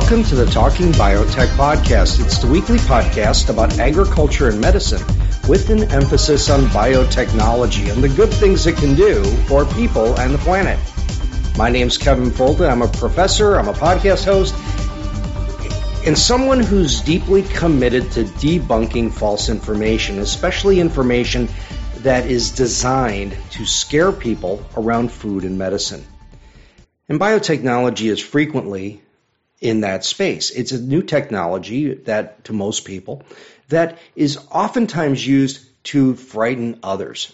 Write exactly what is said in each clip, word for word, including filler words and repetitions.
Welcome to the Talking Biotech Podcast. It's the weekly podcast about agriculture and medicine with an emphasis on biotechnology and the good things it can do for people and the planet. My name's Kevin Folta. I'm a professor, I'm a podcast host, and someone who's deeply committed to debunking false information, especially information that is designed to scare people around food and medicine. And biotechnology is frequently in that space. It's a new technology that, to most people, that is oftentimes used to frighten others.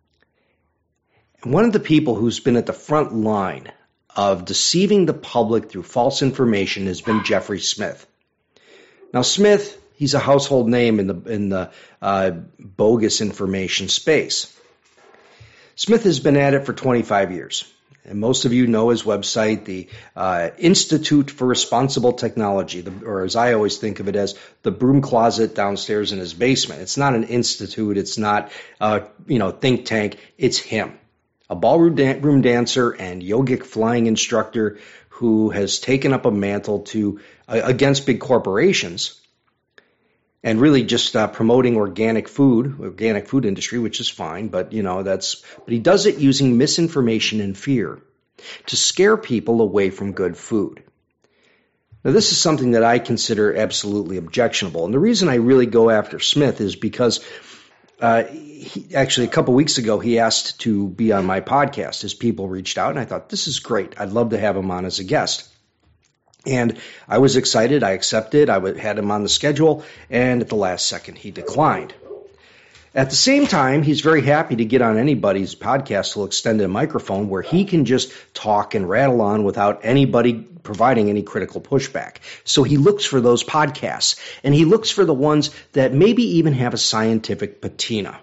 And one of the people who's been at the front line of deceiving the public through false information has been Jeffrey Smith. Now, Smith, he's a household name in the in the uh, bogus information space. Smith has been at it for twenty-five years. And most of you know his website, the uh, Institute for Responsible Technology, the, or as I always think of it as the broom closet downstairs in his basement. It's not an institute. It's not a you know think tank. It's him, a ballroom dan- room dancer and yogic flying instructor who has taken up a mantle to uh, against big corporations and really just uh, promoting organic food, organic food industry, which is fine, but you know that's. But he does it using misinformation and fear to scare people away from good food. Now, this is something that I consider absolutely objectionable, and the reason I really go after Smith is because uh, he, actually a couple weeks ago he asked to be on my podcast. His people reached out, and I thought this is great. I'd love to have him on as a guest. And I was excited. I accepted. I had him on the schedule. And at the last second, he declined. At the same time, he's very happy to get on anybody's podcast who'll extend a microphone where he can just talk and rattle on without anybody providing any critical pushback. So he looks for those podcasts. And he looks for the ones that maybe even have a scientific patina.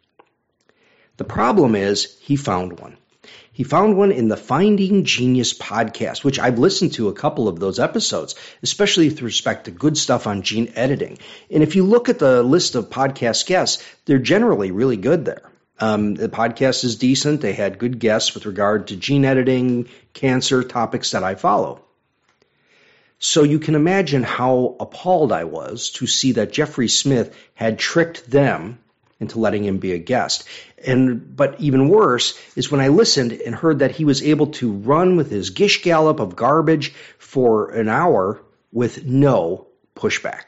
The problem is he found one. He found one in the Finding Genius podcast, which I've listened to a couple of those episodes, especially with respect to good stuff on gene editing. And if you look at the list of podcast guests, they're generally really good there. Um, the podcast is decent. They had good guests with regard to gene editing, cancer, topics that I follow. So you can imagine how appalled I was to see that Jeffrey Smith had tricked them into letting him be a guest. And but even worse is when I listened and heard that he was able to run with his gish gallop of garbage for an hour with no pushback.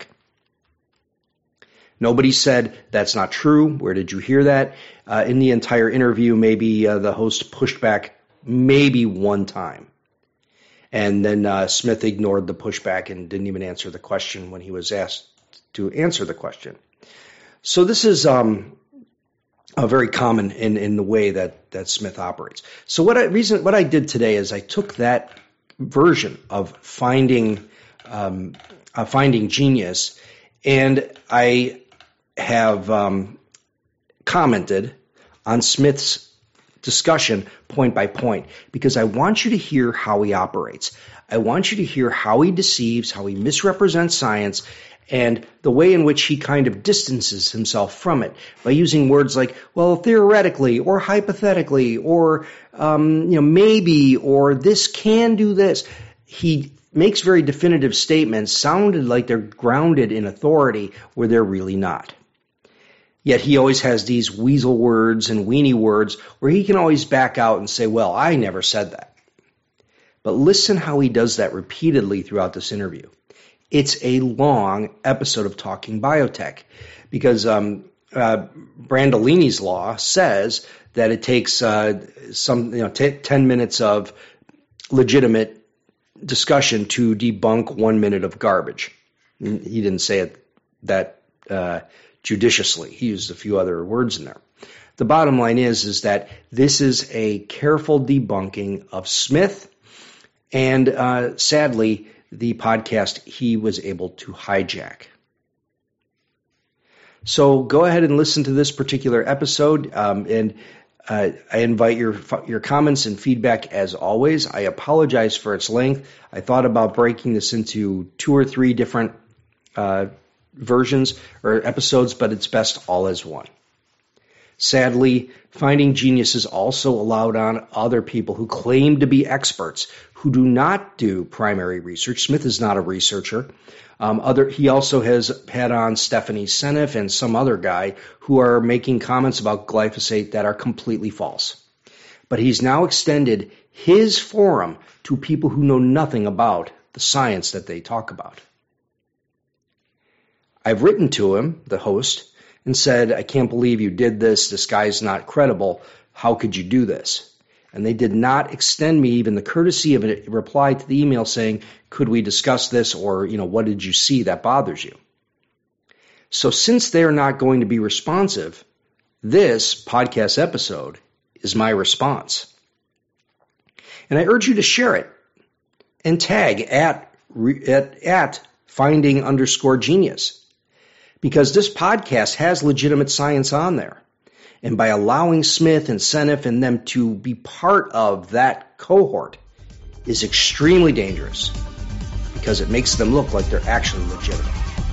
Nobody said, that's not true. Where did you hear that? Uh, in the entire interview, maybe uh, the host pushed back maybe one time. And then uh, Smith ignored the pushback and didn't even answer the question when he was asked to answer the question. So this is um, uh, very common in, in the way that, that Smith operates. So what I reason what I did today is I took that version of finding um, uh, finding genius, and I have um, commented on Smith's discussion point by point because I want you to hear how he operates. I want you to hear how he deceives, how he misrepresents science, and the way in which he kind of distances himself from it by using words like, well, theoretically, or hypothetically, or um, you know, maybe, or this can do this. He makes very definitive statements, sounded like they're grounded in authority where they're really not. Yet he always has these weasel words and weenie words where he can always back out and say, well, I never said that. But listen how he does that repeatedly throughout this interview. It's a long episode of Talking Biotech because um, uh, Brandolini's law says that it takes uh, some you know t- ten minutes of legitimate discussion to debunk one minute of garbage. He didn't say it that uh, judiciously. He used a few other words in there. The bottom line is, is that this is a careful debunking of Smith, and uh, sadly, the podcast he was able to hijack. So go ahead and listen to this particular episode, um, and uh, I invite your your comments and feedback as always. I apologize for its length. I thought about breaking this into two or three different uh, versions or episodes, but it's best all as one. Sadly, Finding Genius is also allowed on other people who claim to be experts, who do not do primary research. Smith is not a researcher. Um, other, he also has had on Stephanie Seneff and some other guy who are making comments about glyphosate that are completely false. But he's now extended his forum to people who know nothing about the science that they talk about. I've written to him, the host, and said, I can't believe you did this. This guy's not credible. How could you do this? And they did not extend me even the courtesy of a reply to the email saying, could we discuss this? Or, you know, what did you see that bothers you? So since they're not going to be responsive, this podcast episode is my response. And I urge you to share it and tag at, at, at finding underscore genius, because this podcast has legitimate science on there. And by allowing Smith and Seneff and them to be part of that cohort is extremely dangerous because it makes them look like they're actually legitimate.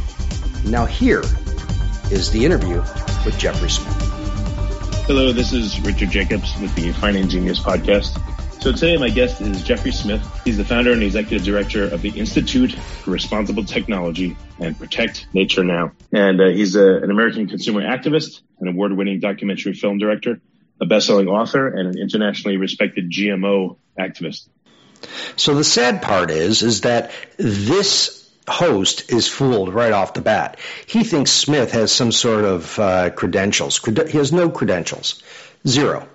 Now here is the interview with Jeffrey Smith. Hello, this is Richard Jacobs with the Finding Genius podcast. So today my guest is Jeffrey Smith. He's the founder and executive director of the Institute for Responsible Technology and Protect Nature Now. And uh, he's a, an American consumer activist, an award-winning documentary film director, a best-selling author, and an internationally respected G M O activist. So the sad part is, is that this host is fooled right off the bat. He thinks Smith has some sort of uh, credentials. Cred- he has no credentials. Zero.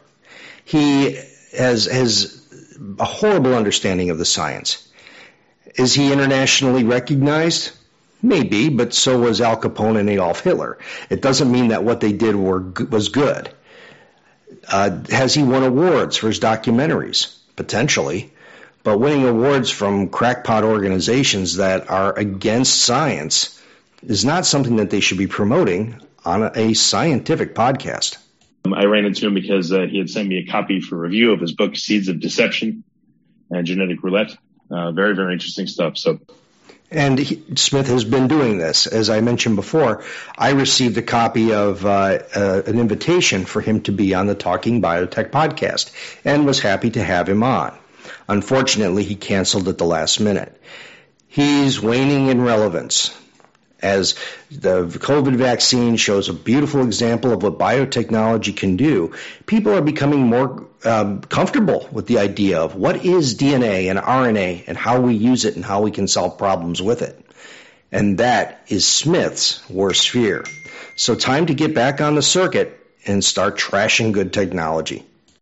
He has, has a horrible understanding of the science. Is he internationally recognized? Maybe, but so was Al Capone and Adolf Hitler. It doesn't mean that what they did were was good. Uh, has he won awards for his documentaries? Potentially. But winning awards from crackpot organizations that are against science is not something that they should be promoting on a, a scientific podcast. I ran into him because uh, he had sent me a copy for review of his book, Seeds of Deception and Genetic Roulette. Uh, very, very interesting stuff. So, And he, Smith has been doing this. As I mentioned before, I received a copy of uh, uh, an invitation for him to be on the Talking Biotech podcast and was happy to have him on. Unfortunately, he canceled at the last minute. He's waning in relevance. As the COVID vaccine shows a beautiful example of what biotechnology can do, people are becoming more um, comfortable with the idea of what is D N A and R N A and how we use it and how we can solve problems with it. And that is Smith's worst fear. So time to get back on the circuit and start trashing good technology.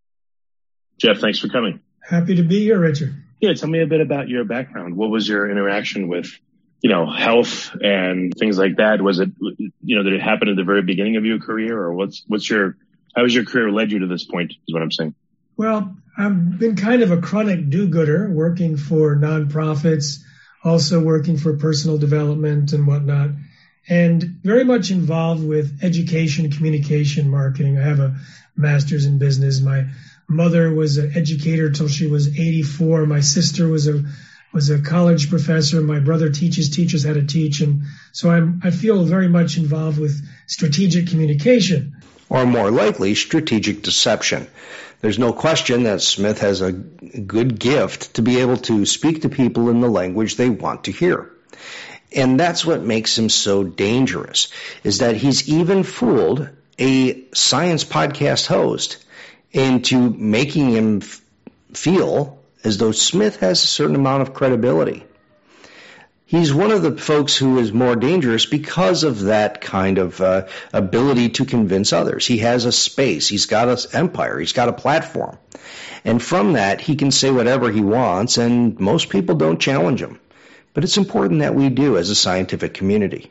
Jeff, thanks for coming. Happy to be here, Richard. Yeah, tell me a bit about your background. What was your interaction with, you know, health and things like that? Was it, you know, did it happen at the very beginning of your career, or what's, what's your, how has your career led you to this point, is what I'm saying? Well, I've been kind of a chronic do-gooder, working for nonprofits, also working for personal development and whatnot, and very much involved with education, communication, marketing. I have a master's in business. My mother was an educator till she was eighty-four. My sister was a was a college professor. My brother teaches teachers how to teach. And so I'm, I feel very much involved with strategic communication. Or more likely, strategic deception. There's no question that Smith has a good gift to be able to speak to people in the language they want to hear. And that's what makes him so dangerous, is that he's even fooled a science podcast host into making him f- feel as though Smith has a certain amount of credibility. He's one of the folks who is more dangerous because of that kind of uh, ability to convince others. He has a space. He's got an empire. He's got a platform. And from that, he can say whatever he wants, and most people don't challenge him. But it's important that we do as a scientific community.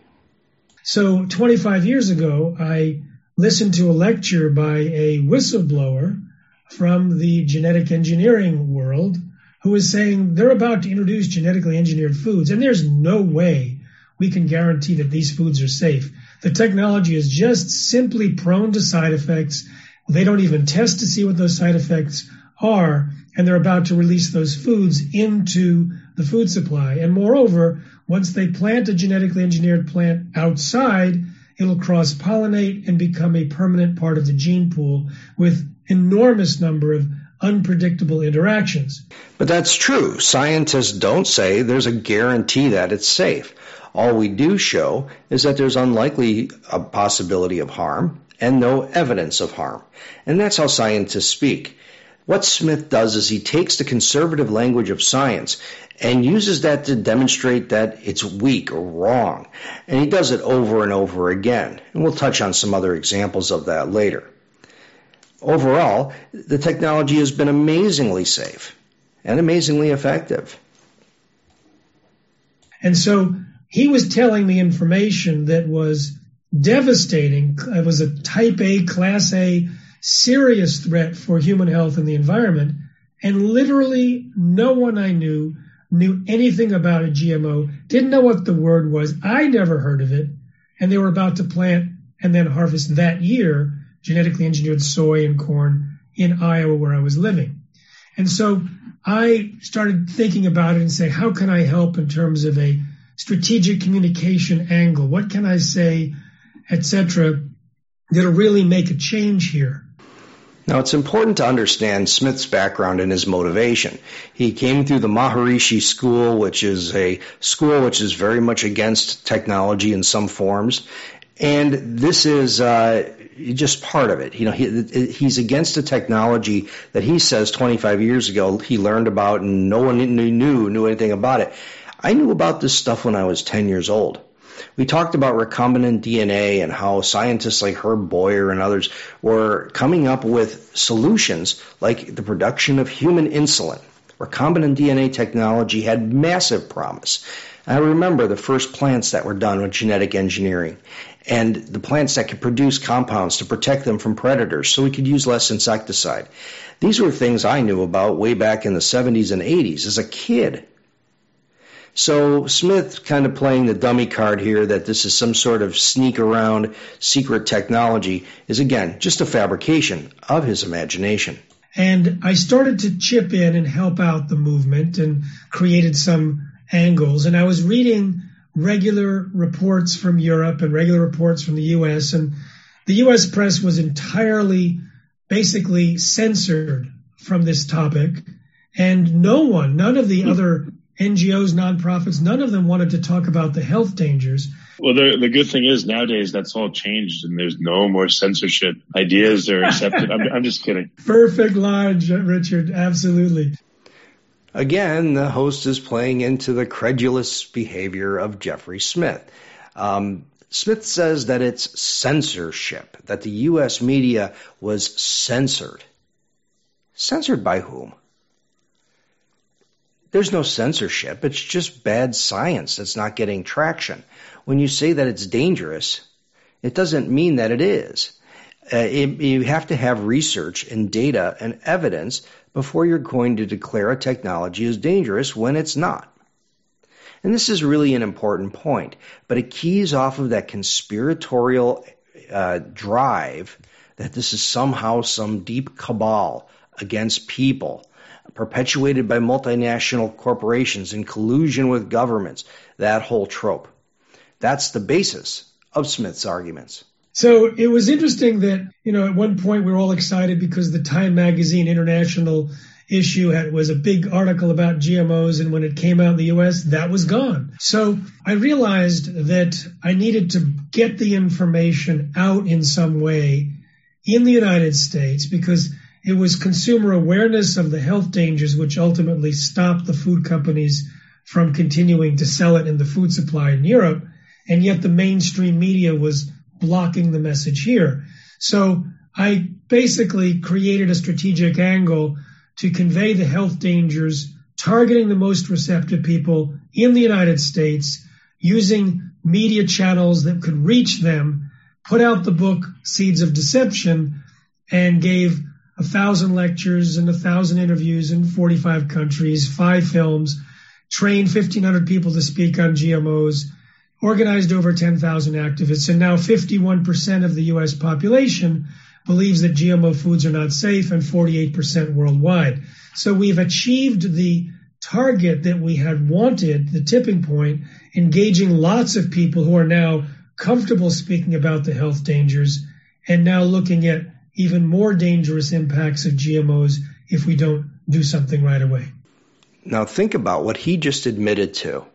So twenty-five years ago, I listened to a lecture by a whistleblower from the genetic engineering world who was saying they're about to introduce genetically engineered foods, and there's no way we can guarantee that these foods are safe. The technology is just simply prone to side effects. They don't even test to see what those side effects are, and they're about to release those foods into the food supply. And moreover, once they plant a genetically engineered plant outside, it'll cross-pollinate and become a permanent part of the gene pool with enormous number of unpredictable interactions. But that's true. Scientists don't say there's a guarantee that it's safe. All we do show is that there's unlikely a possibility of harm and no evidence of harm. And that's how scientists speak. What Smith does is he takes the conservative language of science and uses that to demonstrate that it's weak or wrong. And he does it over and over again. And we'll touch on some other examples of that later. Overall, the technology has been amazingly safe and amazingly effective. And so he was telling me information that was devastating. It was a type A, class A, serious threat for human health and the environment. And literally no one I knew knew anything about a G M O, didn't know what the word was. I never heard of it. And they were about to plant and then harvest that year genetically engineered soy and corn in Iowa where I was living. And so I started thinking about it and say, how can I help in terms of a strategic communication angle? What can I say, et cetera, that'll really make a change here? Now, it's important to understand Smith's background and his motivation. He came through the Maharishi School, which is a school which is very much against technology in some forms. And this is uh, just part of it. You know, he, he's against a technology that he says twenty-five years ago he learned about and no one knew, knew anything about it. I knew about this stuff when I was ten years old. We talked about recombinant D N A and how scientists like Herb Boyer and others were coming up with solutions like the production of human insulin. Recombinant D N A technology had massive promise. I remember the first plants that were done with genetic engineering and the plants that could produce compounds to protect them from predators so we could use less insecticide. These were things I knew about way back in the seventies and eighties as a kid. So Smith kind of playing the dummy card here that this is some sort of sneak around secret technology is, again, just a fabrication of his imagination. And I started to chip in and help out the movement and created some angles. And I was reading regular reports from Europe and regular reports from the U S. And the U S press was entirely basically censored from this topic. And no one, none of the other N G Os, nonprofits, none of them wanted to talk about the health dangers. Well, the, the good thing is nowadays that's all changed and there's no more censorship. Ideas are accepted. I'm, I'm just kidding. Perfect line, Richard. Absolutely. Again, the host is playing into the credulous behavior of Jeffrey Smith. Um, Smith says that it's censorship, that the U S media was censored. Censored by whom? There's no censorship. It's just bad science that's not getting traction. When you say that it's dangerous, it doesn't mean that it is. Uh, it, you have to have research and data and evidence before you're going to declare a technology as dangerous when it's not. And this is really an important point, but it keys off of that conspiratorial uh, drive that this is somehow some deep cabal against people, perpetuated by multinational corporations in collusion with governments, that whole trope. That's the basis of Smith's arguments. So it was interesting that, you know, at one point we were all excited because the Time Magazine International issue had, was a big article about G M Os, and when it came out in the U S, that was gone. So I realized that I needed to get the information out in some way in the United States because it was consumer awareness of the health dangers which ultimately stopped the food companies from continuing to sell it in the food supply in Europe, and yet the mainstream media was blocking the message here. So I basically created a strategic angle to convey the health dangers, targeting the most receptive people in the United States, using media channels that could reach them, put out the book Seeds of Deception, and gave a thousand lectures and a thousand interviews in forty-five countries, five films, trained fifteen hundred people to speak on G M Os, organized over ten thousand activists, and now fifty-one percent of the U S population believes that G M O foods are not safe, and forty-eight percent worldwide. So we've achieved the target that we had wanted, the tipping point, engaging lots of people who are now comfortable speaking about the health dangers and now looking at even more dangerous impacts of G M Os if we don't do something right away. Now think about what he just admitted to.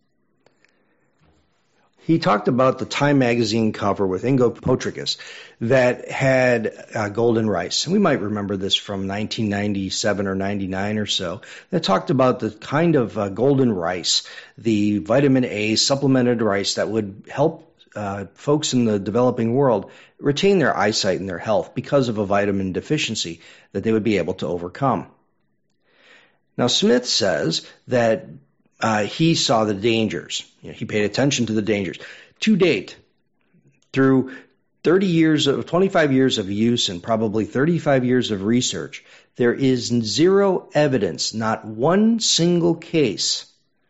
He talked about the Time magazine cover with Ingo Potrikis that had uh, golden rice. And we might remember this from nineteen ninety-seven or ninety-nine or so. That talked about the kind of uh, golden rice, the vitamin A supplemented rice that would help uh, folks in the developing world retain their eyesight and their health because of a vitamin deficiency that they would be able to overcome. Now, Smith says that uh, he saw the dangers. You know, he paid attention to the dangers. To date, through thirty years of twenty-five years of use and probably thirty-five years of research, there is zero evidence, not one single case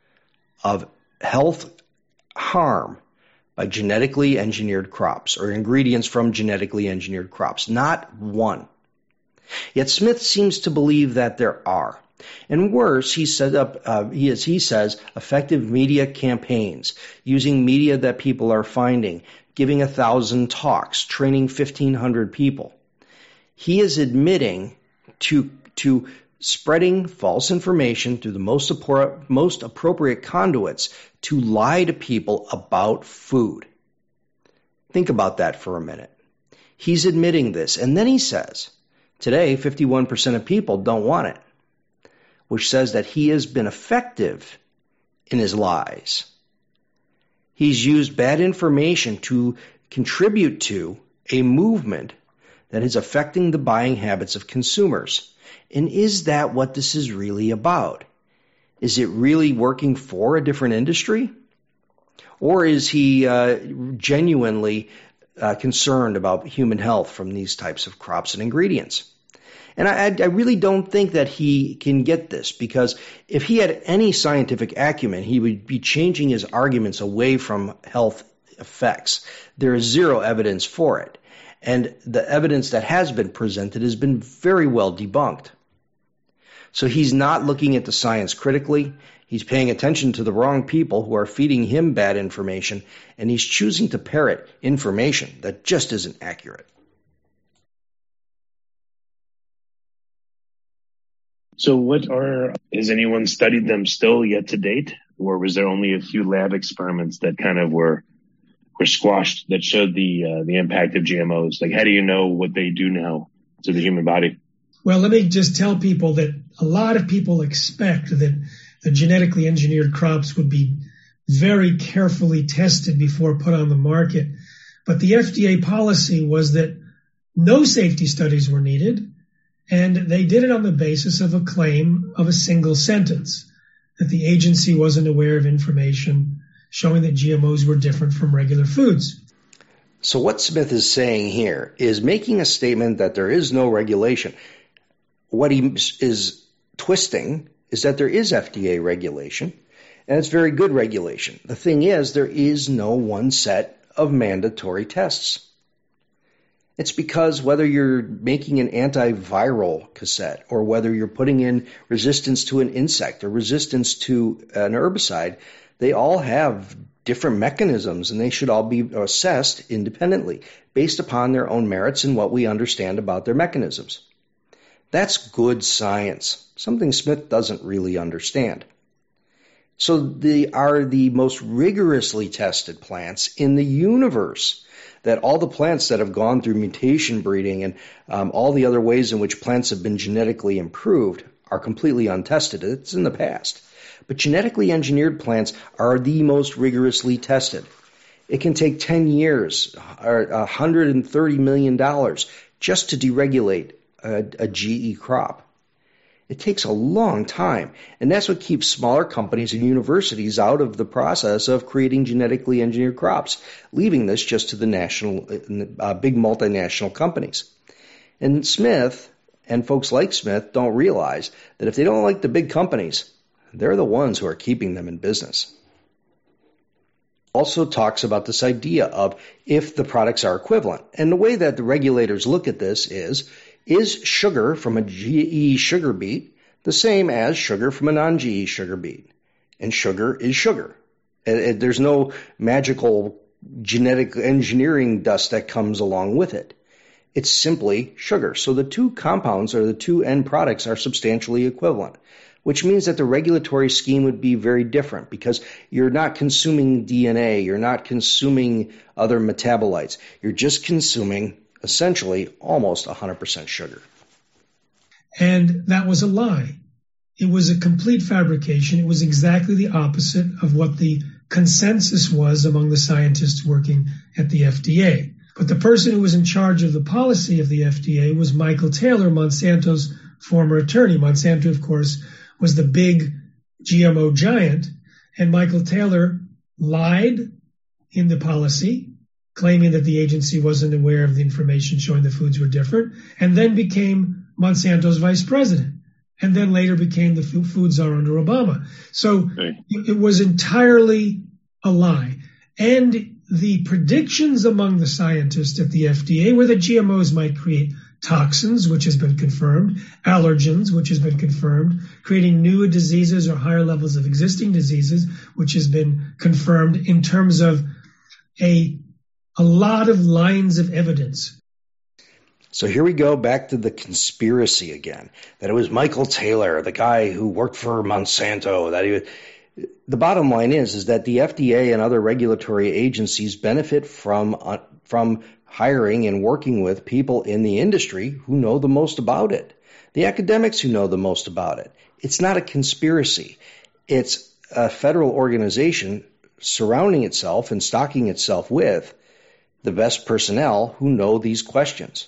of health harm by genetically engineered crops or ingredients from genetically engineered crops. Not one. Yet Smith seems to believe that there are. And worse, he set up, uh, he, as he says, effective media campaigns, using media that people are finding, giving a thousand talks, training fifteen hundred people. He is admitting to, to spreading false information through the most, appro- most appropriate conduits to lie to people about food. Think about that for a minute. He's admitting this, and then he says, today, fifty-one percent of people don't want it, which says that he has been effective in his lies. He's used bad information to contribute to a movement that is affecting the buying habits of consumers. And is that what this is really about? Is it really working for a different industry? Or is he uh, genuinely uh, concerned about human health from these types of crops and ingredients? And I, I really don't think that he can get this, because if he had any scientific acumen, he would be changing his arguments away from health effects. There is zero evidence for it. And the evidence that has been presented has been very well debunked. So he's not looking at the science critically. He's paying attention to the wrong people who are feeding him bad information, and he's choosing to parrot information that just isn't accurate. So what are, has anyone studied them still yet to date? Or was there only a few lab experiments that kind of were were squashed that showed the uh, the impact of G M Os? Like, how do you know what they do now to the human body? Well, let me just tell people that a lot of people expect that the genetically engineered crops would be very carefully tested before put on the market. But the F D A policy was that no safety studies were needed. And they did it on the basis of a claim of a single sentence, that the agency wasn't aware of information showing that G M Os were different from regular foods. So what Smith is saying here is making a statement that there is no regulation. What he is twisting is that there is F D A regulation, and it's very good regulation. The thing is, there is no one set of mandatory tests. It's because whether you're making an antiviral cassette or whether you're putting in resistance to an insect or resistance to an herbicide, they all have different mechanisms, and they should all be assessed independently based upon their own merits and what we understand about their mechanisms. That's good science, something Smith doesn't really understand. So they are the most rigorously tested plants in the universe. That all the plants that have gone through mutation breeding and um, all the other ways in which plants have been genetically improved are completely untested. It's in the past. But genetically engineered plants are the most rigorously tested. It can take ten years or one hundred thirty million dollars just to deregulate a, a G E crop. It takes a long time, and that's what keeps smaller companies and universities out of the process of creating genetically engineered crops, leaving this just to the national, uh, big multinational companies. And Smith and folks like Smith don't realize that if they don't like the big companies, they're the ones who are keeping them in business. Also talks about this idea of if the products are equivalent. And the way that the regulators look at this is, is sugar from a G E sugar beet the same as sugar from a non-G E sugar beet? And sugar is sugar. There's no magical genetic engineering dust that comes along with it. It's simply sugar. So the two compounds or the two end products are substantially equivalent, which means that the regulatory scheme would be very different because you're not consuming D N A, you're not consuming other metabolites. You're just consuming essentially almost one hundred percent sugar. And that was a lie. It was a complete fabrication. It was exactly the opposite of what the consensus was among the scientists working at the F D A. But the person who was in charge of the policy of the F D A was Michael Taylor, Monsanto's former attorney. Monsanto, of course, was the big G M O giant, and Michael Taylor lied in the policy, claiming that the agency wasn't aware of the information showing the foods were different, and then became Monsanto's vice president, and then later became the food czar under Obama. So okay. It was entirely a lie. And the predictions among the scientists at the F D A were that G M Os might create toxins, which has been confirmed, allergens, which has been confirmed, creating new diseases or higher levels of existing diseases, which has been confirmed in terms of a, a lot of lines of evidence. So here we go back to the conspiracy again, that it was Michael Taylor, the guy who worked for Monsanto, that he was... The bottom line is, is that the F D A and other regulatory agencies benefit from uh, from hiring and working with people in the industry who know the most about it, the academics who know the most about it. It's not a conspiracy. It's a federal organization surrounding itself and stocking itself with the best personnel who know these questions.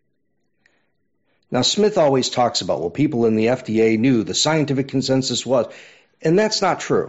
Now, Smith always talks about, well, people in the F D A knew, the scientific consensus was, and that's not true.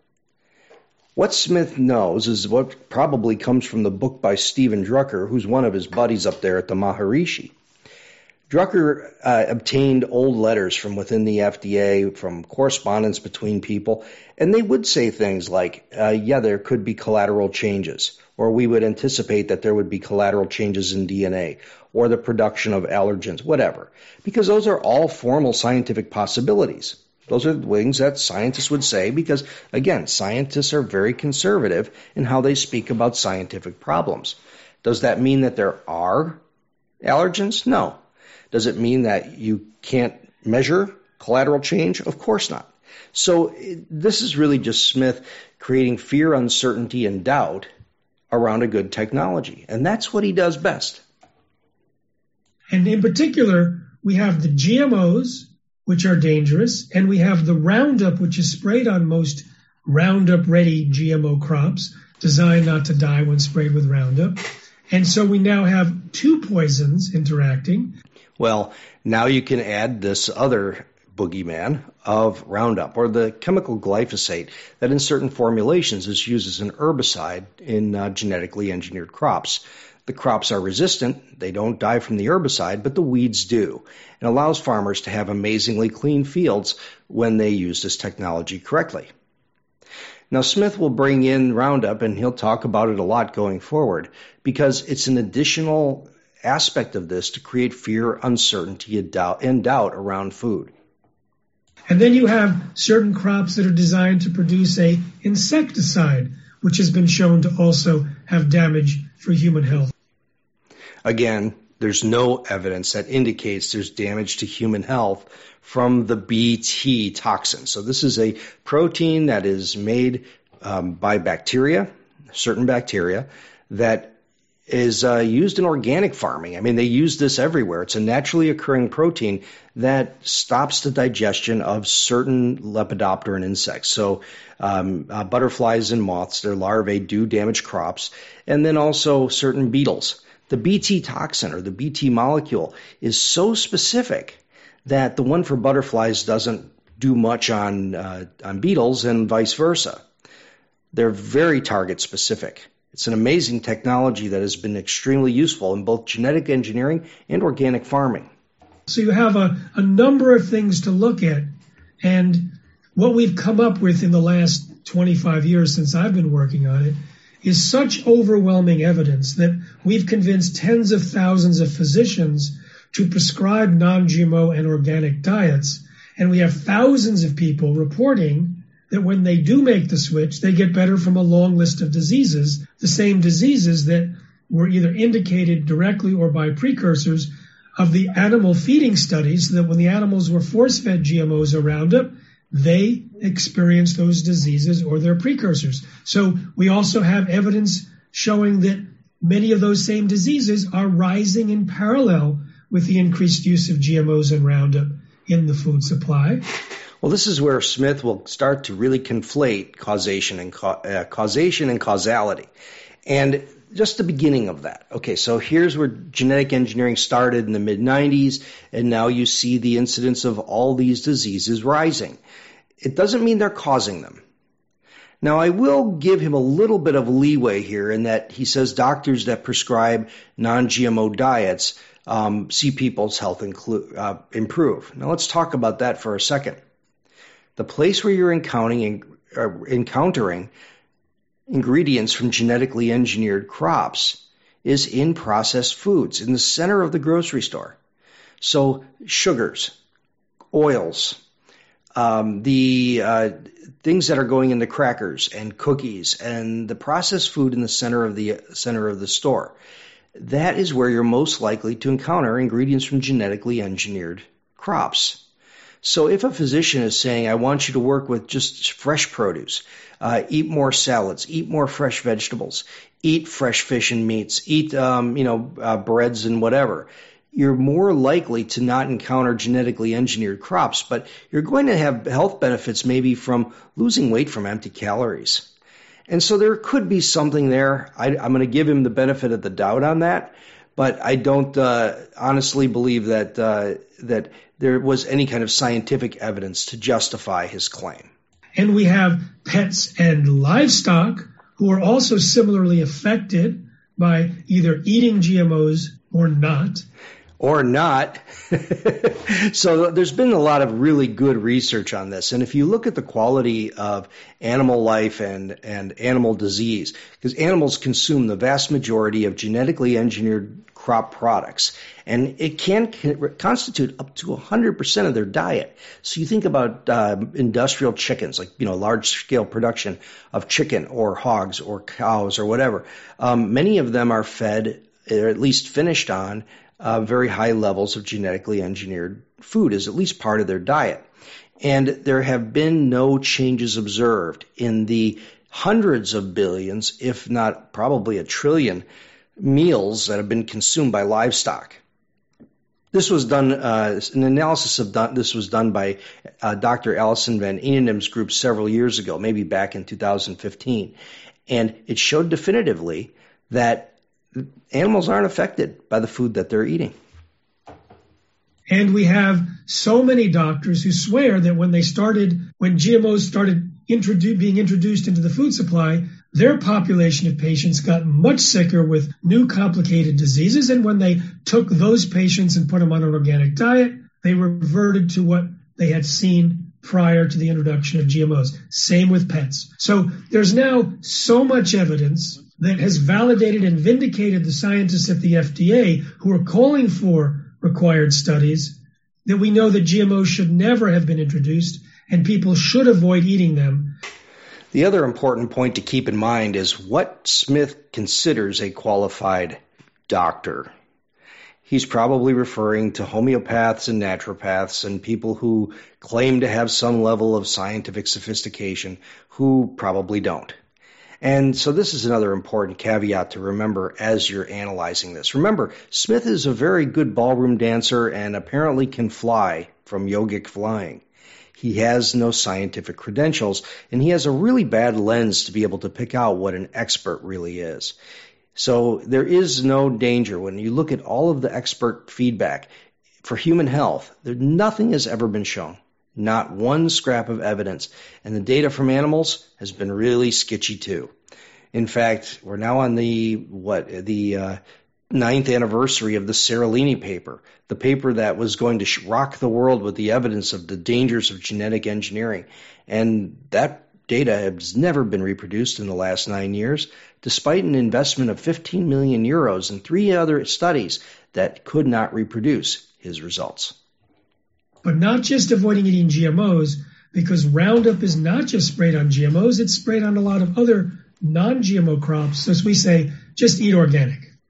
What Smith knows is what probably comes from the book by Stephen Drucker, who's one of his buddies up there at the Maharishi. Drucker uh, obtained old letters from within the F D A, from correspondence between people, and they would say things like, uh, yeah, there could be collateral changes, or we would anticipate that there would be collateral changes in D N A, or the production of allergens, whatever, because those are all formal scientific possibilities. Those are things that scientists would say because, again, scientists are very conservative in how they speak about scientific problems. Does that mean that there are allergens? No. Does it mean that you can't measure collateral change? Of course not. So this is really just Smith creating fear, uncertainty, and doubt around a good technology. And that's what he does best. And in particular, we have the G M Os, which are dangerous, and we have the Roundup, which is sprayed on most Roundup-ready G M O crops, designed not to die when sprayed with Roundup. And so we now have two poisons interacting. Well, now you can add this other boogeyman of Roundup, or the chemical glyphosate that in certain formulations is used as an herbicide in uh, genetically engineered crops. The crops are resistant, they don't die from the herbicide, but the weeds do, and allows farmers to have amazingly clean fields when they use this technology correctly. Now, Smith will bring in Roundup, and he'll talk about it a lot going forward, because it's an additional aspect of this to create fear, uncertainty, and doubt, and doubt around food. And then you have certain crops that are designed to produce a insecticide, which has been shown to also have damage for human health. Again, there's no evidence that indicates there's damage to human health from the B T toxin. So this is a protein that is made um, by bacteria, certain bacteria, that is uh, used in organic farming. I mean, they use this everywhere. It's a naturally occurring protein that stops the digestion of certain lepidopteran insects. So um, uh, butterflies and moths, their larvae do damage crops, and then also certain beetles. The B T toxin, or the B T molecule, is so specific that the one for butterflies doesn't do much on uh, on beetles, and vice versa. They're very target specific. It's an amazing technology that has been extremely useful in both genetic engineering and organic farming. So you have a, a number of things to look at, and what we've come up with in the last twenty-five years since I've been working on it is such overwhelming evidence that we've convinced tens of thousands of physicians to prescribe non-G M O and organic diets, and we have thousands of people reporting that when they do make the switch, they get better from a long list of diseases, the same diseases that were either indicated directly or by precursors of the animal feeding studies, so that when the animals were force-fed G M Os or Roundup, they experienced those diseases or their precursors. So we also have evidence showing that many of those same diseases are rising in parallel with the increased use of G M Os and Roundup in the food supply. Well, this is where Smith will start to really conflate causation and ca- uh, causation and causality. And just the beginning of that. Okay, so here's where genetic engineering started in the mid nineties, and now you see the incidence of all these diseases rising. It doesn't mean they're causing them. Now, I will give him a little bit of leeway here in that he says doctors that prescribe non-G M O diets um, see people's health inclu- uh, improve. Now, let's talk about that for a second. The place where you're encountering, uh, encountering ingredients from genetically engineered crops is in processed foods, in the center of the grocery store. So sugars, oils, um, the uh, things that are going into crackers and cookies, and the processed food in the center of the center of the store. That is where you're most likely to encounter ingredients from genetically engineered crops. So if a physician is saying, I want you to work with just fresh produce, uh, eat more salads, eat more fresh vegetables, eat fresh fish and meats, eat, um, you know, uh, breads and whatever, you're more likely to not encounter genetically engineered crops, but you're going to have health benefits maybe from losing weight from empty calories. And so there could be something there. I, I'm going to give him the benefit of the doubt on that, but I don't uh, honestly believe that uh, that there was any kind of scientific evidence to justify his claim. And we have pets and livestock who are also similarly affected by either eating G M Os or not. Or not. So there's been a lot of really good research on this. And if you look at the quality of animal life and, and animal disease, because animals consume the vast majority of genetically engineered crop products, and it can constitute up to one hundred percent of their diet. So you think about uh, industrial chickens, like, you know, large-scale production of chicken or hogs or cows or whatever. Um, many of them are fed, or at least finished on, Uh, very high levels of genetically engineered food as at least part of their diet. And there have been no changes observed in the hundreds of billions, if not probably a trillion, meals that have been consumed by livestock. This was done, uh, an analysis of done, this was done by uh, Doctor Alison Van Eenennaam's group several years ago, maybe back in two thousand fifteen. And it showed definitively that animals aren't affected by the food that they're eating. And we have so many doctors who swear that when they started, when G M Os started introdu- being introduced into the food supply, their population of patients got much sicker with new complicated diseases. And when they took those patients and put them on an organic diet, they reverted to what they had seen prior to the introduction of G M Os. Same with pets. So there's now so much evidence that has validated and vindicated the scientists at the F D A who are calling for required studies, that we know that G M Os should never have been introduced and people should avoid eating them. The other important point to keep in mind is what Smith considers a qualified doctor. He's probably referring to homeopaths and naturopaths and people who claim to have some level of scientific sophistication who probably don't. And so this is another important caveat to remember as you're analyzing this. Remember, Smith is a very good ballroom dancer and apparently can fly from yogic flying. He has no scientific credentials, and he has a really bad lens to be able to pick out what an expert really is. So there is no danger when you look at all of the expert feedback for human health. There, nothing has ever been shown. Not one scrap of evidence. And the data from animals has been really sketchy too. In fact, we're now on the, what, the uh, ninth anniversary of the Seralini paper, the paper that was going to rock the world with the evidence of the dangers of genetic engineering. And that data has never been reproduced in the last nine years, despite an investment of fifteen million euros and three other studies that could not reproduce his results. But not just avoiding eating G M Os, because Roundup is not just sprayed on G M Os, it's sprayed on a lot of other non-G M O crops. So as we say, just eat organic.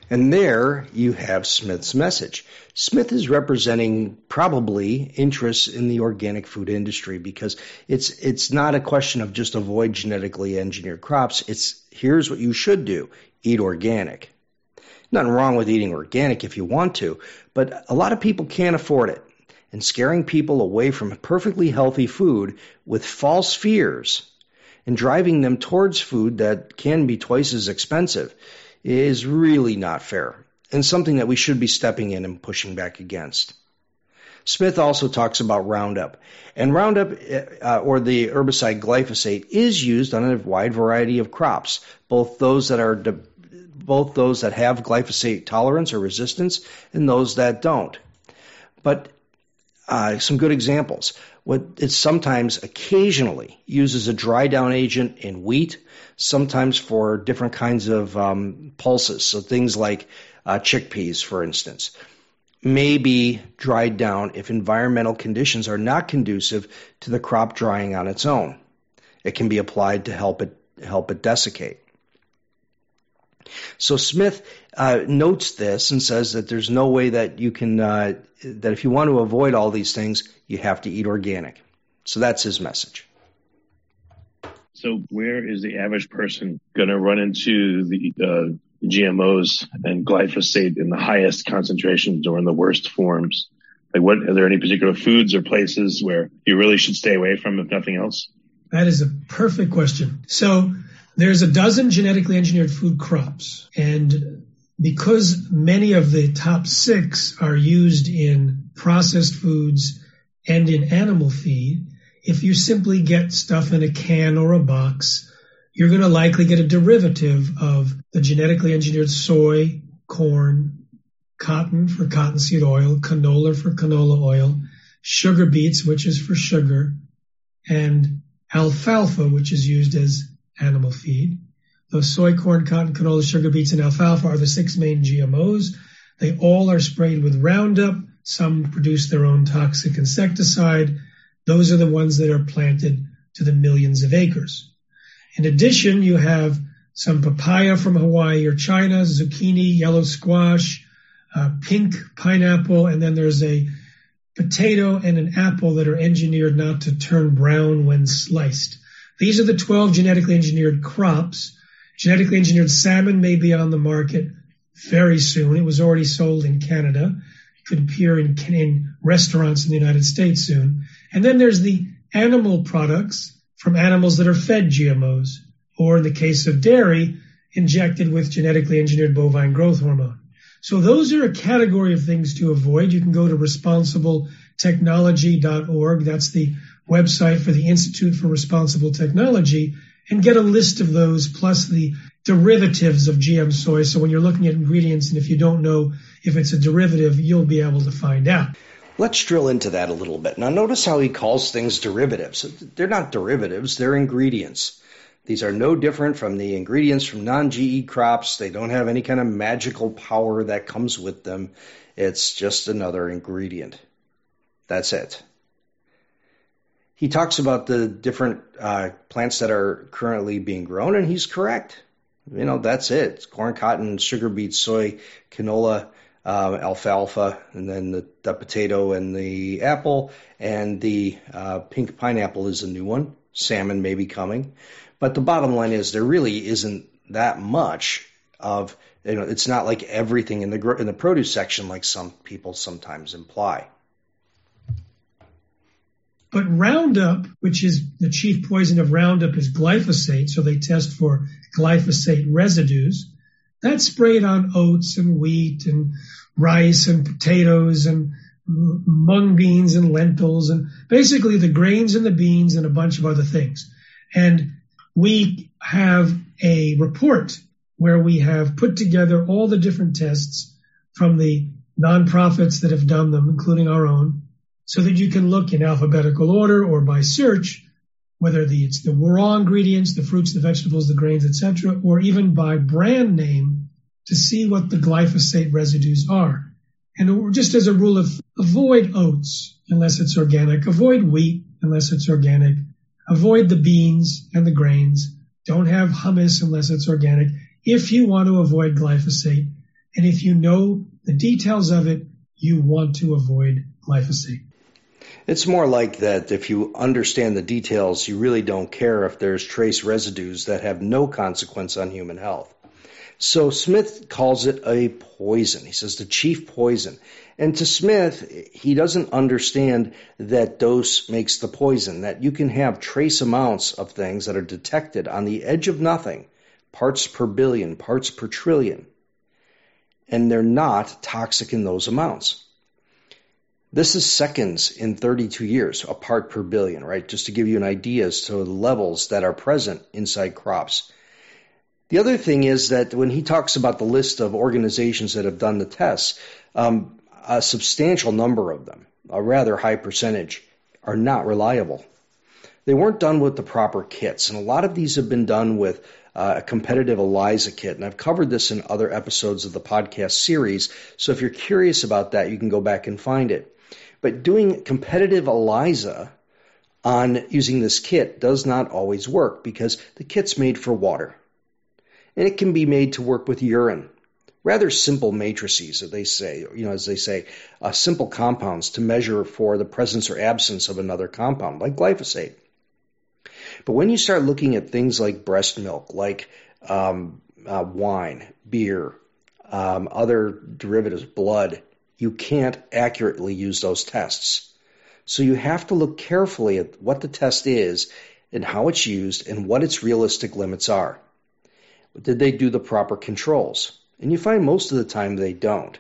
And there you have Smith's message. Smith is representing probably interests in the organic food industry because it's it's not a question of just avoid genetically engineered crops. It's here's what you should do. Eat organic. Nothing wrong with eating organic if you want to, but a lot of people can't afford it. And scaring people away from perfectly healthy food with false fears and driving them towards food that can be twice as expensive is really not fair and something that we should be stepping in and pushing back against. Smith also talks about Roundup. And Roundup, uh, or the herbicide glyphosate, is used on a wide variety of crops, both those that are de- both those that have glyphosate tolerance or resistance and those that don't. But uh, some good examples. What it's sometimes occasionally used as a dry down agent in wheat, sometimes for different kinds of um, pulses, so things like uh, chickpeas, for instance, may be dried down if environmental conditions are not conducive to the crop drying on its own. It can be applied to help it help it desiccate. So Smith uh, notes this and says that there's no way that you can, uh, that if you want to avoid all these things, you have to eat organic. So that's his message. So where is the average person going to run into the uh, G M Os and glyphosate in the highest concentrations or in the worst forms? Like, what are there any particular foods or places where you really should stay away from, if nothing else? That is a perfect question. So there's a dozen genetically engineered food crops, and because many of the top six are used in processed foods and in animal feed, if you simply get stuff in a can or a box, you're going to likely get a derivative of the genetically engineered soy, corn, cotton for cottonseed oil, canola for canola oil, sugar beets, which is for sugar, and alfalfa, which is used as animal feed. Those soy, corn, cotton, canola, sugar beets, and alfalfa are the six main G M Os. They all are sprayed with Roundup. Some produce their own toxic insecticide. Those are the ones that are planted to the millions of acres. In addition, you have some papaya from Hawaii or China, zucchini, yellow squash, uh, pink pineapple, and then there's a potato and an apple that are engineered not to turn brown when sliced. These are the twelve genetically engineered crops. Genetically engineered salmon may be on the market very soon. It was already sold in Canada. It could appear in, in restaurants in the United States soon. And then there's the animal products from animals that are fed G M Os, or in the case of dairy, injected with genetically engineered bovine growth hormone. So those are a category of things to avoid. You can go to responsible technology dot org. That's the website for the Institute for Responsible Technology, and get a list of those plus the derivatives of G M soy. So when you're looking at ingredients, and if you don't know if it's a derivative, you'll be able to find out. Let's drill into that a little bit. Now notice how he calls things derivatives. They're not derivatives, they're ingredients. These are no different from the ingredients from non-G E crops. They don't have any kind of magical power that comes with them. It's just another ingredient. That's it. He talks about the different uh, plants that are currently being grown, and he's correct. You know, that's it. It's corn, cotton, sugar beets, soy, canola, uh, alfalfa, and then the, the potato and the apple, and the uh, pink pineapple is a new one. Salmon may be coming. But the bottom line is there really isn't that much of, you know, it's not like everything in the in the produce section like some people sometimes imply. But Roundup, which is the chief poison of Roundup, is glyphosate, so they test for glyphosate residues. That's sprayed on oats and wheat and rice and potatoes and mung beans and lentils and basically the grains and the beans and a bunch of other things. And we have a report where we have put together all the different tests from the nonprofits that have done them, including our own, so that you can look in alphabetical order or by search, whether the, it's the raw ingredients, the fruits, the vegetables, the grains, et cetera, or even by brand name to see what the glyphosate residues are. And just as a rule of avoid oats unless it's organic, avoid wheat unless it's organic, avoid the beans and the grains, don't have hummus unless it's organic. If you want to avoid glyphosate, And if you know the details of it, you want to avoid glyphosate. It's more like that if you understand the details, you really don't care if there's trace residues that have no consequence on human health. So Smith calls it a poison. He says the chief poison. And to Smith, he doesn't understand that dose makes the poison, that you can have trace amounts of things that are detected on the edge of nothing, parts per billion, parts per trillion, and they're not toxic in those amounts. This is seconds in thirty-two years, a part per billion, right? Just to give you an idea as to the levels that are present inside crops. The other thing is that when he talks about the list of organizations that have done the tests, um, a substantial number of them, a rather high percentage, are not reliable. They weren't done with the proper kits, and a lot of these have been done with uh, a competitive ELISA kit, and I've covered this in other episodes of the podcast series, so if you're curious about that, you can go back and find it. But doing competitive ELISA on using this kit does not always work because the kit's made for water. And it can be made to work with urine. Rather simple matrices, as they say, you know, as they say, uh, simple compounds to measure for the presence or absence of another compound, like glyphosate. But when you start looking at things like breast milk, like um, uh, wine, beer, um, other derivatives, blood, you can't accurately use those tests. So you have to look carefully at what the test is and how it's used and what its realistic limits are. Did they do the proper controls? And you find most of the time they don't.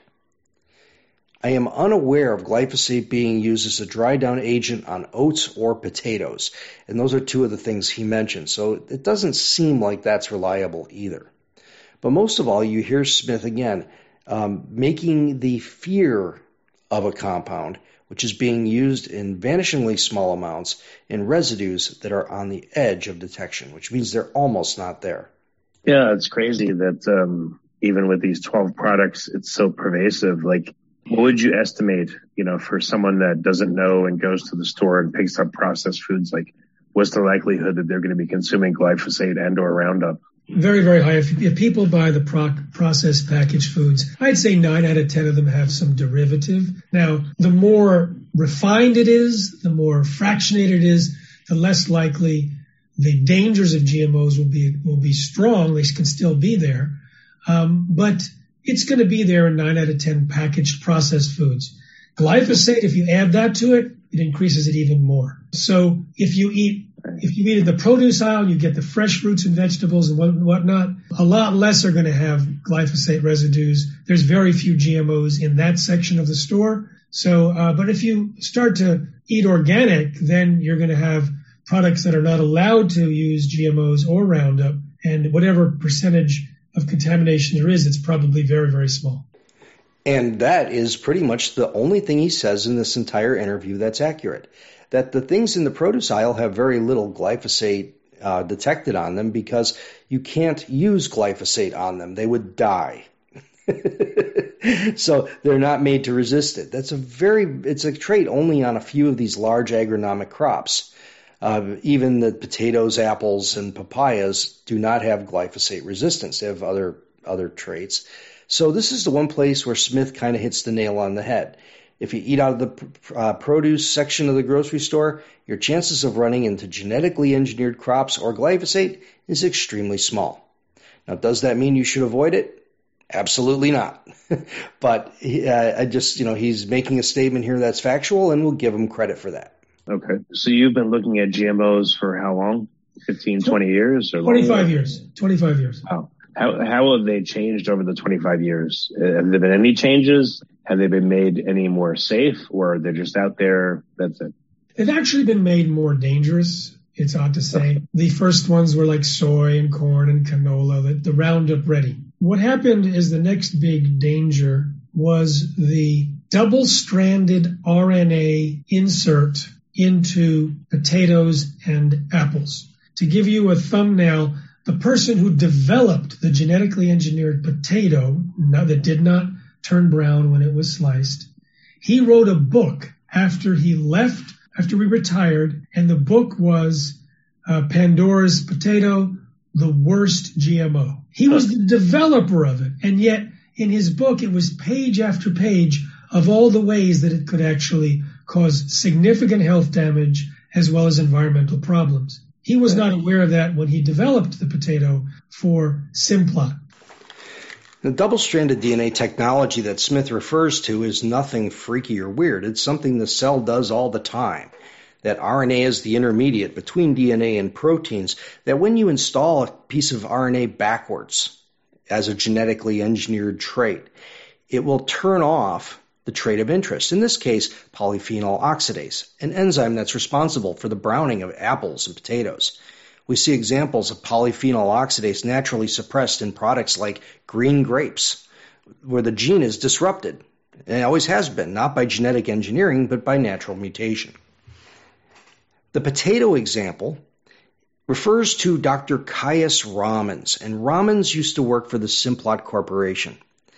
I am unaware of glyphosate being used as a dry down agent on oats or potatoes. And those are two of the things he mentioned. So it doesn't seem like that's reliable either. But most of all, you hear Smith again um, making the fear of a compound, which is being used in vanishingly small amounts in residues that are on the edge of detection, which means they're almost not there. Yeah, it's crazy that um, even with these twelve products, it's so pervasive. Like, what would you estimate, you know, for someone that doesn't know and goes to the store and picks up processed foods, like what's the likelihood that they're going to be consuming glyphosate and or Roundup? Very, very high. If, if people buy the pro- processed packaged foods, I'd say nine out of ten of them have some derivative. Now, the more refined it is, the more fractionated it is, the less likely the dangers of G M Os will be will be strong. They can still be there. Um, but it's going to be there in nine out of ten packaged processed foods. Glyphosate, if you add that to it, it increases it even more. So if you eat If you eat in the produce aisle, you get the fresh fruits and vegetables and what, whatnot, a lot less are going to have glyphosate residues. There's very few G M Os in that section of the store. So, uh, but if you start to eat organic, then you're going to have products that are not allowed to use G M Os or Roundup. And whatever percentage of contamination there is, it's probably very, very small. And that is pretty much the only thing he says in this entire interview that's accurate. That the things in the produce aisle have very little glyphosate uh, detected on them because you can't use glyphosate on them. They would die. So they're not made to resist it. That's a very, it's a trait only on a few of these large agronomic crops. Uh, even the potatoes, apples, and papayas do not have glyphosate resistance. They have other other traits. So this is the one place where Smith kind of hits the nail on the head. If you eat out of the uh, produce section of the grocery store, your chances of running into genetically engineered crops or glyphosate is extremely small. Now, does that mean you should avoid it? Absolutely not. But uh, I just, you know, he's making a statement here that's factual, and we'll give him credit for that. Okay. So you've been looking at G M Os for how long? fifteen, twenty years? Or twenty-five longer? years. twenty-five years. Wow. How, how have they changed over the twenty-five years? Have there been any changes? Have they been made any more safe, or they're just out there? That's it. They've actually been made more dangerous. It's odd to say. The first ones were like soy and corn and canola, the, the Roundup Ready. What happened is the next big danger was the double-stranded R N A insert into potatoes and apples. To give you a thumbnail, the person who developed the genetically engineered potato that did not turn brown when it was sliced, he wrote a book after he left, after we retired, and the book was uh, Pandora's Potato, the worst G M O. He was the developer of it, and yet in his book, it was page after page of all the ways that it could actually cause significant health damage as well as environmental problems. He was not aware of that when he developed the potato for Simplot. The double-stranded D N A technology that Smith refers to is nothing freaky or weird. It's something the cell does all the time. That R N A is the intermediate between D N A and proteins, that when you install a piece of R N A backwards as a genetically engineered trait, it will turn off the trait of interest, in this case, polyphenol oxidase, an enzyme that's responsible for the browning of apples and potatoes. We see examples of polyphenol oxidase naturally suppressed in products like green grapes, where the gene is disrupted, and it always has been, not by genetic engineering, but by natural mutation. The potato example refers to Doctor Caius Ramans, and Ramans used to work for the Simplot Corporation.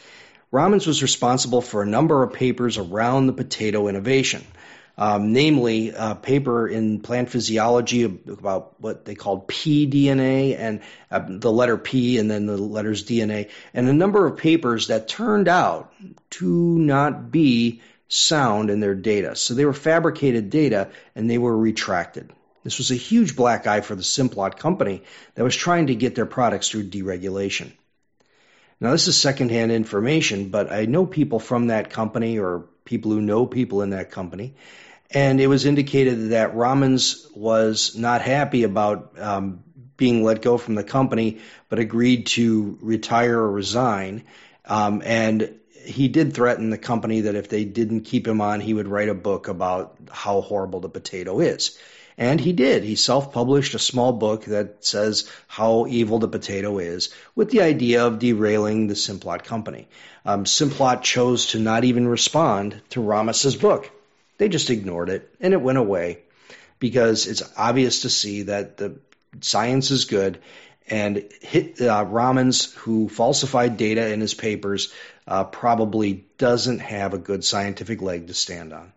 Ramans was responsible for a number of papers around the potato innovation, um, namely a paper in plant physiology about what they called P D N A and uh, the letter P and then the letters D N A, and a number of papers that turned out to not be sound in their data. So they were fabricated data and they were retracted. This was a huge black eye for the Simplot company that was trying to get their products through deregulation. Now, this is secondhand information, but I know people from that company or people who know people in that company, and it was indicated that Ramans was not happy about um, being let go from the company, but agreed to retire or resign, um, and he did threaten the company that if they didn't keep him on, he would write a book about how horrible the potato is. And he did. He self-published a small book that says how evil the potato is, with the idea of derailing the Simplot company. Um, Simplot chose to not even respond to Ramans' book. They just ignored it, and it went away because it's obvious to see that the science is good, and hit, uh, Ramans, who falsified data in his papers, uh, probably doesn't have a good scientific leg to stand on.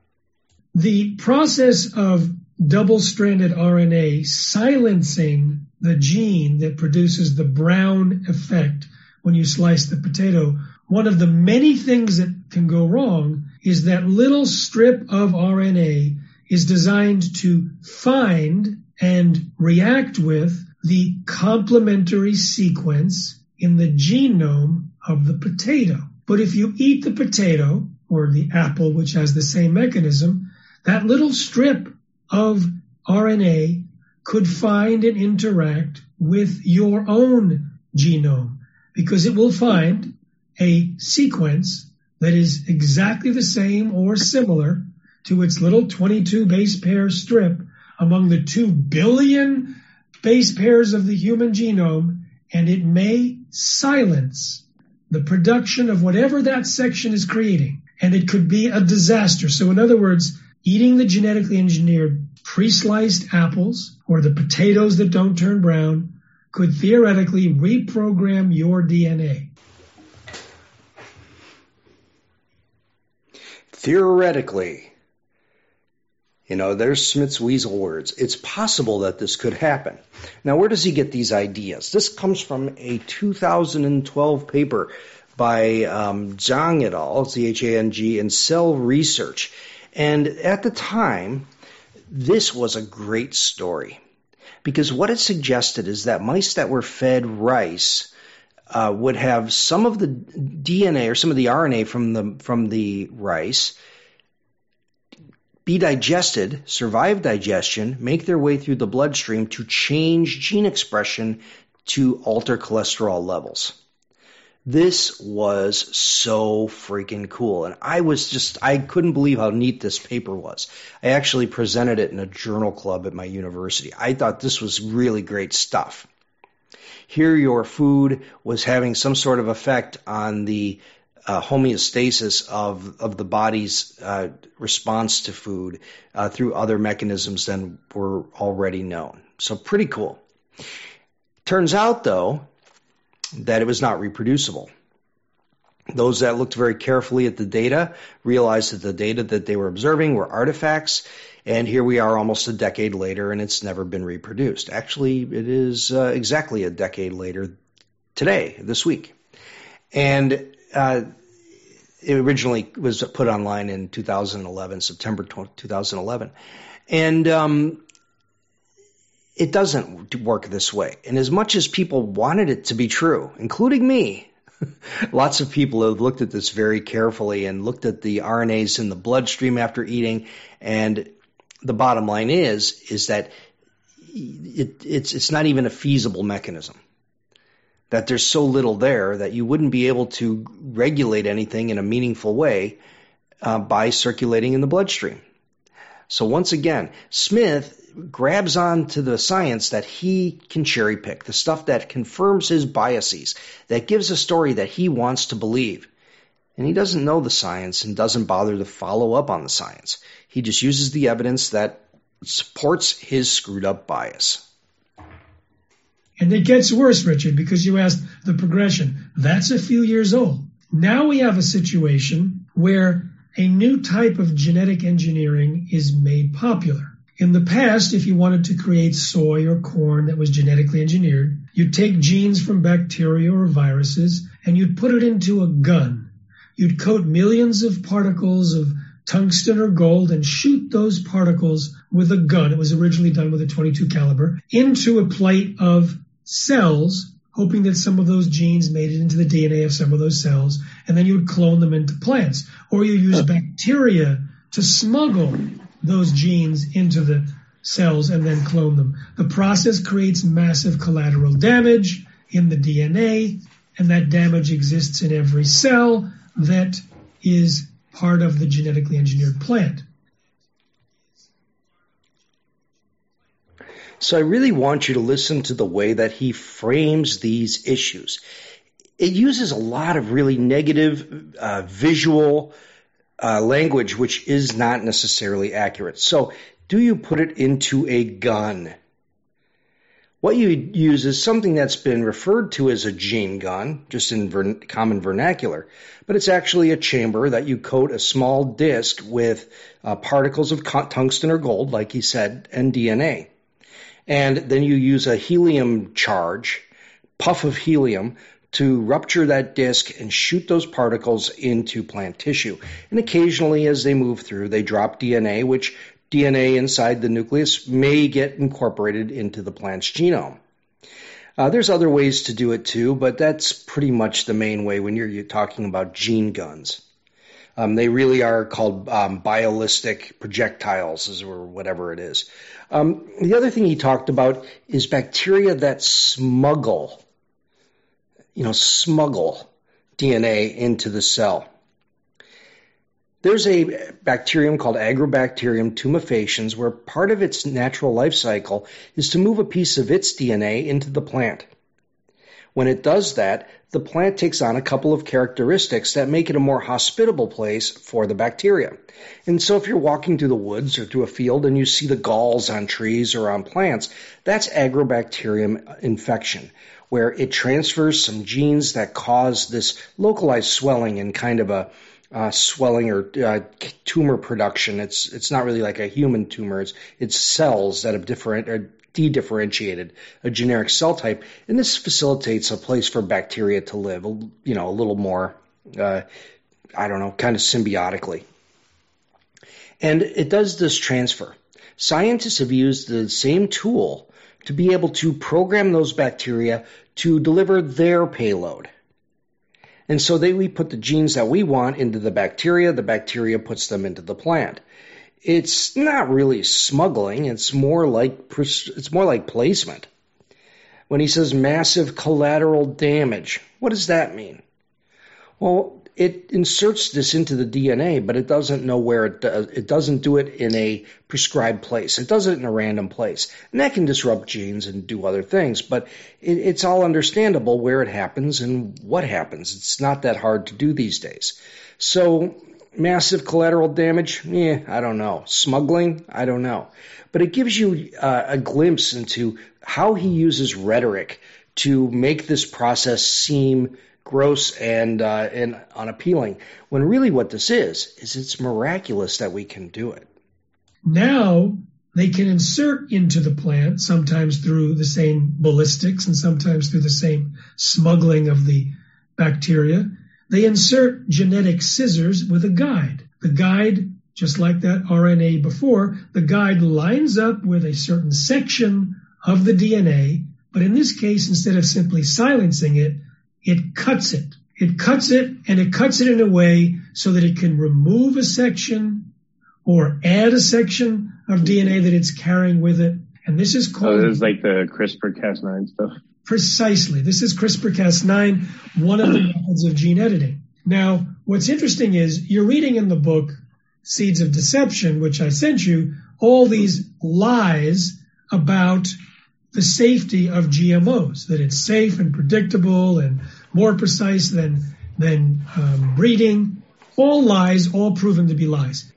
The process of double-stranded R N A silencing the gene that produces the brown effect when you slice the potato, one of the many things that can go wrong is that little strip of R N A is designed to find and react with the complementary sequence in the genome of the potato. But if you eat the potato, or the apple, which has the same mechanism, that little strip of R N A could find and interact with your own genome, because it will find a sequence that is exactly the same or similar to its little twenty-two base pair strip among the two billion base pairs of the human genome, and it may silence the production of whatever that section is creating, and it could be a disaster. So in other words, eating the genetically engineered pre-sliced apples or the potatoes that don't turn brown could theoretically reprogram your D N A. Theoretically, you know, there's Smith's weasel words. It's possible that this could happen. Now, where does he get these ideas? This comes from a two thousand twelve paper by um, Zhang et al., Z H A N G, and Cell Research. And at the time, this was a great story, because what it suggested is that mice that were fed rice uh, would have some of the D N A or some of the R N A from the from the rice be digested, survive digestion, make their way through the bloodstream to change gene expression to alter cholesterol levels. This was so freaking cool. And I was just, I couldn't believe how neat this paper was. I actually presented it in a journal club at my university. I thought this was really great stuff. Here your food was having some sort of effect on the uh, homeostasis of, of the body's uh, response to food uh, through other mechanisms than were already known. So pretty cool. Turns out, though, that it was not reproducible. Those that looked very carefully at the data realized that the data that they were observing were artifacts, and here we are almost a decade later, and it's never been reproduced. Actually, it is uh, exactly a decade later today, this week. And uh, it originally was put online in two thousand eleven, September two thousand eleven. And um, it doesn't work this way. And as much as people wanted it to be true, including me, lots of people have looked at this very carefully and looked at the R N As in the bloodstream after eating. And the bottom line is, is that it, it's, it's not even a feasible mechanism. That there's so little there that you wouldn't be able to regulate anything in a meaningful way uh, by circulating in the bloodstream. So once again, Smith grabs on to the science that he can cherry pick, the stuff that confirms his biases, that gives a story that he wants to believe. And he doesn't know the science and doesn't bother to follow up on the science. He just uses the evidence that supports his screwed up bias. And it gets worse, Richard, because you asked the progression. That's a few years old. Now we have a situation where a new type of genetic engineering is made popular. In the past, if you wanted to create soy or corn that was genetically engineered, you'd take genes from bacteria or viruses and you'd put it into a gun. You'd coat millions of particles of tungsten or gold and shoot those particles with a gun. It was originally done with a twenty-two caliber into a plate of cells, hoping that some of those genes made it into the D N A of some of those cells, and then you would clone them into plants. Or you use bacteria to smuggle those genes into the cells and then clone them. The process creates massive collateral damage in the D N A, and that damage exists in every cell that is part of the genetically engineered plant. So I really want you to listen to the way that he frames these issues. It uses a lot of really negative uh, visual uh, language, which is not necessarily accurate. So do you put it into a gun? What you use is something that's been referred to as a gene gun, just in ver- common vernacular, but it's actually a chamber that you coat a small disc with uh, particles of tungsten or gold, like he said, and D N A. And then you use a helium charge, puff of helium, to rupture that disc and shoot those particles into plant tissue. And occasionally, as they move through, they drop D N A, which D N A inside the nucleus may get incorporated into the plant's genome. Uh, there's other ways to do it too, but that's pretty much the main way when you're, you're talking about gene guns. Um, they really are called um, biolistic projectiles, or whatever it is. Um, the other thing he talked about is bacteria that smuggle, you know, smuggle D N A into the cell. There's a bacterium called Agrobacterium tumefaciens, where part of its natural life cycle is to move a piece of its D N A into the plant. When it does that, the plant takes on a couple of characteristics that make it a more hospitable place for the bacteria. And so if you're walking through the woods or through a field and you see the galls on trees or on plants, that's Agrobacterium infection, where it transfers some genes that cause this localized swelling and kind of a uh, swelling or uh, tumor production. It's it's not really like a human tumor. It's, it's cells that have different or de-differentiated a generic cell type, and this facilitates a place for bacteria to live, you know, a little more, uh, I don't know, kind of symbiotically. And it does this transfer. Scientists have used the same tool to be able to program those bacteria to deliver their payload. And so they, we put the genes that we want into the bacteria, the bacteria puts them into the plant. It's not really smuggling. It's more like it's more like placement. When he says massive collateral damage, what does that mean? Well, it inserts this into the D N A, but it doesn't know where it does. It doesn't do it in a prescribed place. It does it in a random place. And that can disrupt genes and do other things, but it, it's all understandable where it happens and what happens. It's not that hard to do these days. So massive collateral damage? Eh, I don't know. Smuggling? I don't know. But it gives you uh, a glimpse into how he uses rhetoric to make this process seem gross and uh, and unappealing, when really what this is, is it's miraculous that we can do it. Now they can insert into the plant, sometimes through the same ballistics and sometimes through the same smuggling of the bacteria. they insert genetic scissors with a guide. The guide, just like that R N A before, the guide lines up with a certain section of the D N A, but in this case, instead of simply silencing it, it cuts it. It cuts it, and it cuts it in a way so that it can remove a section or add a section of D N A that it's carrying with it. And this is called... Oh, this is like the CRISPR Cas nine stuff? Precisely. This is CRISPR Cas nine, one of the methods of gene editing. Now, what's interesting is you're reading in the book Seeds of Deception, which I sent you, all these lies about the safety of G M Os, that it's safe and predictable and more precise than, than um, breeding. All lies, all proven to be lies.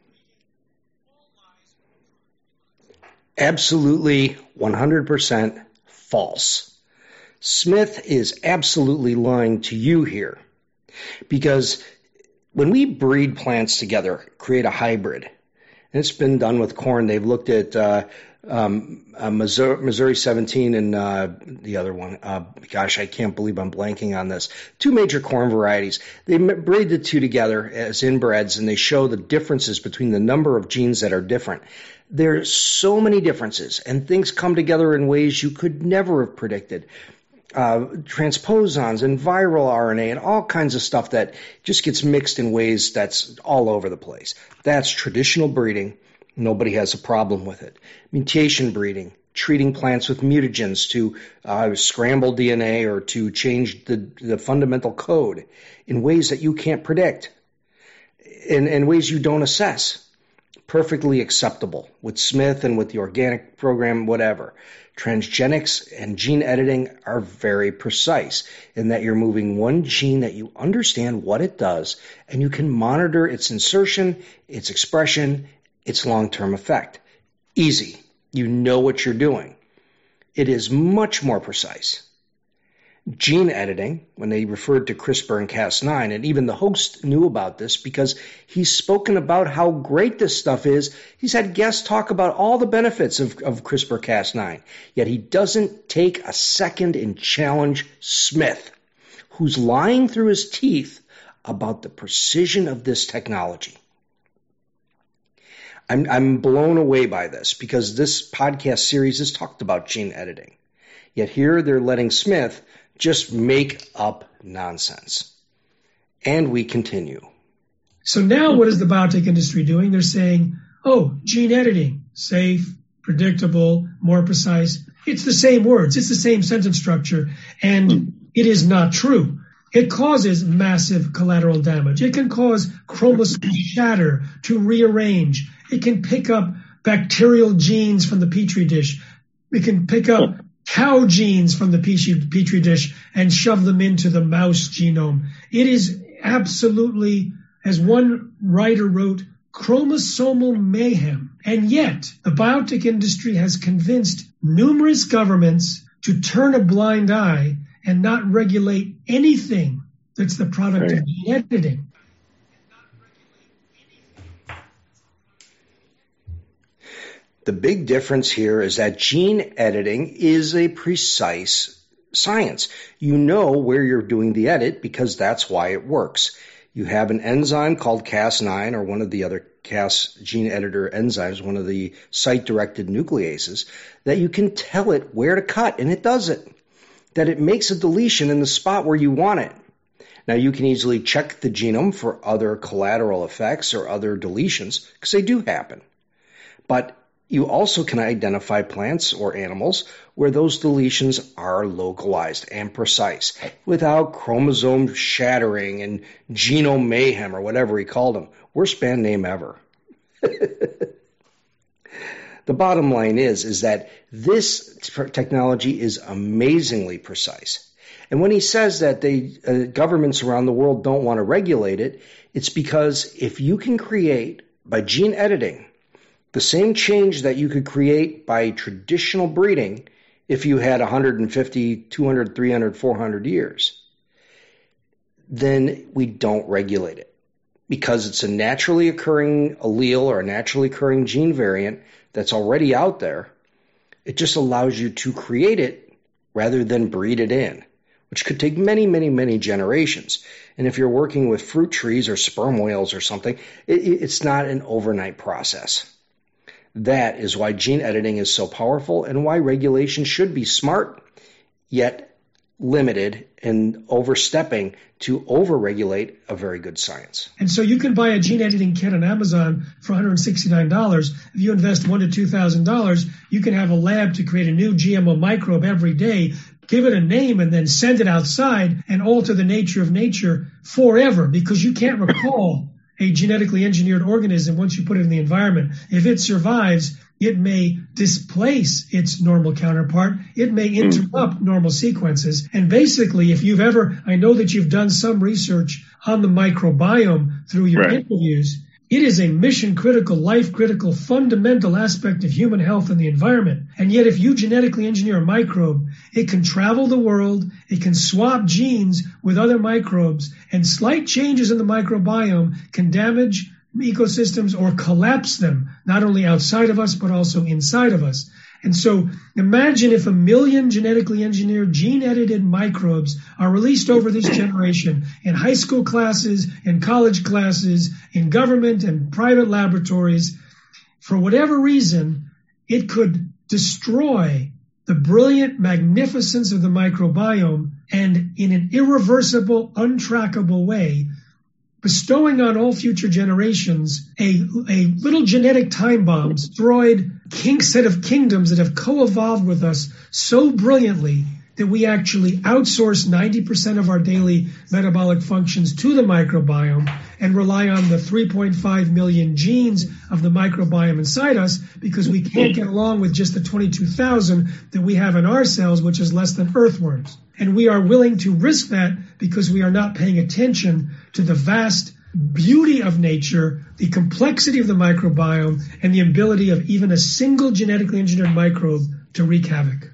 Absolutely one hundred percent false. Smith is absolutely lying to you here, because when we breed plants together, create a hybrid, and it's been done with corn. They've looked at uh, um, uh, Missouri, Missouri seventeen and uh, the other one. Uh, gosh, I can't believe I'm blanking on this. Two major corn varieties. They breed the two together as inbreds, and they show the differences between the number of genes that are different. There's so many differences, and things come together in ways you could never have predicted. Uh, transposons and viral R N A and all kinds of stuff that just gets mixed in ways that's all over the place. That's traditional breeding. Nobody has a problem with it. Mutation breeding, treating plants with mutagens to uh, scramble D N A or to change the, the fundamental code in ways that you can't predict, in, in ways you don't assess. Perfectly acceptable with Smith and with the organic program, whatever. Transgenics and gene editing are very precise in that you're moving one gene that you understand what it does, and you can monitor its insertion, its expression, its long-term effect. Easy. You know what you're doing. It is much more precise. Gene editing, when they referred to CRISPR and Cas nine, and even the host knew about this because he's spoken about how great this stuff is. He's had guests talk about all the benefits of, of CRISPR Cas nine, yet he doesn't take a second and challenge Smith, who's lying through his teeth about the precision of this technology. I'm, I'm blown away by this because this podcast series has talked about gene editing, yet here they're letting Smith just make up nonsense. And we continue. So now what is the biotech industry doing? They're saying, oh, gene editing, safe, predictable, more precise. It's the same words. It's the same sentence structure. And it is not true. It causes massive collateral damage. It can cause chromosomes to shatter, to rearrange. It can pick up bacterial genes from the Petri dish. It can pick up cow genes from the Petri dish and shove them into the mouse genome. It is absolutely, as one writer wrote, chromosomal mayhem. And yet, the biotech industry has convinced numerous governments to turn a blind eye and not regulate anything that's the product right. of gene editing. The big difference here is that gene editing is a precise science. You know where you're doing the edit because that's why it works. You have an enzyme called Cas nine or one of the other Cas gene editor enzymes, one of the site-directed nucleases, that you can tell it where to cut, and it does it. That it makes a deletion in the spot where you want it. Now, you can easily check the genome for other collateral effects or other deletions because they do happen. But you also can identify plants or animals where those deletions are localized and precise without chromosome shattering and genome mayhem or whatever he called them. Worst band name ever. The bottom line is, is that this technology is amazingly precise. And when he says that they, uh, governments around the world don't want to regulate it, it's because if you can create, by gene editing, the same change that you could create by traditional breeding if you had one hundred fifty, two hundred, three hundred, four hundred years, then we don't regulate it because it's a naturally occurring allele or a naturally occurring gene variant that's already out there. It just allows you to create it rather than breed it in, which could take many, many, many generations. And if you're working with fruit trees or sperm whales or something, it, it's not an overnight process. That is why gene editing is so powerful and why regulation should be smart, yet limited and overstepping to overregulate a very good science. And so you can buy a gene editing kit on Amazon for one hundred sixty-nine dollars. If you invest one thousand to two thousand dollars, you can have a lab to create a new G M O microbe every day, give it a name, and then send it outside and alter the nature of nature forever, because you can't recall a genetically engineered organism once you put it in the environment. If it survives, it may displace its normal counterpart. It may interrupt normal sequences. And basically, if you've ever, I know that you've done some research on the microbiome through your right. interviews. It is a mission critical, life critical, fundamental aspect of human health and the environment. And yet if you genetically engineer a microbe, it can travel the world, it can swap genes with other microbes, and slight changes in the microbiome can damage ecosystems or collapse them, not only outside of us, but also inside of us. And so imagine if a million genetically engineered, gene-edited microbes are released over this generation in high school classes, in college classes, in government and private laboratories. For whatever reason, it could destroy the brilliant magnificence of the microbiome and in an irreversible, untrackable way, bestowing on all future generations a, a little genetic time bomb, destroyed king set of kingdoms that have co-evolved with us so brilliantly that we actually outsource ninety percent of our daily metabolic functions to the microbiome and rely on the three point five million genes of the microbiome inside us, because we can't get along with just the twenty-two thousand that we have in our cells, which is less than earthworms. And we are willing to risk that because we are not paying attention to the vast beauty of nature, the complexity of the microbiome, and the ability of even a single genetically engineered microbe to wreak havoc.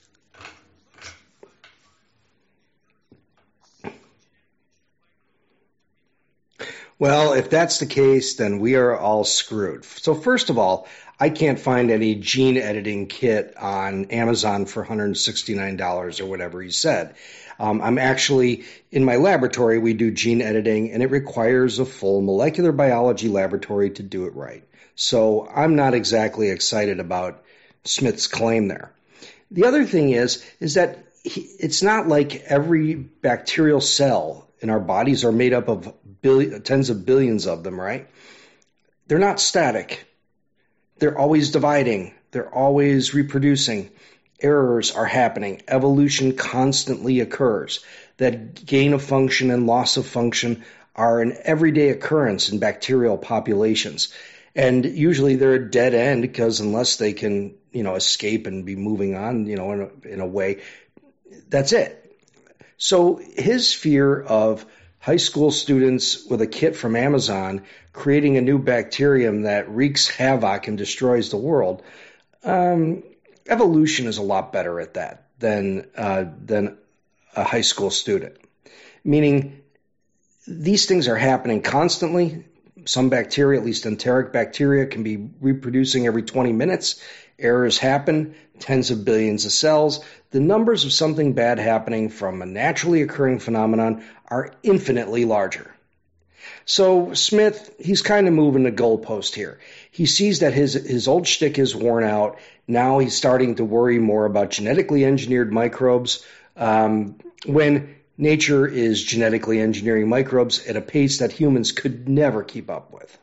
Well, if that's the case, then we are all screwed. So first of all, I can't find any gene editing kit on Amazon for one hundred sixty-nine dollars or whatever he said. Um, I'm actually, in my laboratory, we do gene editing, and it requires a full molecular biology laboratory to do it right. So I'm not exactly excited about Smith's claim there. The other thing is, is that he, it's not like every bacterial cell in our bodies are made up of billion, tens of billions of them, right? They're not static. They're always dividing. They're always reproducing. Errors are happening. Evolution constantly occurs. That gain of function and loss of function are an everyday occurrence in bacterial populations. And usually they're a dead end because unless they can, you know, escape and be moving on, you know, in a, in a way, that's it. So his fear of high school students with a kit from Amazon creating a new bacterium that wreaks havoc and destroys the world, um, evolution is a lot better at that than uh, than a high school student. Meaning these things are happening constantly. Some bacteria, at least enteric bacteria, can be reproducing every twenty minutes. Errors happen, tens of billions of cells. The numbers of something bad happening from a naturally occurring phenomenon are infinitely larger. So Smith, he's kind of moving the goalpost here. He sees that his, his old shtick is worn out. Now he's starting to worry more about genetically engineered microbes um, when nature is genetically engineering microbes at a pace that humans could never keep up with.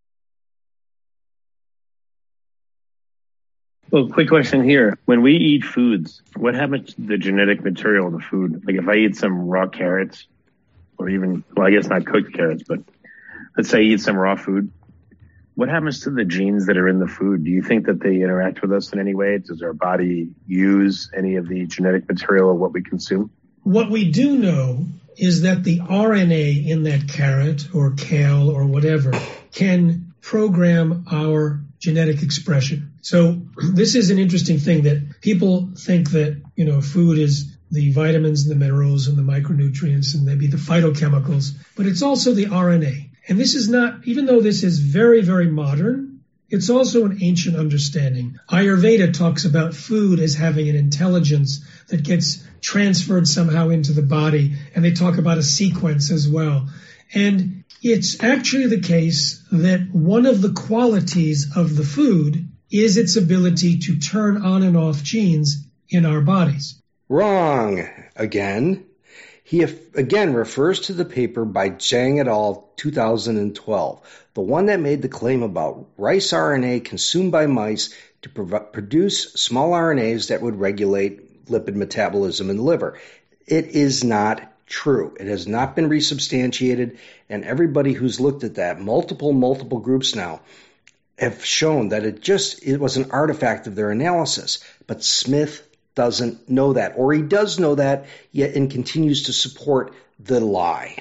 Well, quick question here. When we eat foods, what happens to the genetic material of the food? Like if I eat some raw carrots, or even, well, I guess not cooked carrots, but let's say I eat some raw food, what happens to the genes that are in the food? Do you think that they interact with us in any way? Does our body use any of the genetic material of what we consume? What we do know is that the R N A in that carrot or kale or whatever can program our genetic expression. So this is an interesting thing that people think that, you know, food is the vitamins and the minerals and the micronutrients and maybe the phytochemicals, but it's also the R N A. And this is not, even though this is very, very modern, it's also an ancient understanding. Ayurveda talks about food as having an intelligence that gets transferred somehow into the body, and they talk about a sequence as well. And it's actually the case that one of the qualities of the food is its ability to turn on and off genes in our bodies. Wrong again. He again refers to the paper by Zhang et al. two thousand twelve, the one that made the claim about rice R N A consumed by mice to prov- produce small R N As that would regulate lipid metabolism in the liver. It is not true. It has not been resubstantiated, and everybody who's looked at that, multiple, multiple groups now, have shown that it just it was an artifact of their analysis. But Smith doesn't know that, or he does know that, yet and continues to support the lie.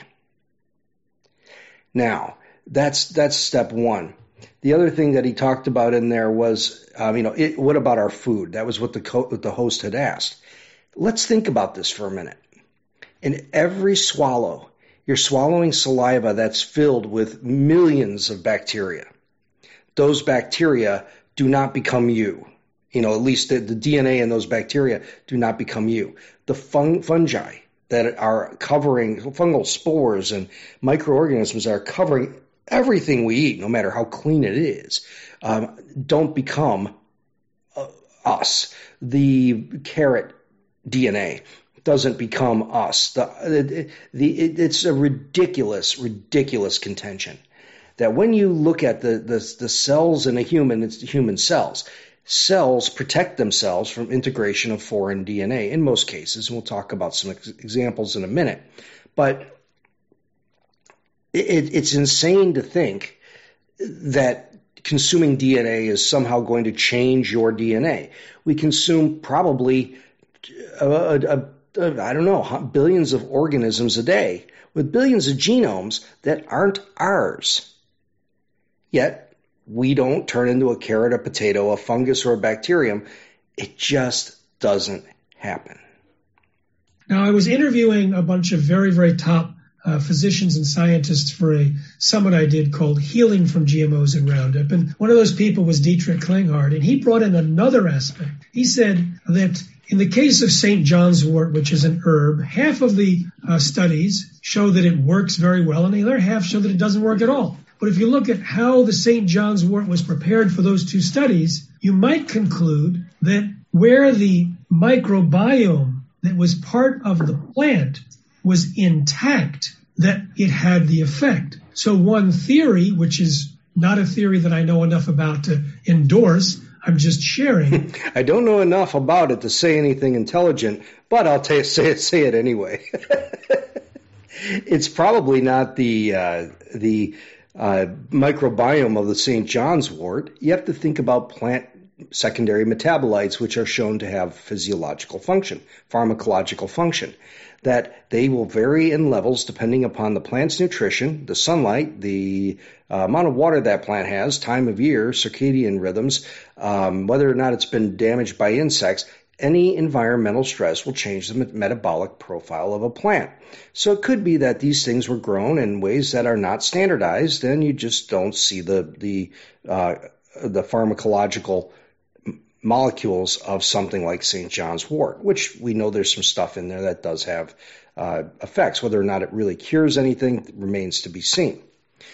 Now, that's that's step one. The other thing that he talked about in there was, um, you know, it, what about our food? That was what the co- what the host had asked. Let's think about this for a minute. In every swallow, you're swallowing saliva that's filled with millions of bacteria. Those bacteria do not become you. You know, at least the, the D N A in those bacteria do not become you. The fung, fungi that are covering, fungal spores and microorganisms that are covering everything we eat, no matter how clean it is, um, don't become uh, us. The carrot D N A doesn't become us. The, the, it, it's a ridiculous, ridiculous contention that when you look at the, the, the cells in a human, it's the human cells. Cells protect themselves from integration of foreign D N A in most cases, and we'll talk about some ex- examples in a minute. But it, it's insane to think that consuming D N A is somehow going to change your D N A. We consume probably, a, a, a, a, I don't know, billions of organisms a day with billions of genomes that aren't ours. Yet, we don't turn into a carrot, a potato, a fungus, or a bacterium. It just doesn't happen. Now, I was interviewing a bunch of very, very top uh, physicians and scientists for a summit I did called Healing from G M Os and Roundup. And one of those people was Dietrich Klinghardt, and he brought in another aspect. He said that in the case of Saint John's wort, which is an herb, half of the uh, studies show that it works very well, and the other half show that it doesn't work at all. But if you look at how the Saint John's wort was prepared for those two studies, you might conclude that where the microbiome that was part of the plant was intact, that it had the effect. So one theory, which is not a theory that I know enough about to endorse, I'm just sharing. I don't know enough about it to say anything intelligent, but I'll t- say it, say it anyway. It's probably not the uh, the Uh, microbiome of the Saint John's wort. You have to think about plant secondary metabolites, which are shown to have physiological function, pharmacological function, that they will vary in levels depending upon the plant's nutrition, the sunlight, the uh, amount of water that plant has, time of year, circadian rhythms, um, whether or not it's been damaged by insects. Any environmental stress will change the metabolic profile of a plant. So it could be that these things were grown in ways that are not standardized, and you just don't see the the uh, the pharmacological molecules of something like Saint John's wort, which we know there's some stuff in there that does have uh, effects. Whether or not it really cures anything remains to be seen.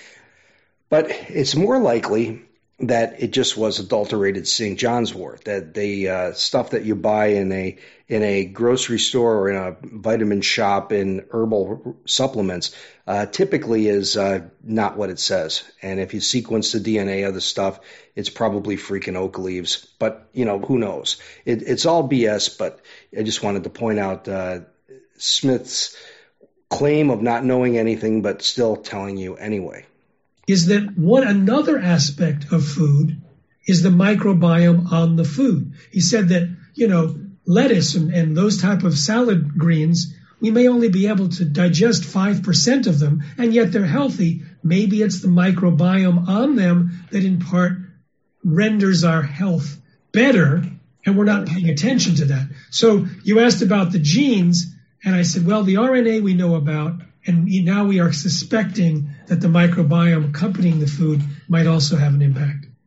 But it's more likely that it just was adulterated Saint John's wort, that the uh, stuff that you buy in a in a grocery store or in a vitamin shop in herbal supplements uh, typically is uh, not what it says. And if you sequence the D N A of the stuff, it's probably freaking oak leaves. But, you know, who knows? It, it's all B S, but I just wanted to point out uh, Smith's claim of not knowing anything but still telling you anyway. Is that one another aspect of food is the microbiome on the food. He said that, you know, lettuce and, and those type of salad greens, we may only be able to digest five percent of them, and yet they're healthy. Maybe it's the microbiome on them that in part renders our health better, and we're not paying attention to that. So you asked about the genes, and I said, well, the R N A we know about, and now we are suspecting that the microbiome accompanying the food might also have an impact.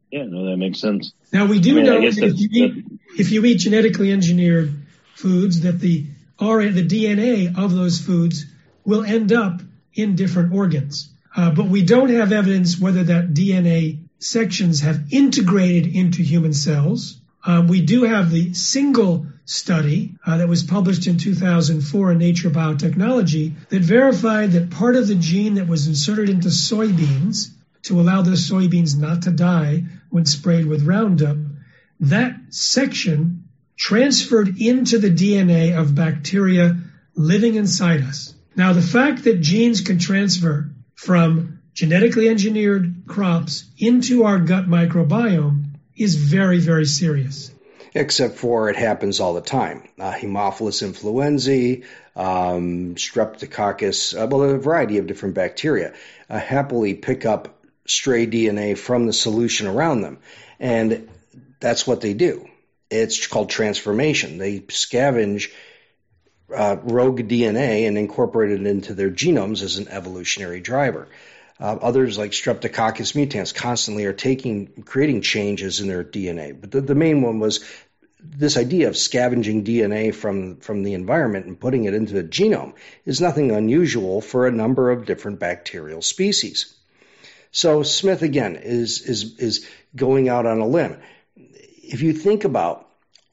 Yeah, no, that makes sense. Now, we do I mean, know I guess that if you, eat, if you eat genetically engineered foods, that the R N A, the D N A of those foods will end up in different organs. Uh, but we don't have evidence whether that D N A sections have integrated into human cells. Um, we do have the single study uh, that was published in two thousand four in Nature Biotechnology that verified that part of the gene that was inserted into soybeans to allow the soybeans not to die when sprayed with Roundup, that section transferred into the D N A of bacteria living inside us. Now, the fact that genes can transfer from genetically engineered crops into our gut microbiome is very, very serious. Except for it happens all the time. Uh, Haemophilus influenzae, um, Streptococcus, uh, well, a variety of different bacteria uh, happily pick up stray D N A from the solution around them. And that's what they do. It's called transformation. They scavenge uh, rogue D N A and incorporate it into their genomes as an evolutionary driver. Uh, others like Streptococcus mutans constantly are taking, creating changes in their D N A. But the, the main one was this idea of scavenging D N A from, from the environment and putting it into the genome is nothing unusual for a number of different bacterial species. So Smith, again, is, is, is going out on a limb. If you think about,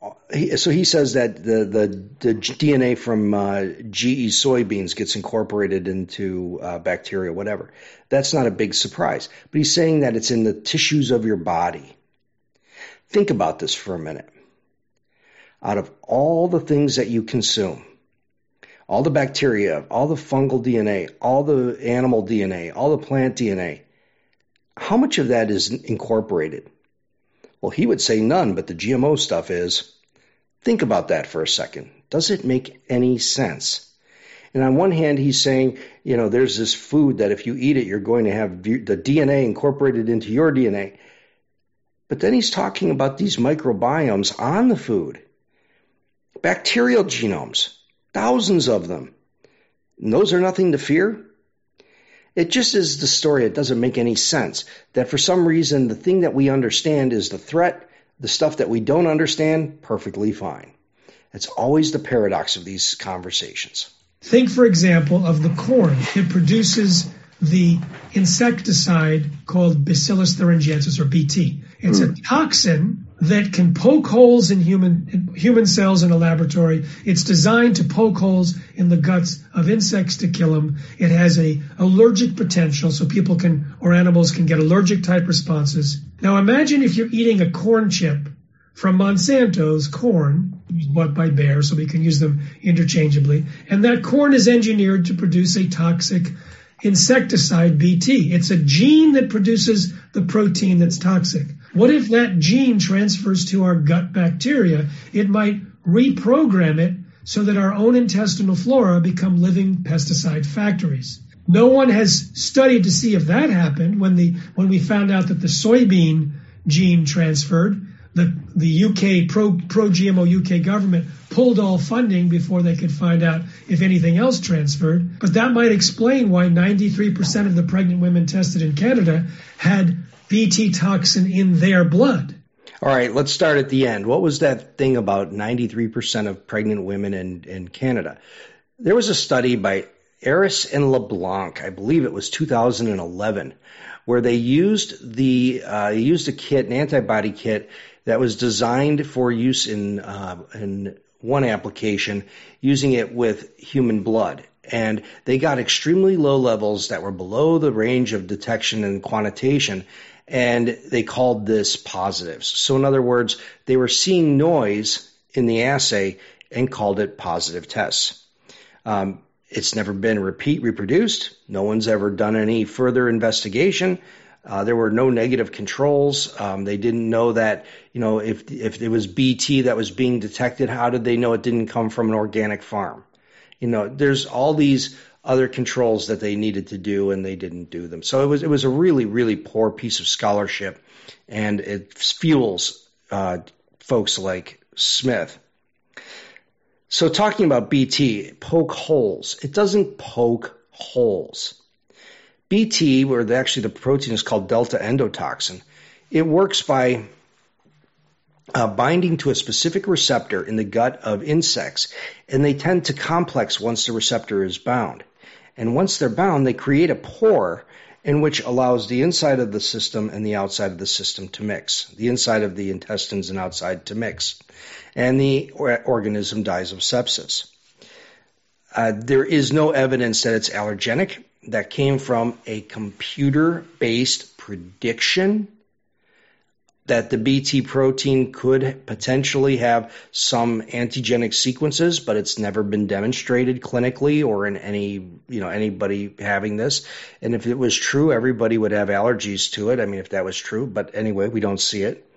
so he says that the, the, the D N A from uh, G E soybeans gets incorporated into uh, bacteria, whatever. That's not a big surprise. But he's saying that it's in the tissues of your body. Think about this for a minute. Out of all the things that you consume, all the bacteria, all the fungal D N A, all the animal D N A, all the plant D N A, how much of that is incorporated? Well, he would say none, but the G M O stuff is. Think about that for a second. Does it make any sense? And on one hand, he's saying, you know, there's this food that if you eat it, you're going to have the D N A incorporated into your D N A. But then he's talking about these microbiomes on the food. Bacterial genomes, thousands of them. And those are nothing to fear? It just is the story. It doesn't make any sense that for some reason the thing that we understand is the threat, the stuff that we don't understand, perfectly fine. It's always the paradox of these conversations. Think, for example, of the corn. It produces the insecticide called Bacillus thuringiensis, or B T. It's mm. a toxin that can poke holes in human in human cells in a laboratory. It's designed to poke holes in the guts of insects to kill them. It has a allergic potential, so people can, or animals can get allergic type responses. Now imagine if you're eating a corn chip from Monsanto's corn, bought by Bayer, so we can use them interchangeably, and that corn is engineered to produce a toxic insecticide B T. It's a gene that produces the protein that's toxic. What if that gene transfers to our gut bacteria? It might reprogram it so that our own intestinal flora become living pesticide factories. No one has studied to see if that happened. When the when we found out that the soybean gene transferred, the the U K pro pro G M O U K government pulled all funding before they could find out if anything else transferred. But that might explain why ninety-three percent of the pregnant women tested in Canada had B T toxin in their blood. All right, let's start at the end. What was that thing about ninety-three percent of pregnant women in, in Canada? There was a study by Aris and LeBlanc, I believe it was two thousand eleven, where they used the uh, used a kit, an antibody kit that was designed for use in uh, in one application, using it with human blood. And they got extremely low levels that were below the range of detection and quantitation, and they called this positives. So in other words, they were seeing noise in the assay and called it positive tests. Um, it's never been repeat reproduced. No one's ever done any further investigation. Uh, there were no negative controls. Um, they didn't know that, you know, if if it was B T that was being detected, how did they know it didn't come from an organic farm? You know, there's all these other controls that they needed to do, and they didn't do them. So it was it was a really, really poor piece of scholarship, and it fuels uh, folks like Smith. So talking about B T, poke holes. It doesn't poke holes. B T, where the, actually the protein is called delta endotoxin, It works by uh, binding to a specific receptor in the gut of insects, and they tend to complex once the receptor is bound. And once they're bound, they create a pore in which allows the inside of the system and the outside of the system to mix, the inside of the intestines and outside to mix. And the or- organism dies of sepsis. Uh, there is no evidence that it's allergenic. That came from a computer-based prediction that the B T protein could potentially have some antigenic sequences, but it's never been demonstrated clinically or in any, you know, anybody having this. And if it was true, everybody would have allergies to it. I mean, if that was true, but anyway, we don't see it.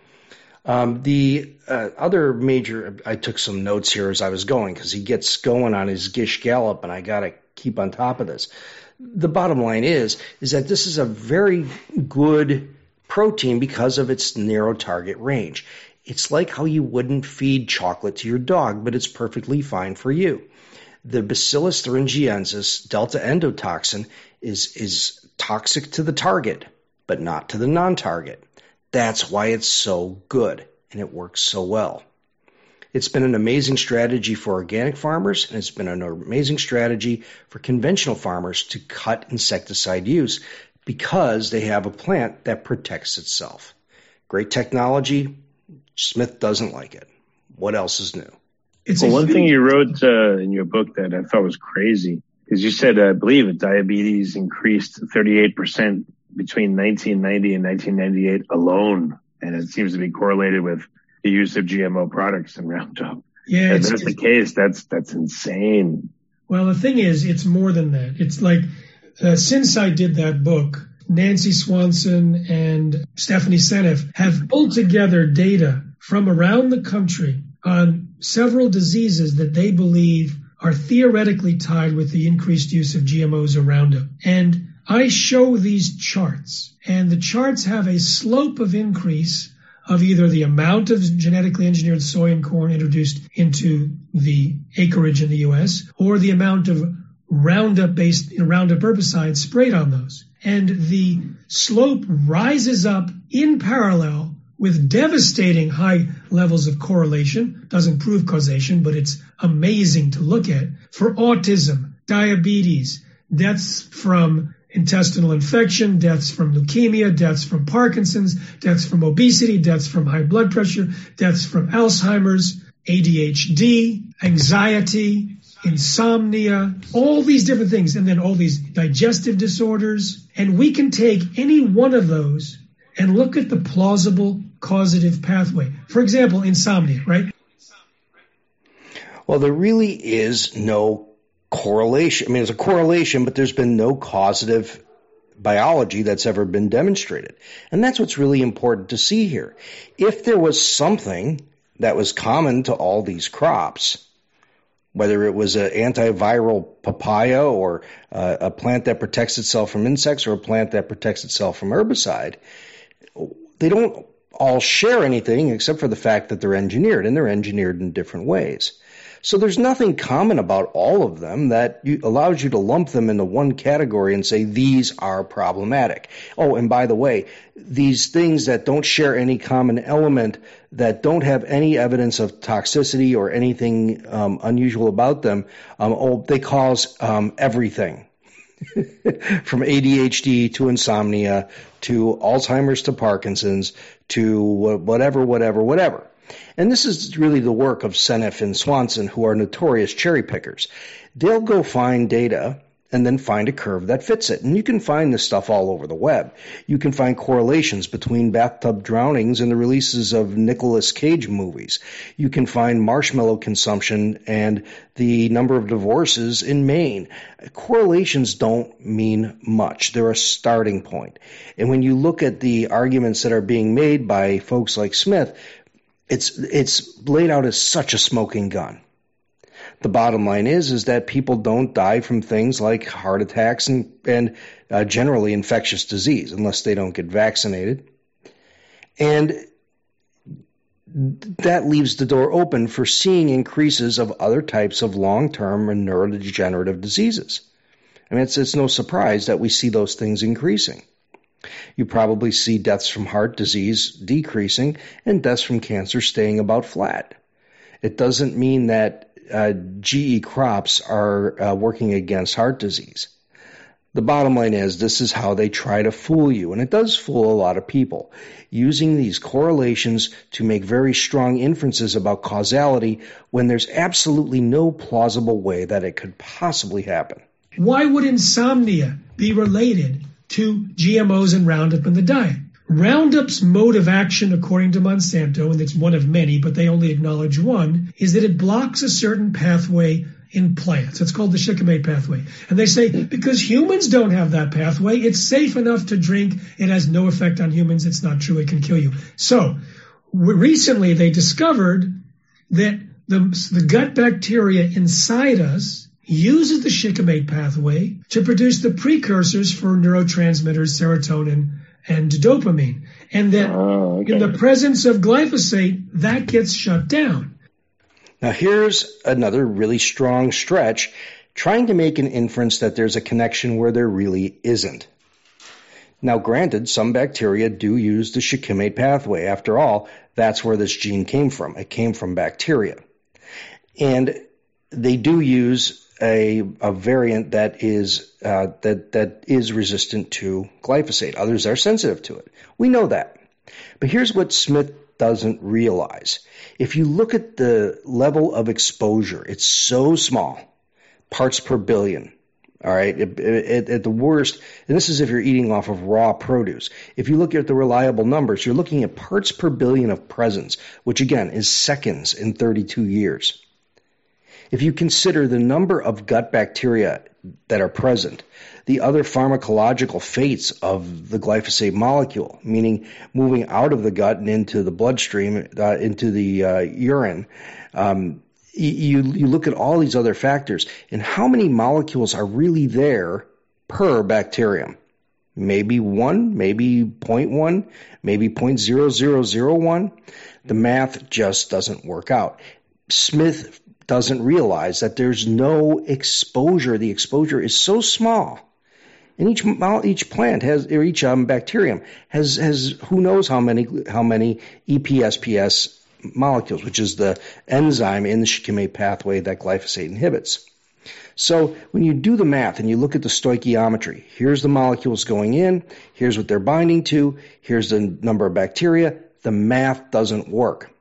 Um, the uh, other major, I took some notes here as I was going because he gets going on his Gish Gallop, and I got to keep on top of this. The bottom line is, is that this is a very good protein because of its narrow target range. It's like how you wouldn't feed chocolate to your dog, but it's perfectly fine for you. The Bacillus thuringiensis delta endotoxin is, is toxic to the target, but not to the non-target. That's why it's so good and it works so well. It's been an amazing strategy for organic farmers, and it's been an amazing strategy for conventional farmers to cut insecticide use because they have a plant that protects itself. Great technology. Smith doesn't like it. What else is new? It's well, one huge... thing you wrote uh, in your book that I thought was crazy is you said, I believe, that diabetes increased thirty-eight percent between nineteen ninety and nineteen ninety-eight alone, and it seems to be correlated with the use of G M O products in Roundup. Yeah, if that's the case, that's that's insane. Well, the thing is, it's more than that. It's like uh, since I did that book, Nancy Swanson and Stephanie Seneff have pulled together data from around the country on several diseases that they believe are theoretically tied with the increased use of G M Os or Roundup. And I show these charts, and the charts have a slope of increase of either the amount of genetically engineered soy and corn introduced into the acreage in the U S or the amount of Roundup-based Roundup herbicide sprayed on those. And the slope rises up in parallel with devastating high levels of correlation. Doesn't prove causation, but it's amazing to look at for autism, diabetes, deaths from intestinal infection, deaths from leukemia, deaths from Parkinson's, deaths from obesity, deaths from high blood pressure, deaths from Alzheimer's, A D H D, anxiety, insomnia, all these different things, and then all these digestive disorders. And we can take any one of those and look at the plausible causative pathway. For example, insomnia, right? Well, there really is no correlation. I mean, there's a correlation, but there's been no causative biology that's ever been demonstrated. And that's what's really important to see here. If there was something that was common to all these crops, whether it was an antiviral papaya or uh, a plant that protects itself from insects or a plant that protects itself from herbicide, they don't all share anything except for the fact that they're engineered, and they're engineered in different ways. So there's nothing common about all of them that you, allows you to lump them into one category and say these are problematic. Oh, and by the way, these things that don't share any common element, that don't have any evidence of toxicity or anything um, unusual about them, um, oh, they cause um, everything. From A D H D to insomnia to Alzheimer's to Parkinson's to whatever, whatever, whatever. And this is really the work of Seneff and Swanson, who are notorious cherry pickers. They'll go find data and then find a curve that fits it. And you can find this stuff all over the web. You can find correlations between bathtub drownings and the releases of Nicolas Cage movies. You can find marshmallow consumption and the number of divorces in Maine. Correlations don't mean much. They're a starting point. And when you look at the arguments that are being made by folks like Smith, It's it's laid out as such a smoking gun. The bottom line is is that people don't die from things like heart attacks and, and uh, generally infectious disease unless they don't get vaccinated. And that leaves the door open for seeing increases of other types of long-term and neurodegenerative diseases. I mean, it's, it's no surprise that we see those things increasing. You probably see deaths from heart disease decreasing and deaths from cancer staying about flat. It doesn't mean that uh, G E crops are uh, working against heart disease. The bottom line is this is how they try to fool you, and it does fool a lot of people, using these correlations to make very strong inferences about causality when there's absolutely no plausible way that it could possibly happen. Why would insomnia be related to G M Os and Roundup in the diet? Roundup's mode of action, according to Monsanto, and it's one of many, but they only acknowledge one, is that it blocks a certain pathway in plants. It's called the shikimate pathway. And they say because humans don't have that pathway, it's safe enough to drink. It has no effect on humans. It's not true. It can kill you. So recently they discovered that the, the gut bacteria inside us uses the shikimate pathway to produce the precursors for neurotransmitters, serotonin and dopamine. And that oh, okay. in the presence of glyphosate, that gets shut down. Now here's another really strong stretch, trying to make an inference that there's a connection where there really isn't. Now granted, some bacteria do use the shikimate pathway. After all, that's where this gene came from. It came from bacteria. And they do use a, a variant that is uh, that that is resistant to glyphosate. Others are sensitive to it. We know that. But here's what Smith doesn't realize. If you look at the level of exposure, it's so small, parts per billion. All right, it, it, at the worst, and this is if you're eating off of raw produce. If you look at the reliable numbers, you're looking at parts per billion of presence, which again is seconds in thirty-two years. If you consider the number of gut bacteria that are present, the other pharmacological fates of the glyphosate molecule, meaning moving out of the gut and into the bloodstream, uh, into the uh, urine, um, you, you look at all these other factors and how many molecules are really there per bacterium. Maybe one, maybe zero point one, maybe zero point zero zero zero one. The math just doesn't work out. Smith doesn't realize that there's no exposure. The exposure is so small. And each each plant has, or each um, bacterium has has who knows how many how many E P S P S molecules, which is the enzyme in the shikimate pathway that glyphosate inhibits. So when you do the math and you look at the stoichiometry, here's the molecules going in, here's what they're binding to, here's the number of bacteria. The math doesn't work.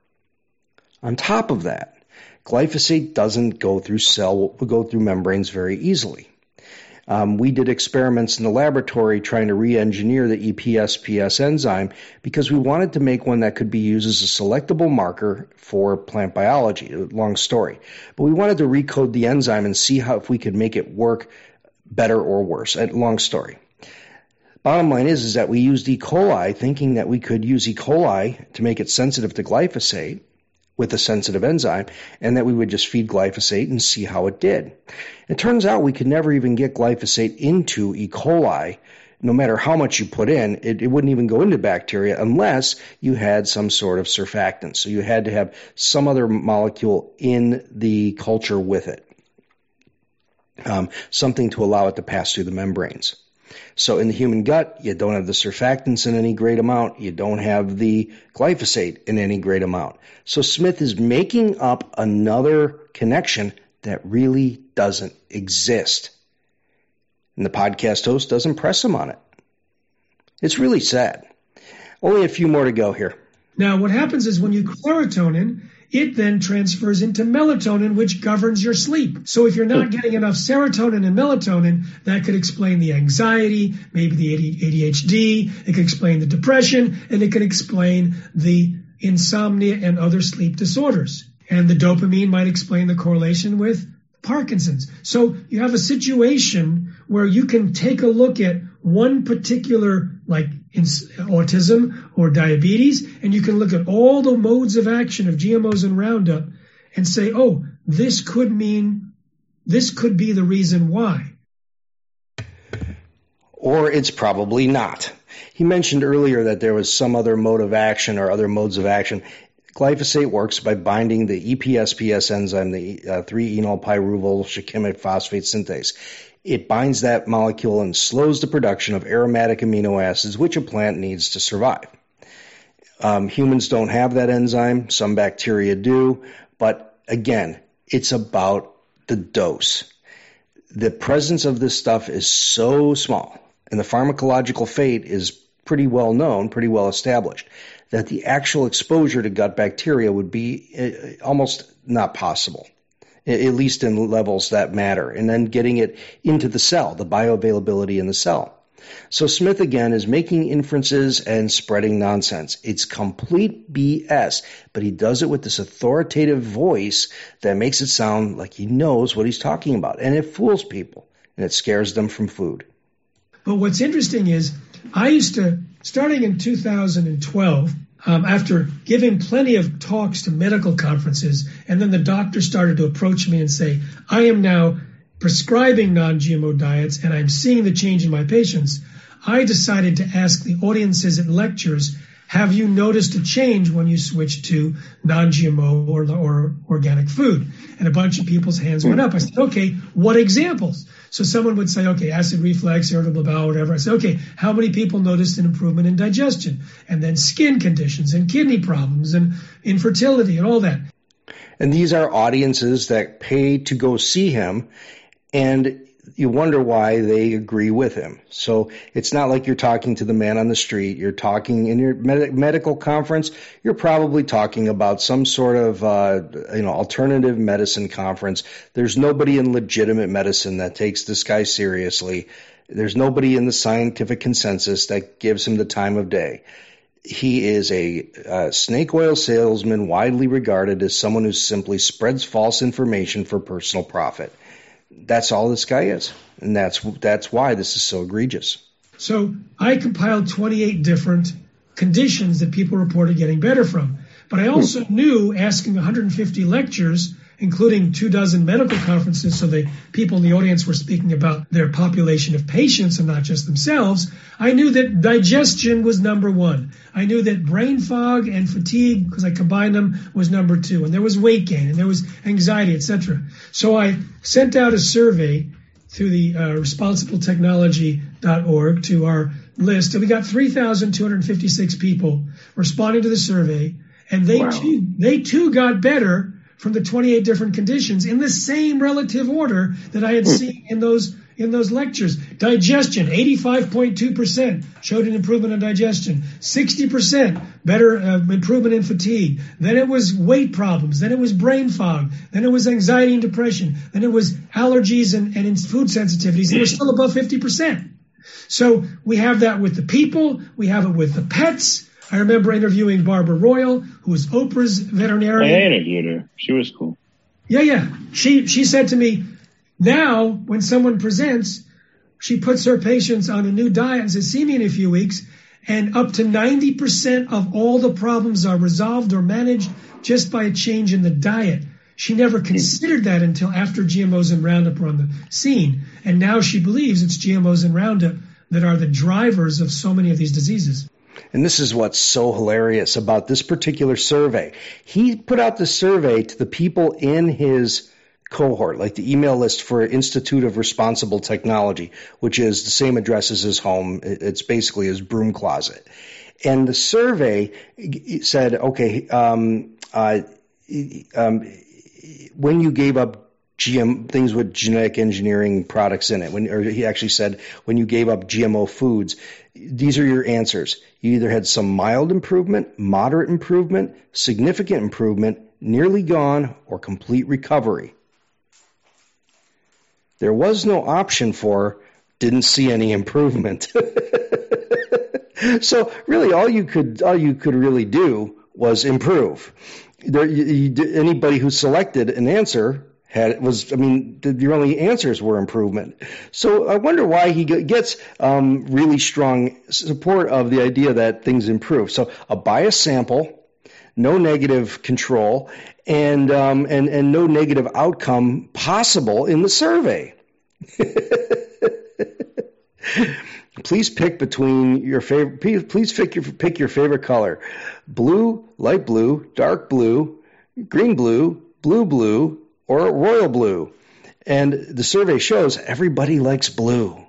On top of that, glyphosate doesn't go through cell, go through membranes very easily. Um, we did experiments in the laboratory trying to re-engineer the E P S P S enzyme because we wanted to make one that could be used as a selectable marker for plant biology. Long story. But we wanted to recode the enzyme and see how if we could make it work better or worse. Long story. Bottom line is, is that we used E. coli thinking that we could use E. coli to make it sensitive to glyphosate with a sensitive enzyme, and that we would just feed glyphosate and see how it did. It turns out we could never even get glyphosate into E. coli. No matter how much you put in, it, it wouldn't even go into bacteria unless you had some sort of surfactant. So you had to have some other molecule in the culture with it, um, something to allow it to pass through the membranes. So in the human gut, you don't have the surfactants in any great amount. You don't have the glyphosate in any great amount. So Smith is making up another connection that really doesn't exist. And the podcast host doesn't press him on it. It's really sad. Only a few more to go here. Now, what happens is when you serotonin, it then transfers into melatonin, which governs your sleep. So if you're not getting enough serotonin and melatonin, that could explain the anxiety, maybe the A D H D, it could explain the depression, and it could explain the insomnia and other sleep disorders. And the dopamine might explain the correlation with Parkinson's. So you have a situation where you can take a look at one particular, like in autism or diabetes, and you can look at all the modes of action of G M Os and Roundup and say, oh, this could mean, this could be the reason why. Or it's probably not. He mentioned earlier that there was some other mode of action or other modes of action. Glyphosate works by binding the E P S P S enzyme, the uh, three enol pyruvyl shikimate phosphate synthase. It binds that molecule and slows the production of aromatic amino acids, which a plant needs to survive. Um, humans don't have that enzyme. Some bacteria do. But again, it's about the dose. The presence of this stuff is so small, and the pharmacological fate is pretty well known, pretty well established, that the actual exposure to gut bacteria would be almost not possible, at least in levels that matter, and then getting it into the cell, the bioavailability in the cell. So Smith, again, is making inferences and spreading nonsense. It's complete B S, but he does it with this authoritative voice that makes it sound like he knows what he's talking about, and it fools people, and it scares them from food. But what's interesting is I used to, starting in two thousand twelve, um, after giving plenty of talks to medical conferences, and then the doctor started to approach me and say, I am now prescribing non-G M O diets and I'm seeing the change in my patients, I decided to ask the audiences at lectures, have you noticed a change when you switch to non-G M O or, or organic food? And a bunch of people's hands went up. I said, okay, what examples? So someone would say, okay, acid reflux, irritable bowel, whatever. I said, okay, how many people noticed an improvement in digestion? And then skin conditions and kidney problems and infertility and all that. And these are audiences that pay to go see him, and you wonder why they agree with him. So it's not like you're talking to the man on the street. You're talking in your med- medical conference. You're probably talking about some sort of uh, you know alternative medicine conference. There's nobody in legitimate medicine that takes this guy seriously. There's nobody in the scientific consensus that gives him the time of day. He is a uh, snake oil salesman, widely regarded as someone who simply spreads false information for personal profit. That's all this guy is, and that's that's why this is so egregious. So I compiled twenty-eight different conditions that people reported getting better from. But I also knew, asking one hundred fifty lectures, including two dozen medical conferences, so the people in the audience were speaking about their population of patients and not just themselves, I knew that digestion was number one. I knew that brain fog and fatigue, because I combined them, was number two. And there was weight gain, and there was anxiety, et cetera. So I sent out a survey through the uh, responsible technology dot org to our list, and we got three thousand two hundred fifty-six people responding to the survey, and they wow. too, they too got better from the twenty-eight different conditions in the same relative order that I had seen in those in those lectures. Digestion, eighty-five point two percent showed an improvement in digestion. sixty percent better uh, improvement in fatigue. Then it was weight problems. Then it was brain fog. Then it was anxiety and depression. Then it was allergies and, and food sensitivities. They were still above fifty percent. So we have that with the people. We have it with the pets. I remember interviewing Barbara Royal, who was Oprah's veterinarian. I interviewed her. She was cool. Yeah, yeah. She she said to me, now when someone presents, she puts her patients on a new diet and says, see me in a few weeks, and up to ninety percent of all the problems are resolved or managed just by a change in the diet. She never considered that until after G M Os and Roundup were on the scene. And now she believes it's G M Os and Roundup that are the drivers of so many of these diseases. And this is what's so hilarious about this particular survey. He put out the survey to the people in his cohort, like the email list for Institute of Responsible Technology, which is the same address as his home. It's basically his broom closet. And the survey said, okay, um, uh, um, when you gave up G M things with genetic engineering products in it, when, or he actually said, when you gave up G M O foods, these are your answers. You either had some mild improvement, moderate improvement, significant improvement, nearly gone, or complete recovery. There was no option for didn't see any improvement. So really, all you could all you could really do was improve. There, you, you, anybody who selected an answer had was, I mean, the, the only answers were improvement. So I wonder why he gets um, really strong support of the idea that things improve. So a biased sample, no negative control, and um, and and no negative outcome possible in the survey. Please pick between your favorite. Please pick your pick your favorite color: blue, light blue, dark blue, green blue, blue blue, or royal blue. And the survey shows everybody likes blue.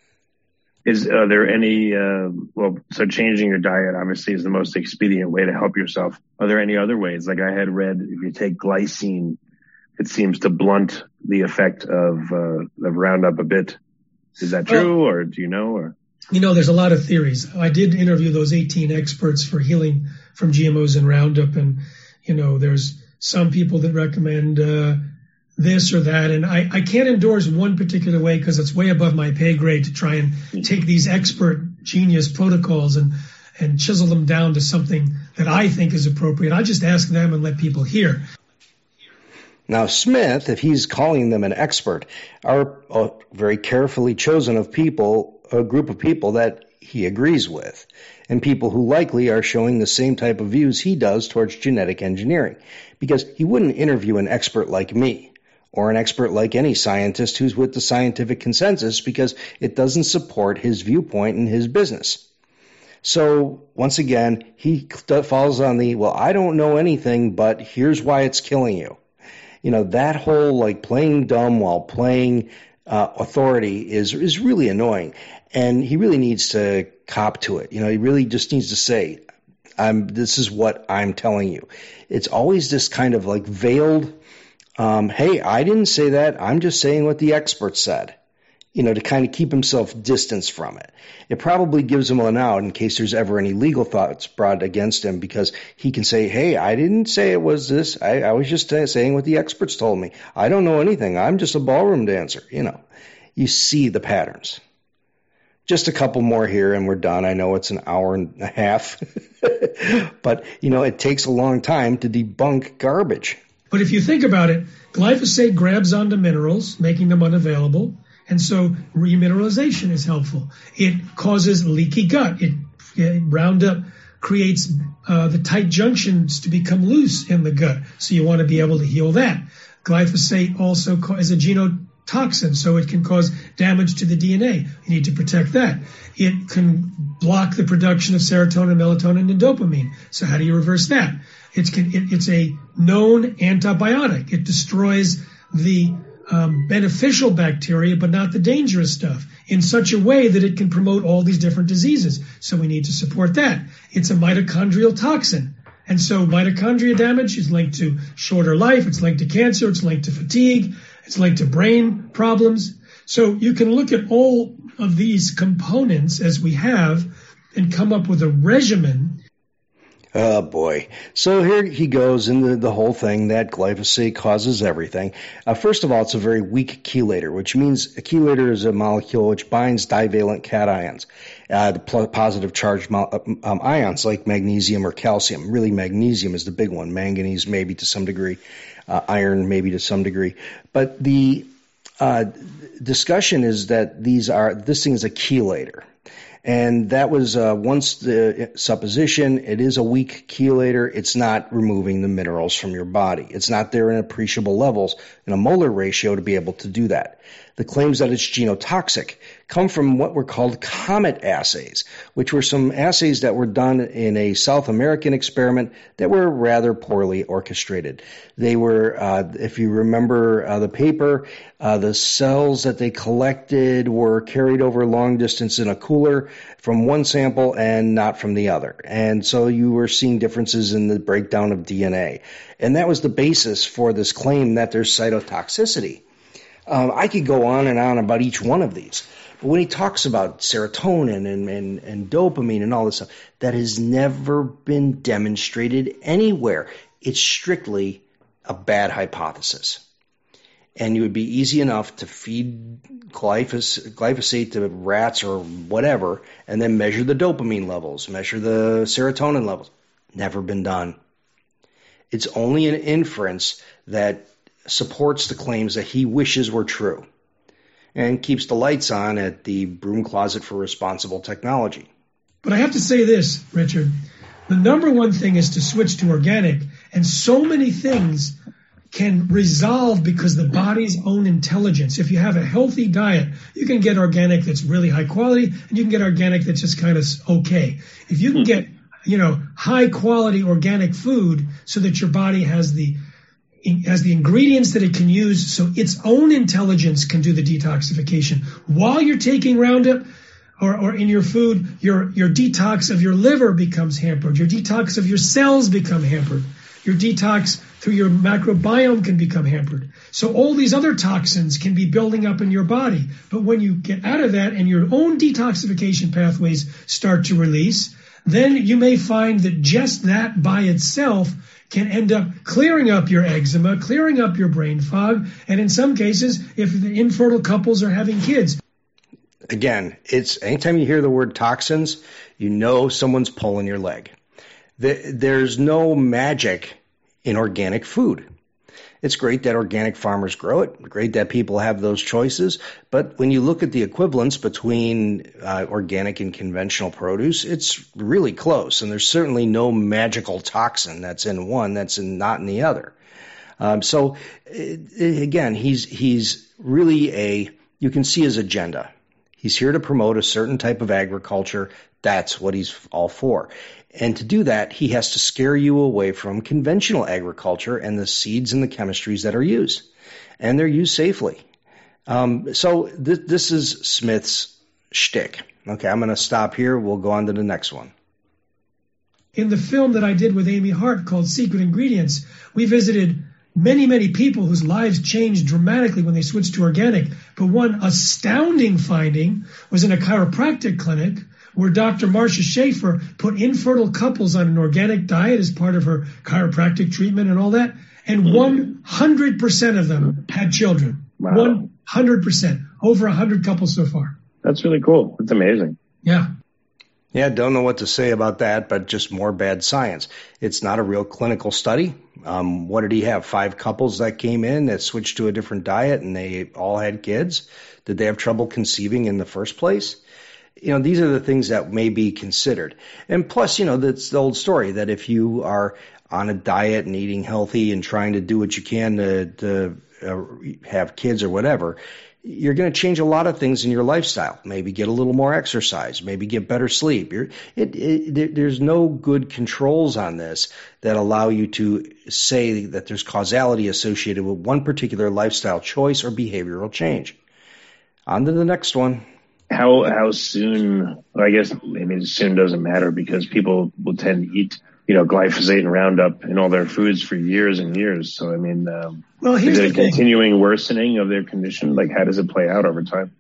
Is are there any, uh, well, so changing your diet obviously is the most expedient way to help yourself. Are there any other ways? Like I had read, if you take glycine, it seems to blunt the effect of, uh, of Roundup a bit. Is that true, or do you know? Or You know, there's a lot of theories. I did interview those eighteen experts for healing from G M Os and Roundup, and, you know, there's some people that recommend uh, this or that, and I, I can't endorse one particular way because it's way above my pay grade to try and take these expert genius protocols and, and chisel them down to something that I think is appropriate. I just ask them and let people hear. Now, Smith, if he's calling them an expert, are uh, very carefully chosen of people, a group of people that he agrees with, and people who likely are showing the same type of views he does towards genetic engineering, because he wouldn't interview an expert like me or an expert like any scientist who's with the scientific consensus, because it doesn't support his viewpoint and his business. So once again, he falls on the, well, I don't know anything, but here's why it's killing you. You know, that whole like playing dumb while playing uh, authority is is really annoying. And he really needs to cop to it. You know, he really just needs to say, I'm, this is what I'm telling you. It's always this kind of like veiled, um, hey, I didn't say that. I'm just saying what the expert said, you know, to kind of keep himself distanced from it. It probably gives him an out in case there's ever any legal thoughts brought against him, because he can say, hey, I didn't say it was this. I, I was just saying what the experts told me. I don't know anything. I'm just a ballroom dancer. You know, you see the patterns. Just a couple more here and we're done. I know it's an hour and a half, but, you know, it takes a long time to debunk garbage. But if you think about it, glyphosate grabs onto minerals, making them unavailable. And so remineralization is helpful. It causes leaky gut. It, it Roundup creates uh, the tight junctions to become loose in the gut. So you want to be able to heal that. Glyphosate also is a genotoxin, so it can cause damage to the D N A. You need to protect that. It can block the production of serotonin, melatonin, and dopamine. So how do you reverse that? It's, it, it's a known antibiotic. It destroys the um, beneficial bacteria, but not the dangerous stuff, in such a way that it can promote all these different diseases. So we need to support that. It's a mitochondrial toxin. And so mitochondria damage is linked to shorter life. It's linked to cancer. It's linked to fatigue. It's linked to brain problems. So you can look at all of these components as we have and come up with a regimen. Oh, boy. So here he goes in the, the whole thing that glyphosate causes everything. Uh, first of all, it's a very weak chelator, which means a chelator is a molecule which binds divalent cations, uh, the pl- positive charged mo- um, ions like magnesium or calcium. Really, magnesium is the big one. Manganese maybe to some degree. Uh, iron maybe to some degree. But the uh, discussion is that these are this thing is a chelator. And that was uh, once the supposition. It is a weak chelator. It's not removing the minerals from your body. It's not there in appreciable levels in a molar ratio to be able to do that. The claims that it's genotoxic come from what were called COMET assays, which were some assays that were done in a South American experiment that were rather poorly orchestrated. They were, uh, if you remember uh, the paper, uh, the cells that they collected were carried over long distance in a cooler from one sample and not from the other. And so you were seeing differences in the breakdown of D N A. And that was the basis for this claim that there's cytotoxicity. Um, I could go on and on about each one of these. But when he talks about serotonin and, and, and dopamine and all this stuff, that has never been demonstrated anywhere. It's strictly a bad hypothesis. And it would be easy enough to feed glyphosate, glyphosate to rats or whatever, and then measure the dopamine levels, measure the serotonin levels. Never been done. It's only an inference that supports the claims that he wishes were true and keeps the lights on at the broom closet for responsible technology. But I have to say this, Richard. The number one thing is to switch to organic, and so many things can resolve because the body's own intelligence. If you have a healthy diet, you can get organic that's really high quality, and you can get organic that's just kind of okay. If you can get, you know, high quality organic food so that your body has the has the ingredients that it can use so its own intelligence can do the detoxification. While you're taking Roundup or, or in your food, your, your detox of your liver becomes hampered. Your detox of your cells become hampered. Your detox through your microbiome can become hampered. So all these other toxins can be building up in your body. But when you get out of that and your own detoxification pathways start to release, then you may find that just that by itself can end up clearing up your eczema, clearing up your brain fog, and in some cases, if the infertile couples are having kids. Again, it's anytime you hear the word toxins, you know someone's pulling your leg. There's no magic in organic food. It's great that organic farmers grow it, great that people have those choices, but when you look at the equivalence between uh, organic and conventional produce, it's really close, and there's certainly no magical toxin that's in one that's in, not in the other. Um, so, it, again, he's he's really a, you can see his agenda. He's here to promote a certain type of agriculture. That's what he's all for. And to do that, he has to scare you away from conventional agriculture and the seeds and the chemistries that are used. And they're used safely. Um, so th- this is Smith's shtick. Okay, I'm going to stop here. We'll go on to the next one. In the film that I did with Amy Hart called Secret Ingredients, we visited many, many people whose lives changed dramatically when they switched to organic. But one astounding finding was in a chiropractic clinic where Doctor Marcia Schaefer put infertile couples on an organic diet as part of her chiropractic treatment and all that, and one hundred percent of them had children. Wow. one hundred percent. Over one hundred couples so far. That's really cool. That's amazing. Yeah. Yeah, don't know what to say about that, but just more bad science. It's not a real clinical study. Um, what did he have? Five couples that came in that switched to a different diet and they all had kids? Did they have trouble conceiving in the first place? You know, these are the things that may be considered. And plus, you know, that's the old story that if you are on a diet and eating healthy and trying to do what you can to, to uh, have kids or whatever, you're going to change a lot of things in your lifestyle. Maybe get a little more exercise, maybe get better sleep. You're, it, it, there's no good controls on this that allow you to say that there's causality associated with one particular lifestyle choice or behavioral change. On to the next one. How how soon? Well, I guess I mean soon doesn't matter because people will tend to eat, you know, glyphosate and Roundup in all their foods for years and years. So I mean, um, well, here's is it the a thing. continuing worsening of their condition? Like, how does it play out over time?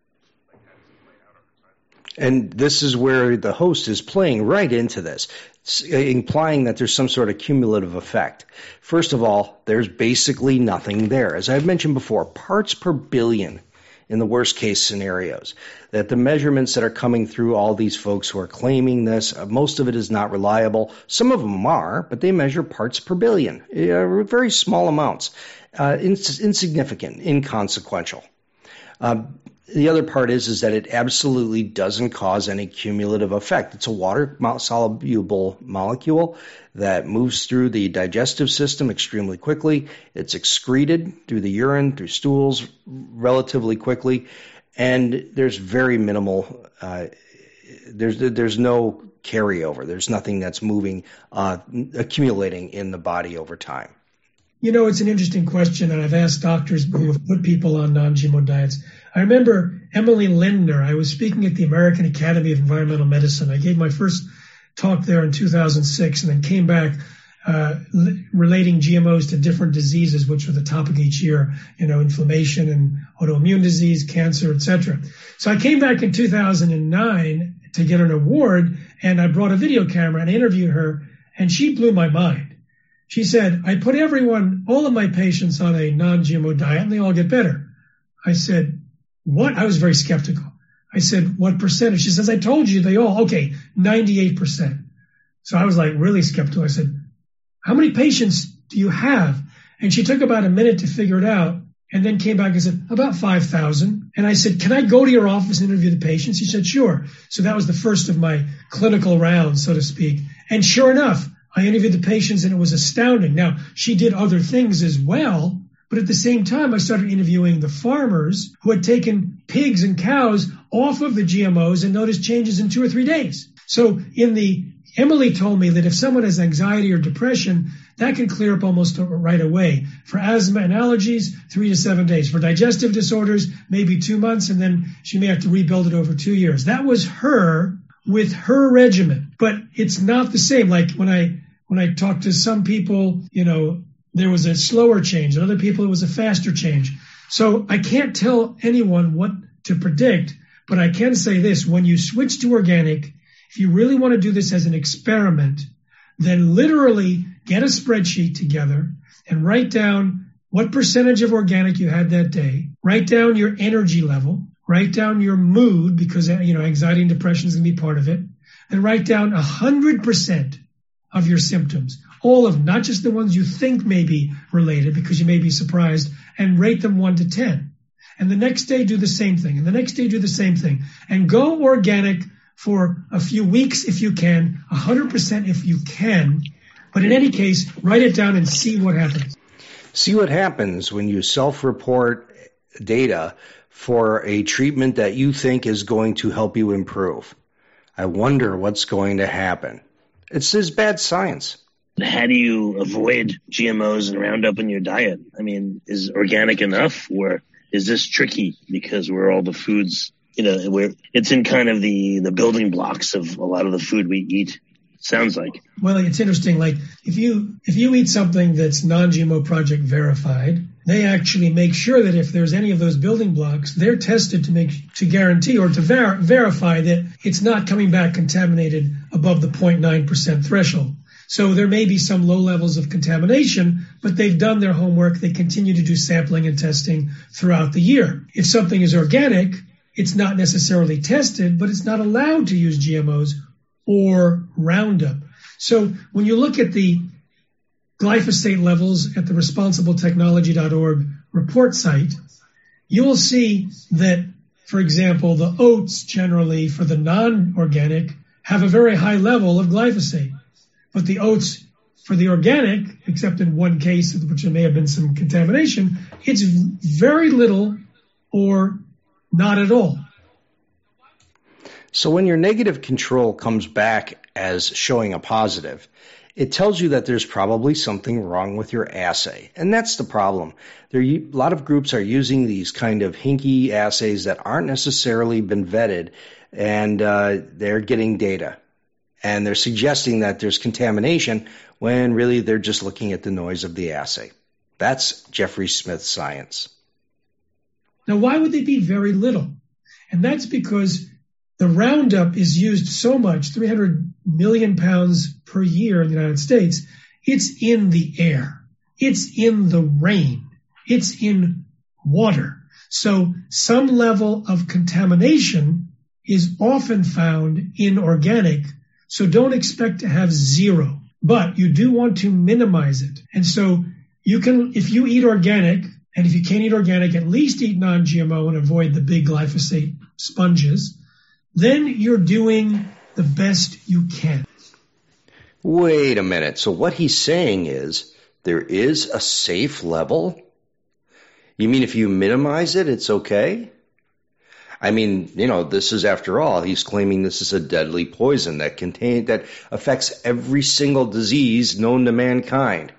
And this is where the host is playing right into this, implying that there's some sort of cumulative effect. First of all, there's basically nothing there. As I've mentioned before, parts per billion in the worst case scenarios, that the measurements that are coming through all these folks who are claiming this, uh, most of it is not reliable. Some of them are, but they measure parts per billion, uh, very small amounts, uh, ins- insignificant, inconsequential. Uh, the other part is, is that it absolutely doesn't cause any cumulative effect. It's a water-soluble molecule that moves through the digestive system extremely quickly. It's excreted through the urine, through stools relatively quickly, and there's very minimal, uh, there's there's no carryover. There's nothing that's moving, uh, accumulating in the body over time. You know, it's an interesting question, and I've asked doctors who have put people on non-G M O diets. I remember Emily Lindner. I was speaking at the American Academy of Environmental Medicine. I gave my first talk there in two thousand six and then came back uh, relating G M Os to different diseases, which were the topic each year, you know, inflammation and autoimmune disease, cancer, et cetera. So I came back in two thousand nine to get an award, and I brought a video camera and I interviewed her, and she blew my mind. She said, I put everyone, all of my patients on a non-G M O diet and they all get better. I said, what? I was very skeptical. I said, what percentage? She says, I told you they all, okay, ninety-eight percent. So I was like really skeptical. I said, how many patients do you have? And she took about a minute to figure it out and then came back and said, about five thousand. And I said, can I go to your office and interview the patients? She said, sure. So that was the first of my clinical round, so to speak. And sure enough, I interviewed the patients and it was astounding. Now, she did other things as well, but at the same time, I started interviewing the farmers who had taken pigs and cows off of the G M Os and noticed changes in two or three days. So in the Emily told me that if someone has anxiety or depression, that can clear up almost right away. For asthma and allergies, three to seven days. For digestive disorders, maybe two months, and then she may have to rebuild it over two years. That was her with her regimen. But it's not the same. Like when I when I talked to some people, you know, there was a slower change. And other people, it was a faster change. So I can't tell anyone what to predict, but I can say this. When you switch to organic, if you really want to do this as an experiment, then literally get a spreadsheet together and write down what percentage of organic you had that day. Write down your energy level. Write down your mood, because, you know, anxiety and depression is going to be part of it. And write down one hundred percent of your symptoms. All of them, not just the ones you think may be related, because you may be surprised, and rate them one to ten. And the next day do the same thing. And the next day do the same thing. And go organic for a few weeks if you can, one hundred percent if you can. But in any case, write it down and see what happens. See what happens when you self-report data for a treatment that you think is going to help you improve. I wonder what's going to happen. It's this bad science. How do you avoid G M Os and Roundup in your diet? I mean, is organic enough, or is this tricky because we're all the foods, you know, we're, it's in kind of the, the building blocks of a lot of the food we eat, sounds like. Well, it's interesting. Like if you, if you eat something that's non-G M O Project verified, they actually make sure that if there's any of those building blocks, they're tested to make, to guarantee or to ver- verify that it's not coming back contaminated above the zero point nine percent threshold. So there may be some low levels of contamination, but they've done their homework. They continue to do sampling and testing throughout the year. If something is organic, it's not necessarily tested, but it's not allowed to use G M Os or Roundup. So when you look at the glyphosate levels at the responsible technology dot org report site, you will see that, for example, the oats generally for the non-organic have a very high level of glyphosate. But the oats for the organic, except in one case, which there may have been some contamination, it's very little or not at all. So when your negative control comes back as showing a positive, it tells you that there's probably something wrong with your assay. And that's the problem. There, a lot of groups are using these kind of hinky assays that aren't necessarily been vetted, and uh, they're getting data. And they're suggesting that there's contamination when really they're just looking at the noise of the assay. That's Jeffrey Smith's science. Now, why would they be very little? And that's because the Roundup is used so much, three hundred million pounds per year in the United States. It's in the air. It's in the rain. It's in water. So some level of contamination is often found in organic. So don't expect to have zero, but you do want to minimize it. And so you can, if you eat organic, and if you can't eat organic, at least eat non-G M O and avoid the big glyphosate sponges, then you're doing the best you can. Wait a minute. So what he's saying is there is a safe level? You mean if you minimize it, it's okay? I mean, you know, this is, after all, he's claiming this is a deadly poison that contain, that affects every single disease known to mankind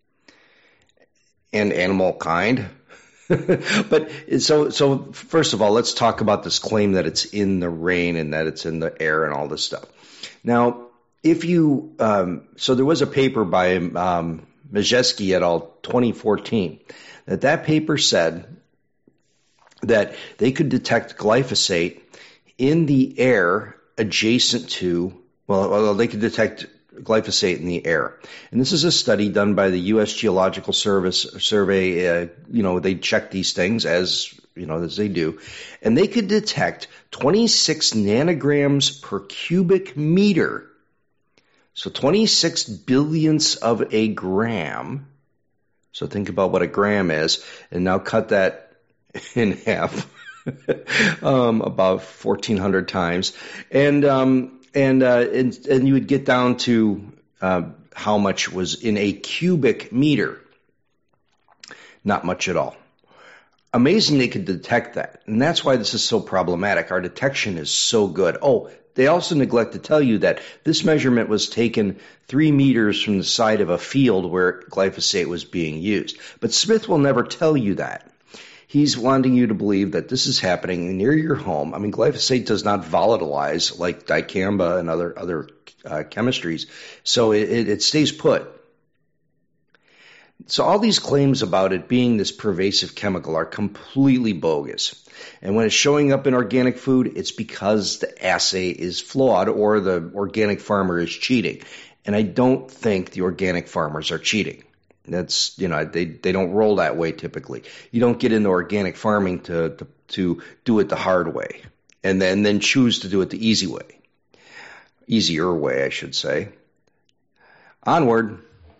and animal kind. But so, so first of all, let's talk about this claim that it's in the rain and that it's in the air and all this stuff. Now, if you, um, so there was a paper by um, Majeski et al. twenty fourteen that that paper said that they could detect glyphosate in the air adjacent to, well, well, they could detect glyphosate in the air. And this is a study done by the U S Geological Service survey. Uh, you know, they check these things as, you know, as they do. And they could detect twenty-six nanograms per cubic meter. So twenty-six billionths of a gram. So think about what a gram is. And now cut that in half, um, about fourteen hundred times, and um, and, uh, and and you would get down to uh, how much was in a cubic meter. Not much at all. Amazing they could detect that, and that's why this is so problematic. Our detection is so good. Oh, They also neglect to tell you that this measurement was taken three meters from the side of a field where glyphosate was being used. But Smith will never tell you that. He's wanting you to believe that this is happening near your home. I mean, glyphosate does not volatilize like dicamba and other other uh, chemistries, so it, it, it stays put. So all these claims about it being this pervasive chemical are completely bogus. And when it's showing up in organic food, it's because the assay is flawed or the organic farmer is cheating. And I don't think the organic farmers are cheating. That's, you know, they, they don't roll that way typically. You don't get into organic farming to, to, to do it the hard way and then, then choose to do it the easy way. Easier way, I should say. Onward.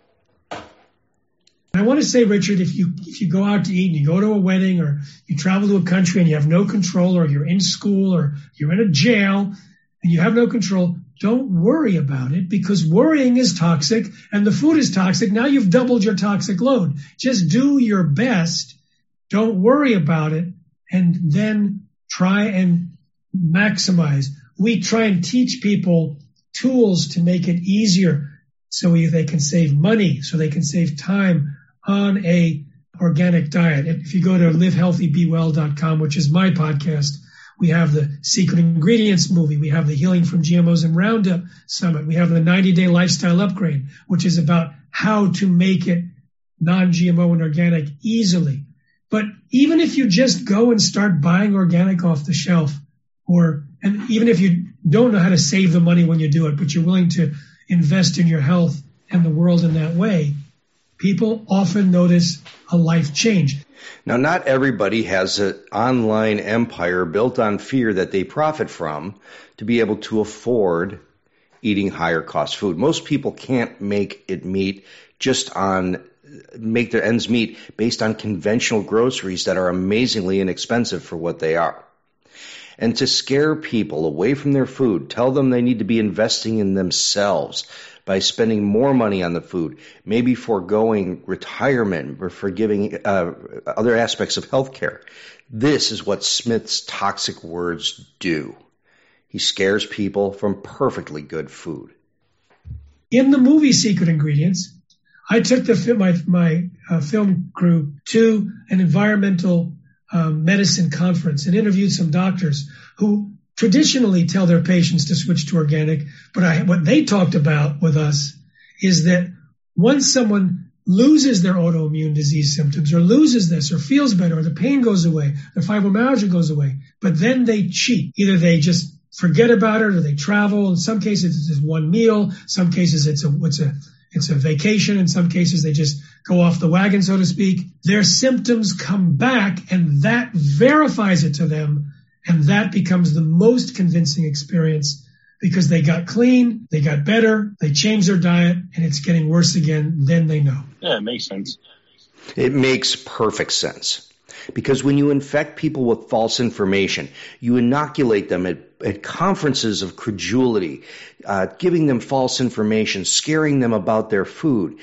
I want to say, Richard, if you if you go out to eat and you go to a wedding or you travel to a country and you have no control, or you're in school or you're in a jail and you have no control, don't worry about it, because worrying is toxic and the food is toxic. Now you've doubled your toxic load. Just do your best. Don't worry about it, and then try and maximize. We try and teach people tools to make it easier so they can save money, so they can save time on a organic diet. If you go to live healthy be well dot com, which is my podcast, we have the Secret Ingredients movie. We have the Healing from G M Os and Roundup Summit. We have the ninety day Lifestyle Upgrade, which is about how to make it non-G M O and organic easily. But even if you just go and start buying organic off the shelf, or and even if you don't know how to save the money when you do it, but you're willing to invest in your health and the world in that way, people often notice a life change. Now, not everybody has an online empire built on fear that they profit from to be able to afford eating higher cost food. Most people can't make it meet just on, make their ends meet based on conventional groceries that are amazingly inexpensive for what they are. And to scare people away from their food, tell them they need to be investing in themselves by spending more money on the food, maybe foregoing retirement or forgiving uh, other aspects of healthcare. This is what Smith's toxic words do. He scares people from perfectly good food. In the movie Secret Ingredients, I took the my my uh, film crew to an environmental um, medicine conference and interviewed some doctors who traditionally tell their patients to switch to organic, but I, what they talked about with us is that once someone loses their autoimmune disease symptoms or loses this or feels better or the pain goes away, the fibromyalgia goes away, but then they cheat. Either they just forget about it or they travel. In some cases, it's just one meal. Some cases, it's a, it's a, it's a vacation. In some cases, they just go off the wagon, so to speak. Their symptoms come back, and that verifies it to them. And that becomes the most convincing experience, because they got clean, they got better, they changed their diet, and it's getting worse again. Then they know. Yeah, it makes sense. It makes perfect sense. Because when you infect people with false information, you inoculate them at, at conferences of credulity, uh, giving them false information, scaring them about their food.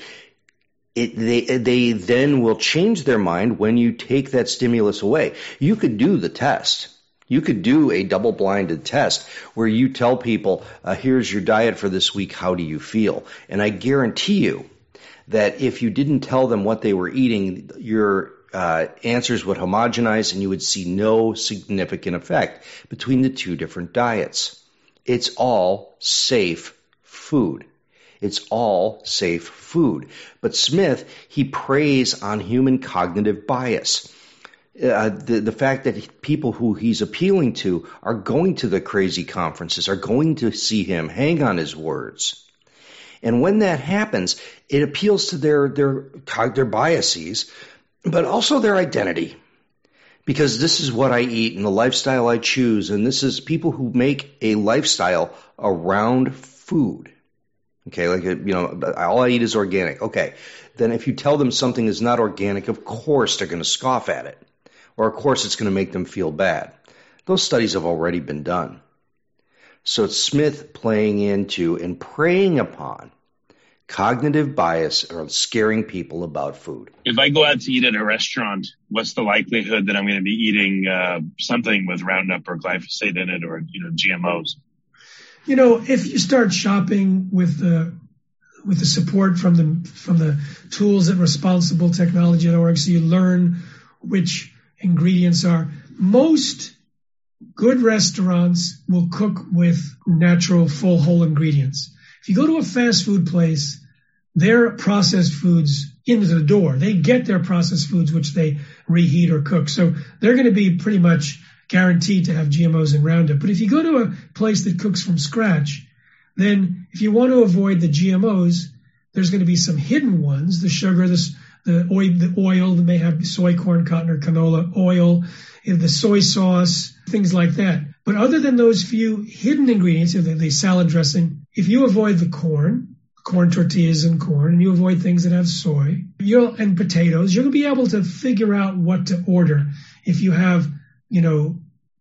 It, they, they then will change their mind when you take that stimulus away. You could do the test. You could do a double-blinded test where you tell people, uh, here's your diet for this week, how do you feel? And I guarantee you that if you didn't tell them what they were eating, your uh, answers would homogenize and you would see no significant effect between the two different diets. It's all safe food. It's all safe food. But Smith, he preys on human cognitive bias. Uh, the, the fact that people who he's appealing to are going to the crazy conferences, are going to see him, hang on his words. And when that happens, it appeals to their, their, their biases, but also their identity. Because this is what I eat and the lifestyle I choose, and this is people who make a lifestyle around food. Okay, like, you know, all I eat is organic. Okay, then if you tell them something is not organic, of course they're going to scoff at it. Or, of course, it's going to make them feel bad. Those studies have already been done. So it's Smith playing into and preying upon cognitive bias or scaring people about food. If I go out to eat at a restaurant, what's the likelihood that I'm going to be eating uh, something with Roundup or glyphosate in it or, you know, G M Os? you know, if you start shopping with the with the support from the from the tools at responsible technology dot org, so you learn which ingredients are. Most good restaurants will cook with natural, full, whole ingredients. If you go to a fast food place, their processed foods into the door. They get their processed foods, which they reheat or cook. So they're going to be pretty much guaranteed to have G M Os and Roundup. But if you go to a place that cooks from scratch, then if you want to avoid the G M Os, there's going to be some hidden ones, the sugar, the, the, oil, the oil that may have soy, corn, cotton, or canola oil, the soy sauce, things like that. But other than those few hidden ingredients, the, the salad dressing, if you avoid the corn, corn tortillas and corn, and you avoid things that have soy you'll, and potatoes, you're going to be able to figure out what to order. If you have, you know,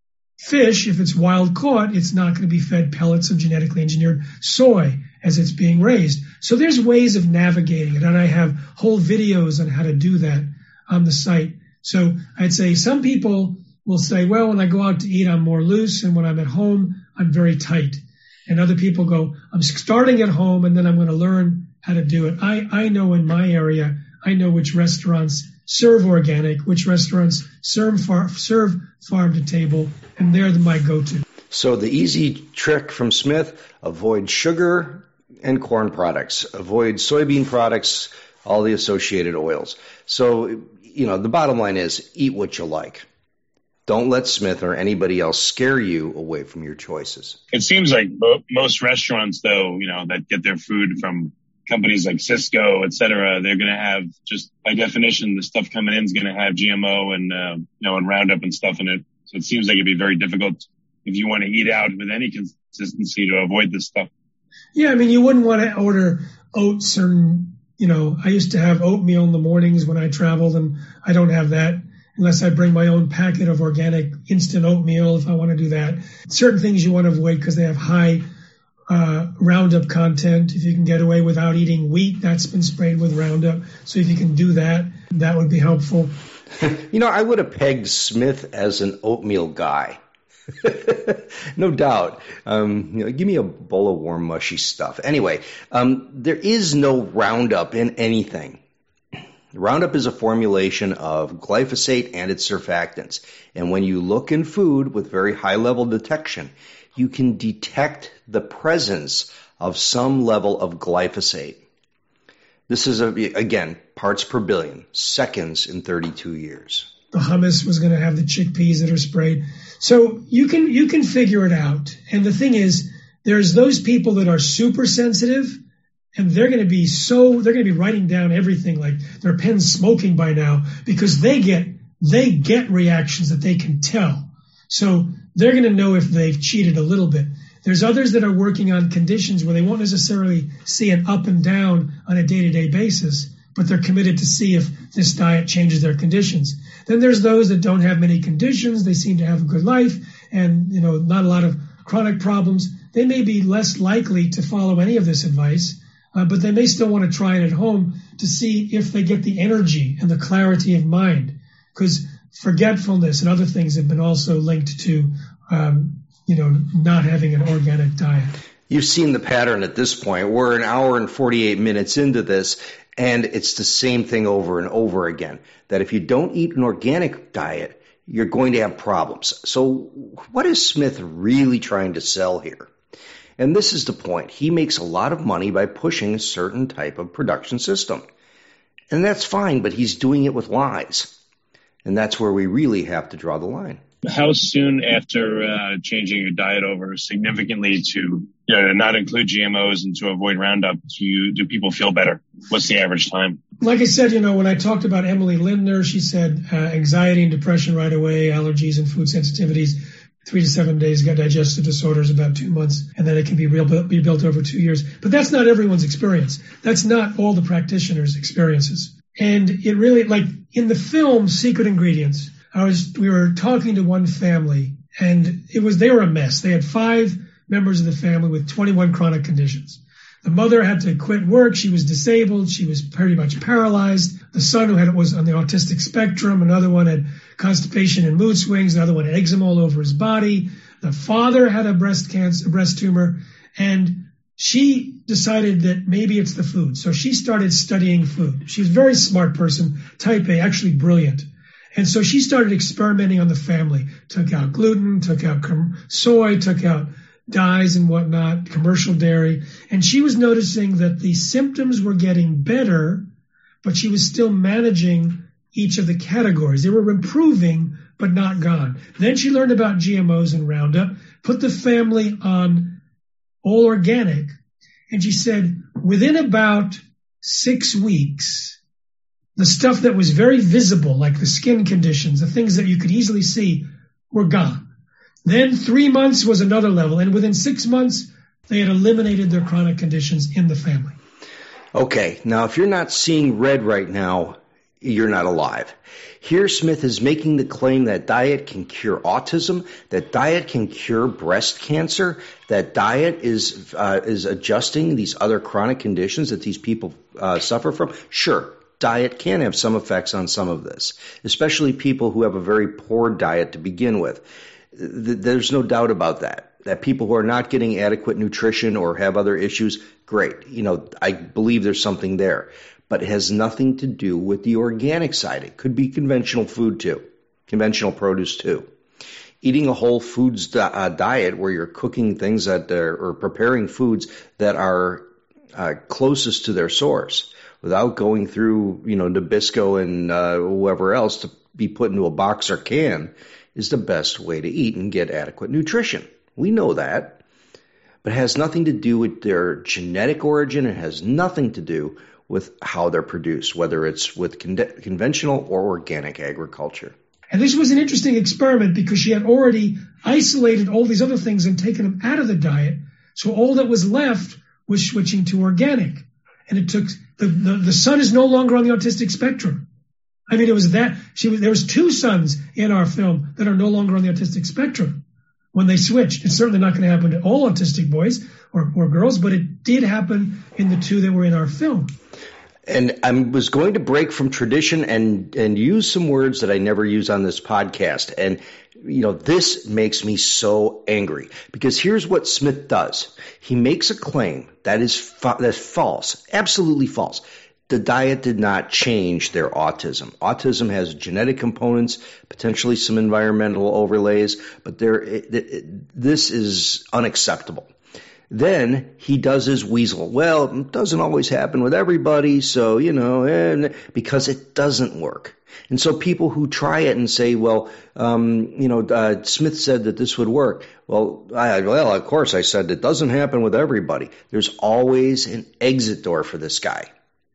fish, if it's wild caught, it's not going to be fed pellets of genetically engineered soy as it's being raised. So there's ways of navigating it, and I have whole videos on how to do that on the site. So I'd say some people will say, well, when I go out to eat, I'm more loose, and when I'm at home, I'm very tight. And other people go, I'm starting at home, and then I'm going to learn how to do it. I, I know in my area, I know which restaurants serve organic, which restaurants serve, far, serve farm to table, and they're my go-to. So the easy trick from Smith, avoid sugar and corn products, avoid soybean products, all the associated oils. So, you know, the bottom line is eat what you like. Don't let Smith or anybody else scare you away from your choices. It seems like mo- most restaurants, though, you know, that get their food from companies like Cisco, et cetera, they're going to have, just by definition, the stuff coming in is going to have G M O and, uh, you know, and Roundup and stuff in it. So it seems like it'd be very difficult if you want to eat out with any consistency to avoid this stuff. Yeah, I mean, you wouldn't want to order oats or, you know, I used to have oatmeal in the mornings when I traveled, and I don't have that unless I bring my own packet of organic instant oatmeal if I want to do that. Certain things you want to avoid because they have high uh, Roundup content. If you can get away without eating wheat, that's been sprayed with Roundup. So if you can do that, that would be helpful. You know, I would have pegged Smith as an oatmeal guy. No doubt. Um, you know, give me a bowl of warm, mushy stuff. Anyway, um, there is no Roundup in anything. Roundup is a formulation of glyphosate and its surfactants. And when you look in food with very high level detection, you can detect the presence of some level of glyphosate. This is, a, again, parts per billion, seconds in thirty-two years. The hummus was going to have the chickpeas that are sprayed. So you can you can figure it out. And the thing is, there's those people that are super sensitive, and they're going to be so they're going to be writing down everything, like their pen's smoking by now, because they get they get reactions that they can tell. So they're going to know if they've cheated a little bit. There's others that are working on conditions where they won't necessarily see an up and down on a day-to-day basis, but they're committed to see if this diet changes their conditions. Then there's those that don't have many conditions. They seem to have a good life and, you know, not a lot of chronic problems. They may be less likely to follow any of this advice, uh, but they may still want to try it at home to see if they get the energy and the clarity of mind, because forgetfulness and other things have been also linked to, um, you know, not having an organic diet. You've seen the pattern at this point. We're an hour and forty-eight minutes into this, and it's the same thing over and over again, that if you don't eat an organic diet, you're going to have problems. So what is Smith really trying to sell here? And this is the point. He makes a lot of money by pushing a certain type of production system. And that's fine, but he's doing it with lies. And that's where we really have to draw the line. How soon after uh, changing your diet over significantly to, you know, to not include G M Os and to avoid Roundup, do you, do people feel better? What's the average time? Like I said, you know, when I talked about Emily Lindner, she said uh, anxiety and depression right away, allergies and food sensitivities, three to seven days, got digestive disorders about two months, and then it can be rebuilt, rebuilt over two years. But that's not everyone's experience. That's not all the practitioners' experiences. And it really, like in the film Secret Ingredients, I was, we were talking to one family, and it was, they were a mess. They had five members of the family with twenty-one chronic conditions. The mother had to quit work. She was disabled. She was pretty much paralyzed. The son who had was on the autistic spectrum. Another one had constipation and mood swings. Another one had eczema all over his body. The father had a breast cancer, a breast tumor, and she decided that maybe it's the food. So she started studying food. She's a very smart person, type A, actually brilliant. And so she started experimenting on the family, took out gluten, took out com- soy, took out dyes and whatnot, commercial dairy. And she was noticing that the symptoms were getting better, but she was still managing each of the categories. They were improving, but not gone. Then she learned about G M Os and Roundup, put the family on all organic. And she said, within about six weeks, the stuff that was very visible, like the skin conditions, the things that you could easily see, were gone. Then three months was another level. And within six months, they had eliminated their chronic conditions in the family. Okay, now if you're not seeing red right now, you're not alive. Here Smith is making the claim that diet can cure autism, that diet can cure breast cancer, that diet is uh, is adjusting these other chronic conditions that these people uh, suffer from. Sure, diet can have some effects on some of this, especially people who have a very poor diet to begin with. There's no doubt about that. That people who are not getting adequate nutrition or have other issues, great. You know, I believe there's something there. But it has nothing to do with the organic side. It could be conventional food too, conventional produce too. Eating a whole foods di- uh, diet where you're cooking things that are, or preparing foods that are uh, closest to their source without going through, you know, Nabisco and uh, whoever else to be put into a box or can is the best way to eat and get adequate nutrition. We know that. But it has nothing to do with their genetic origin. It has nothing to do with how they're produced, whether it's with con- conventional or organic agriculture. And this was an interesting experiment because she had already isolated all these other things and taken them out of the diet. So all that was left was switching to organic. And it took, the, the, the son is no longer on the autistic spectrum. I mean, it was that, she was, there was two sons in our film that are no longer on the autistic spectrum when they switched. It's certainly not going to happen to all autistic boys or, or girls, but it did happen in the two that were in our film. And I was going to break from tradition and, and use some words that I never use on this podcast. And, you know, this makes me so angry because here's what Smith does. He makes a claim that is fa- that's false, absolutely false. The diet did not change their autism. Autism has genetic components, potentially some environmental overlays, but there, it, it, this is unacceptable. Then he does his weasel. Well, it doesn't always happen with everybody, so, you know, and because it doesn't work. And so people who try it and say, well, um, you know, uh, Smith said that this would work. Well, I, well, of course I said it doesn't happen with everybody. There's always an exit door for this guy.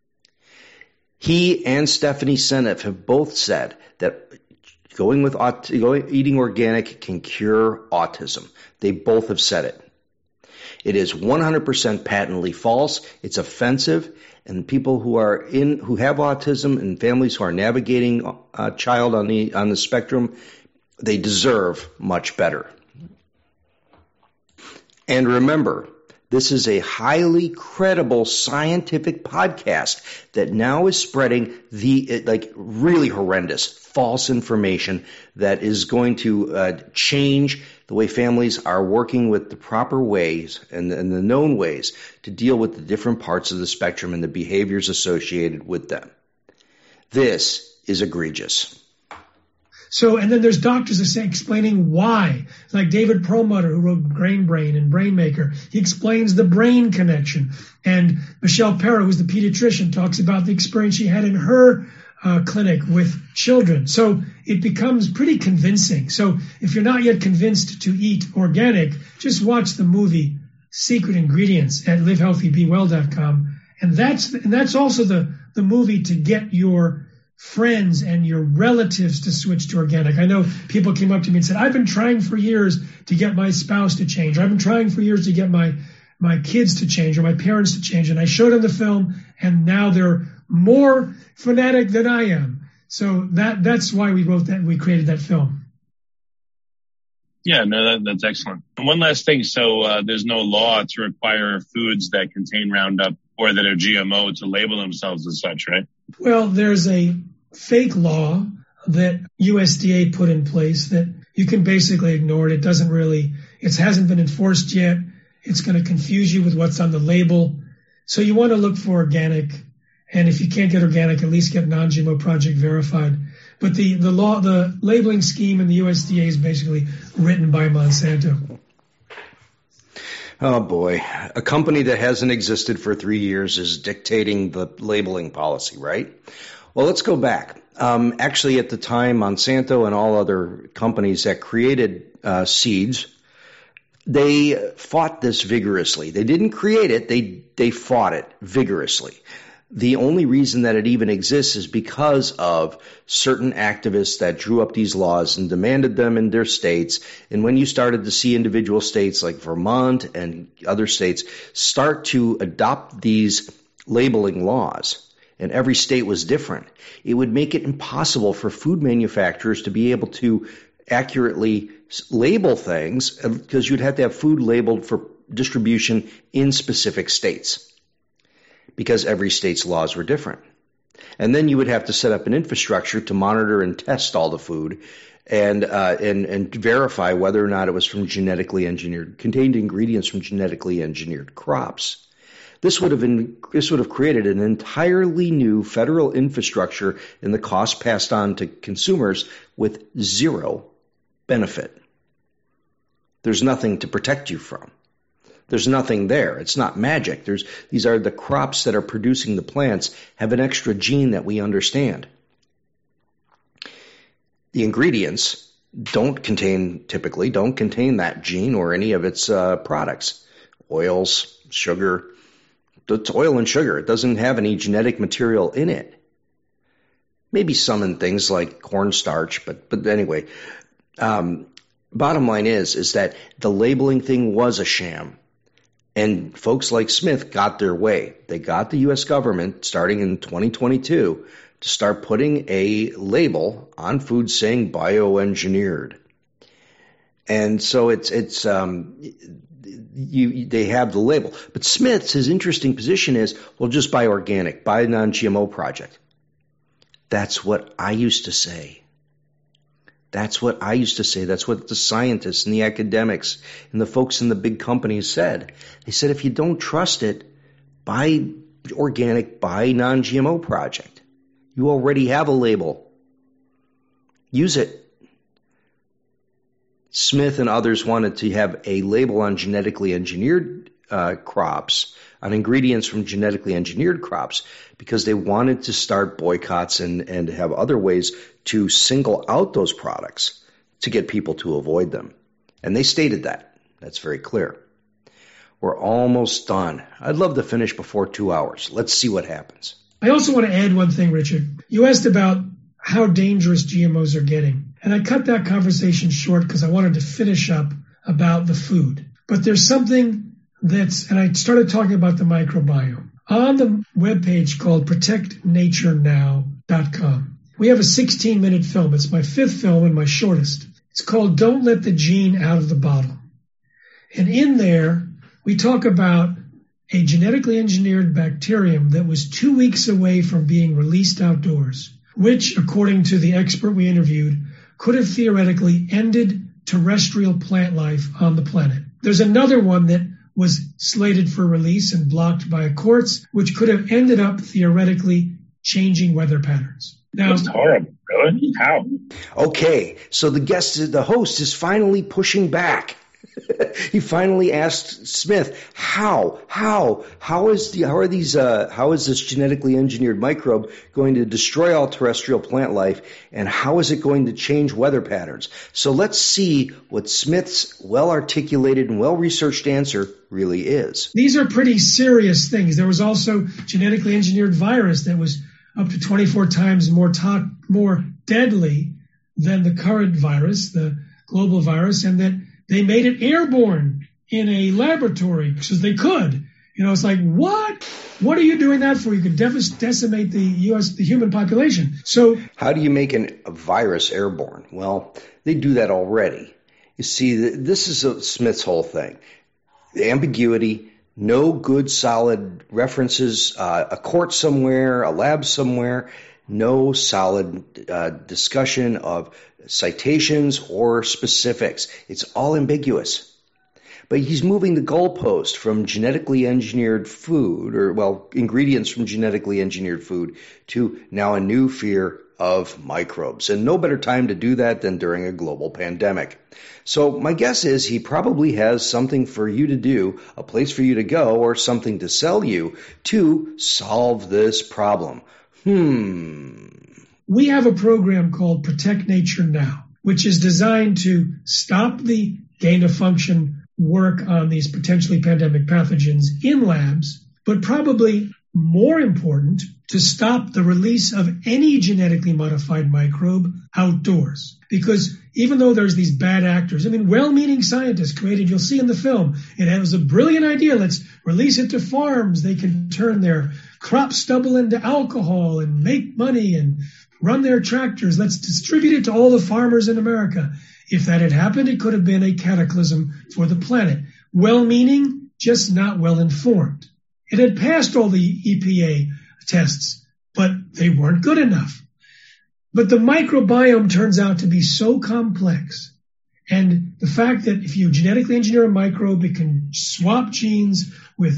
He and Stephanie Seneff have both said that going with going, eating organic can cure autism. They both have said it. It is one hundred percent patently false. It's offensive, and people who are in who have autism and families who are navigating a child on the on the spectrum, they deserve much better. And remember, this is a highly credible scientific podcast that now is spreading the like really horrendous false information that is going to uh, change the way families are working with the proper ways and, and the known ways to deal with the different parts of the spectrum and the behaviors associated with them. This is egregious. So, and then there's doctors that say explaining why, like David Perlmutter, who wrote Brain Brain and Brainmaker. He explains the brain connection. And Michelle Perra, who's the pediatrician, talks about the experience she had in her uh, clinic with children. So it becomes pretty convincing. So if you're not yet convinced to eat organic, just watch the movie Secret Ingredients at live healthy be well dot com. And that's, and that's also the, the movie to get your friends and your relatives to switch to organic. I know people came up to me and said, I've been trying for years to get my spouse to change. Or I've been trying for years to get my, my kids to change or my parents to change. And I showed them the film and now they're more fanatic than I am. So that, that's why we wrote that. We created that film. Yeah, no, that, that's excellent. And one last thing. So uh, there's no law to require foods that contain Roundup or that are G M O to label themselves as such, right? Well, there's a fake law that U S D A put in place that you can basically ignore it. It doesn't really, it hasn't been enforced yet. It's going to confuse you with what's on the label. So you want to look for organic. And if you can't get organic, at least get non-G M O project verified. But the, the law, the labeling scheme in the U S D A is basically written by Monsanto. Oh boy, a company that hasn't existed for three years is dictating the labeling policy, right? Well, let's go back. Um, actually, at the time, Monsanto and all other companies that created uh, seeds, they fought this vigorously. They didn't create it, they they fought it vigorously. The only reason that it even exists is because of certain activists that drew up these laws and demanded them in their states. And when you started to see individual states like Vermont and other states start to adopt these labeling laws, and every state was different, it would make it impossible for food manufacturers to be able to accurately label things because you'd have to have food labeled for distribution in specific states, because every state's laws were different. And then you would have to set up an infrastructure to monitor and test all the food and uh, and and verify whether or not it was from genetically engineered, contained ingredients from genetically engineered crops. This would have been, this would have created an entirely new federal infrastructure and the cost passed on to consumers with zero benefit. There's nothing to protect you from. There's nothing there. It's not magic. There's, these are the crops that are producing the plants have an extra gene that we understand. The ingredients don't contain, typically don't contain that gene or any of its uh, products. Oils, sugar, it's oil and sugar. It doesn't have any genetic material in it. Maybe some in things like cornstarch, but but anyway, um, bottom line is is that the labeling thing was a sham. And folks like Smith got their way. They got the U S government, starting in twenty twenty-two, to start putting a label on food saying bioengineered. And so it's it's um, you they have the label. But Smith's, his interesting position is, well, just buy organic, buy a non-G M O project. That's what I used to say. That's what I used to say. That's what the scientists and the academics and the folks in the big companies said. They said, if you don't trust it, buy organic, buy non-G M O project. You already have a label. Use it. Smith and others wanted to have a label on genetically engineered uh, crops, on ingredients from genetically engineered crops, because they wanted to start boycotts and, and have other ways to single out those products to get people to avoid them. And they stated that. That's very clear. We're almost done. I'd love to finish before two hours. Let's see what happens. I also want to add one thing, Richard. You asked about how dangerous G M Os are getting. And I cut that conversation short because I wanted to finish up about the food. But there's something that's, and I started talking about the microbiome. On the webpage called protect nature now dot com, we have a sixteen minute film. It's my fifth film and my shortest. It's called Don't Let the Gene Out of the Bottle. And in there, we talk about a genetically engineered bacterium that was two weeks away from being released outdoors, which, according to the expert we interviewed, could have theoretically ended terrestrial plant life on the planet. There's another one that was slated for release and blocked by courts, which could have ended up theoretically changing weather patterns. Now, that's horrible. Really? How? Okay, so the guest, the host, is finally pushing back. He finally asked Smith, "How? How? How is the? How are these? Uh, how is this genetically engineered microbe going to destroy all terrestrial plant life? And how is it going to change weather patterns?" So let's see what Smith's well-articulated and well-researched answer really is. These are pretty serious things. There was also genetically engineered virus that was up to twenty-four times more to- more deadly than the current virus, the global virus, and that they made it airborne in a laboratory because they could. You know, it's like, what? What are you doing that for? You could dev- decimate the U S, the human population. So how do you make an, a virus airborne? Well, they do that already. You see, this is a, Smith's whole thing. The ambiguity, no good solid references, uh, a court somewhere, a lab somewhere. no solid uh, discussion of citations or specifics. It's all ambiguous. But he's moving the goalpost from genetically engineered food, or, well, ingredients from genetically engineered food, to now a new fear of microbes. And no better time to do that than during a global pandemic. So my guess is he probably has something for you to do, a place for you to go, or something to sell you to solve this problem. Hmm. We have a program called Protect Nature Now, which is designed to stop the gain-of-function work on these potentially pandemic pathogens in labs, but probably more important, to stop the release of any genetically modified microbe outdoors. Because even though there's these bad actors, I mean, well-meaning scientists created, you'll see in the film, it was a brilliant idea. Let's release it to farms. They can turn their crop stubble into alcohol and make money and run their tractors. Let's distribute it to all the farmers in America. If that had happened, it could have been a cataclysm for the planet. Well-meaning, just not well-informed. It had passed all the E P A tests, but they weren't good enough. But the microbiome turns out to be so complex. And the fact that if you genetically engineer a microbe, it can swap genes with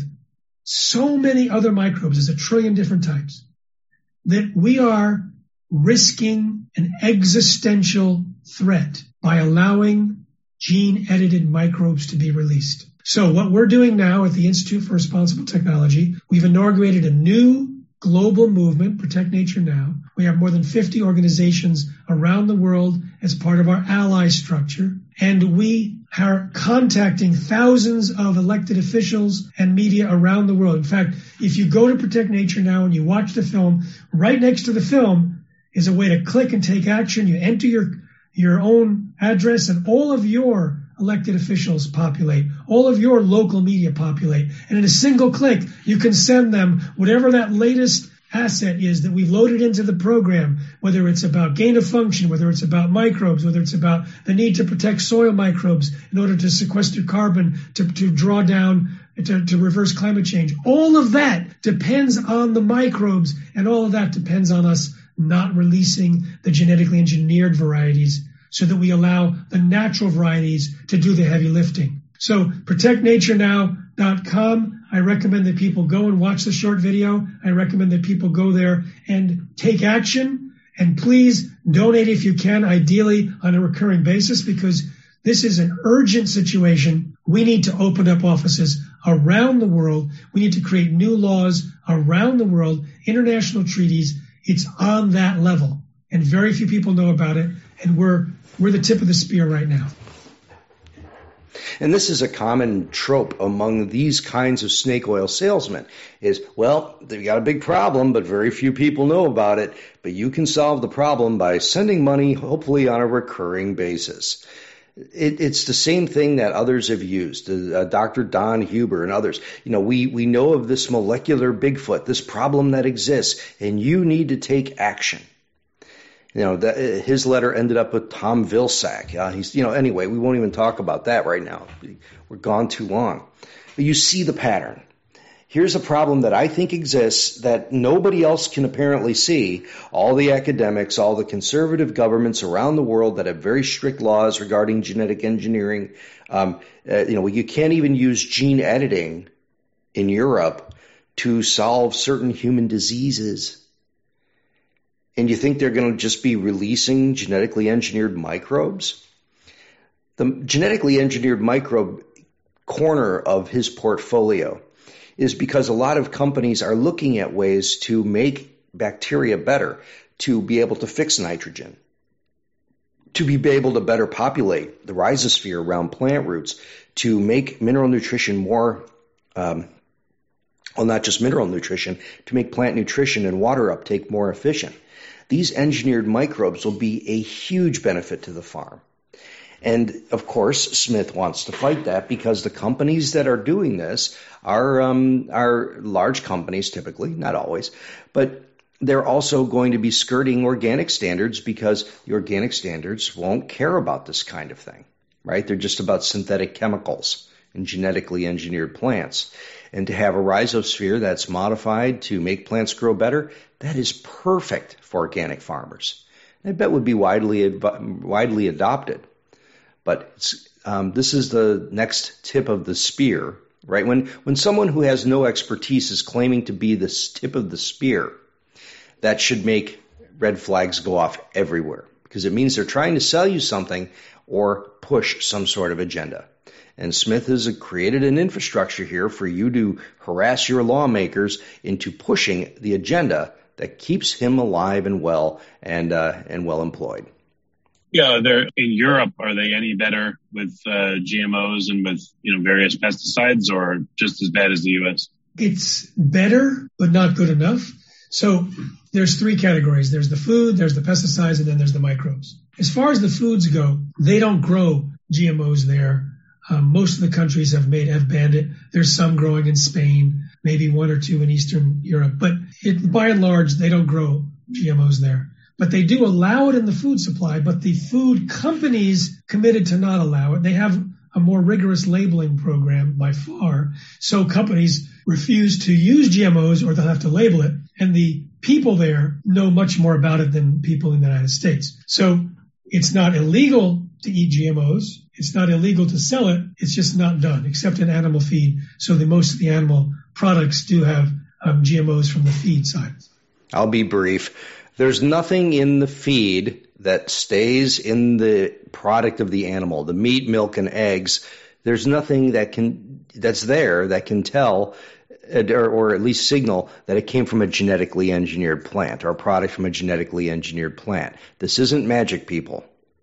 so many other microbes, there's a trillion different types, that we are risking an existential threat by allowing gene-edited microbes to be released. So what we're doing now at the Institute for Responsible Technology, we've inaugurated a new global movement, Protect Nature Now. We have more than fifty organizations around the world as part of our ally structure. And we are contacting thousands of elected officials and media around the world. In fact, if you go to Protect Nature Now and you watch the film, right next to the film is a way to click and take action. You enter your, your own address and all of your elected officials populate, all of your local media populate, and in a single click, you can send them whatever that latest asset is that we've loaded into the program, whether it's about gain of function, whether it's about microbes, whether it's about the need to protect soil microbes in order to sequester carbon, to, to draw down, to, to reverse climate change. All of that depends on the microbes, and all of that depends on us not releasing the genetically engineered varieties, so that we allow the natural varieties to do the heavy lifting. So protect nature now dot com. I recommend that people go and watch the short video. I recommend that people go there and take action. And please donate if you can, ideally on a recurring basis, because this is an urgent situation. We need to open up offices around the world. We need to create new laws around the world, international treaties. It's on that level. And very few people know about it. And we're we're the tip of the spear right now. And this is a common trope among these kinds of snake oil salesmen is, well, they've got a big problem, but very few people know about it. But you can solve the problem by sending money, hopefully on a recurring basis. It, it's the same thing that others have used, uh, Doctor Don Huber and others. You know, we, we know of this molecular Bigfoot, this problem that exists, and you need to take action. You know, that, his letter ended up with Tom Vilsack. Uh, he's, you know, anyway, we won't even talk about that right now. We're gone too long. But you see the pattern. Here's a problem that I think exists that nobody else can apparently see. All the academics, all the conservative governments around the world that have very strict laws regarding genetic engineering. Um, uh, you know, you can't even use gene editing in Europe to solve certain human diseases. And you think they're going to just be releasing genetically engineered microbes? The genetically engineered microbe corner of his portfolio is because a lot of companies are looking at ways to make bacteria better, to be able to fix nitrogen, to be able to better populate the rhizosphere around plant roots, to make mineral nutrition more, um, well, not just mineral nutrition, to make plant nutrition and water uptake more efficient. These engineered microbes will be a huge benefit to the farm. And, of course, Smith wants to fight that because the companies that are doing this are um, are large companies typically, not always, but they're also going to be skirting organic standards because the organic standards won't care about this kind of thing, right? They're just about synthetic chemicals and genetically engineered plants. And to have a rhizosphere that's modified to make plants grow better, that is perfect for organic farmers. I bet would be widely widely adopted. But it's, um, this is the next tip of the spear, right? When when someone who has no expertise is claiming to be the tip of the spear, that should make red flags go off everywhere, because it means they're trying to sell you something or push some sort of agenda. And Smith has created an infrastructure here for you to harass your lawmakers into pushing the agenda that keeps him alive and well and uh, and well employed. Yeah, they're in Europe. Are they any better with uh, G M Os and with you know various pesticides, or just as bad as the U S? It's better, but not good enough. So there's three categories. There's the food, there's the pesticides, and then there's the microbes. As far as the foods go, they don't grow G M Os there. Um, most of the countries have made have banned it. There's some growing in Spain, maybe one or two in Eastern Europe, but it, by and large, they don't grow G M Os there. But they do allow it in the food supply, but the food companies committed to not allow it. They have a more rigorous labeling program by far. So companies refuse to use G M Os or they'll have to label it. And the people there know much more about it than people in the United States. So it's not illegal to eat G M Os. It's not illegal to sell it. It's just not done, except in animal feed. So the most of the animal products do have um, G M Os from the feed side. I'll be brief. There's nothing in the feed that stays in the product of the animal, the meat, milk, and eggs. There's nothing that can that's there that can tell or, or at least signal that it came from a genetically engineered plant or a product from a genetically engineered plant. This isn't magic, people.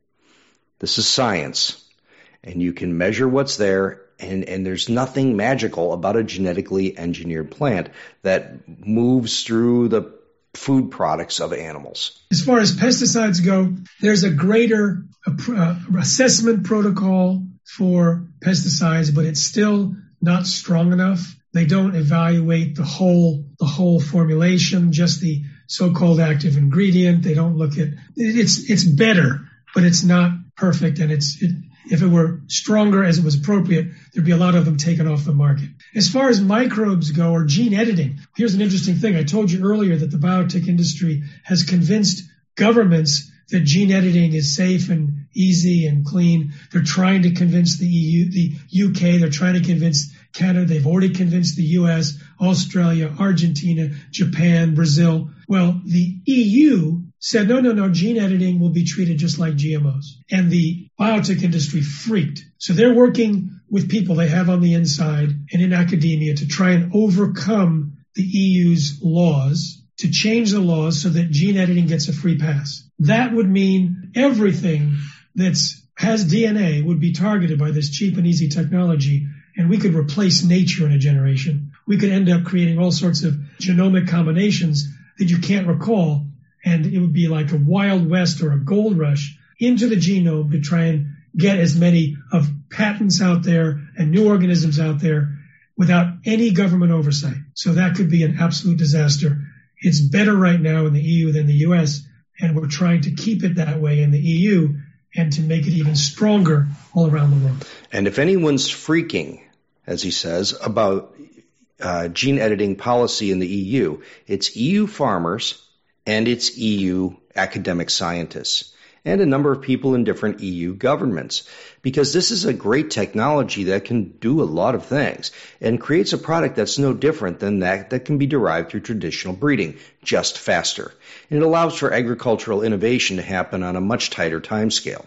This is science. And you can measure what's there, and, and there's nothing magical about a genetically engineered plant that moves through the food products of animals. As far as pesticides go, there's a greater uh, assessment protocol for pesticides, but it's still not strong enough. They don't evaluate the whole the whole formulation, just the so-called active ingredient. They don't look at it's it's better, but it's not perfect, and it's it, if it were stronger as it was appropriate, there'd be a lot of them taken off the market. As far as microbes go or gene editing, here's an interesting thing. I told you earlier that the biotech industry has convinced governments that gene editing is safe and easy and clean. They're trying to convince the E U, the U K. They're trying to convince Canada. They've already convinced the U S, Australia, Argentina, Japan, Brazil. Well, the E U said, no, no, no, gene editing will be treated just like G M Os. And the biotech industry freaked. So they're working with people they have on the inside and in academia to try and overcome the E U's laws, to change the laws so that gene editing gets a free pass. That would mean everything that has D N A would be targeted by this cheap and easy technology, and we could replace nature in a generation. We could end up creating all sorts of genomic combinations that you can't recall, and it would be like a Wild West or a gold rush into the genome to try and get as many of patents out there and new organisms out there without any government oversight. So that could be an absolute disaster. It's better right now in the E U than the U S, and we're trying to keep it that way in the E U and to make it even stronger all around the world. And if anyone's freaking, as he says, about uh, gene editing policy in the E U, it's E U farmers and it's E U academic scientists and a number of people in different E U governments, because this is a great technology that can do a lot of things and creates a product that's no different than that that can be derived through traditional breeding, just faster. And it allows for agricultural innovation to happen on a much tighter time scale.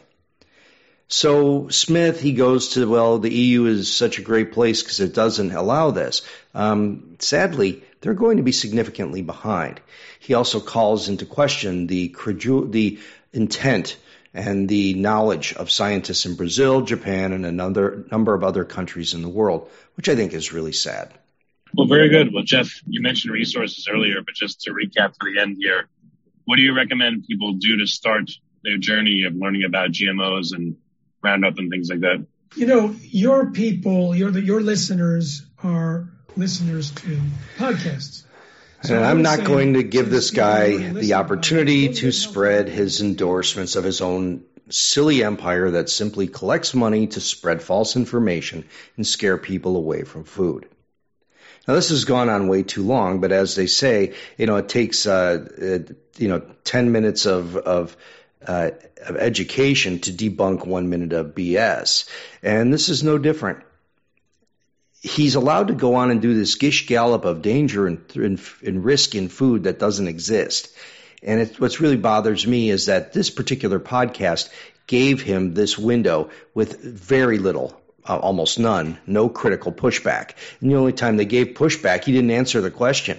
So Smith, he goes to, well, the E U is such a great place because it doesn't allow this. Um, sadly, they're going to be significantly behind. He also calls into question the credul- the intent and the knowledge of scientists in Brazil, Japan, and another number of other countries in the world, which I think is really sad. Well, very good. Well, Jeff, you mentioned resources earlier, but just to recap to the end here, what do you recommend people do to start their journey of learning about G M Os and Roundup and things like that? You know, your people, your your listeners are listeners to podcasts. So and I'm not going to give this guy the opportunity to spread his endorsements of his own silly empire that simply collects money to spread false information and scare people away from food. Now, this has gone on way too long, but as they say, you know, it takes, uh, uh, you know, ten minutes of, of, uh, of education to debunk one minute of B S. And this is no different. He's allowed to go on and do this gish gallop of danger and, and, and risk in food that doesn't exist. And it, what's really bothers me is that this particular podcast gave him this window with very little, Uh, almost none, no critical pushback. And the only time they gave pushback, he didn't answer the question.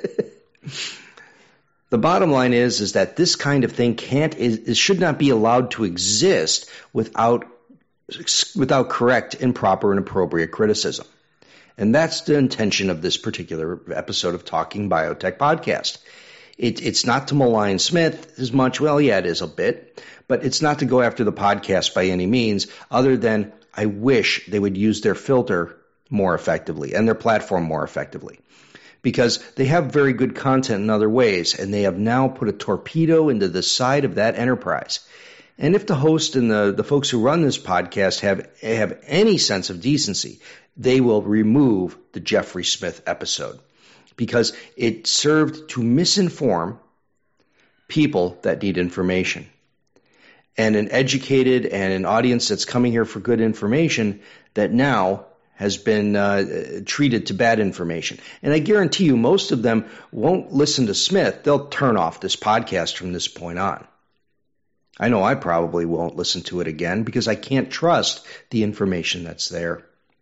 The bottom line is, is that this kind of thing can't, is, is should not be allowed to exist without, without correct and proper and appropriate criticism. And that's the intention of this particular episode of Talking Biotech Podcast. It, it's not to malign Smith as much. Well, yeah, it is a bit, but it's not to go after the podcast by any means, other than I wish they would use their filter more effectively and their platform more effectively, because they have very good content in other ways, and they have now put a torpedo into the side of that enterprise. And if the host and the, the folks who run this podcast have, have any sense of decency, they will remove the Jeffrey Smith episode, because it served to misinform people that need information. And an educated and an audience that's coming here for good information that now has been uh, treated to bad information. And I guarantee you most of them won't listen to Smith. They'll turn off this podcast from this point on. I know I probably won't listen to it again because I can't trust the information that's there.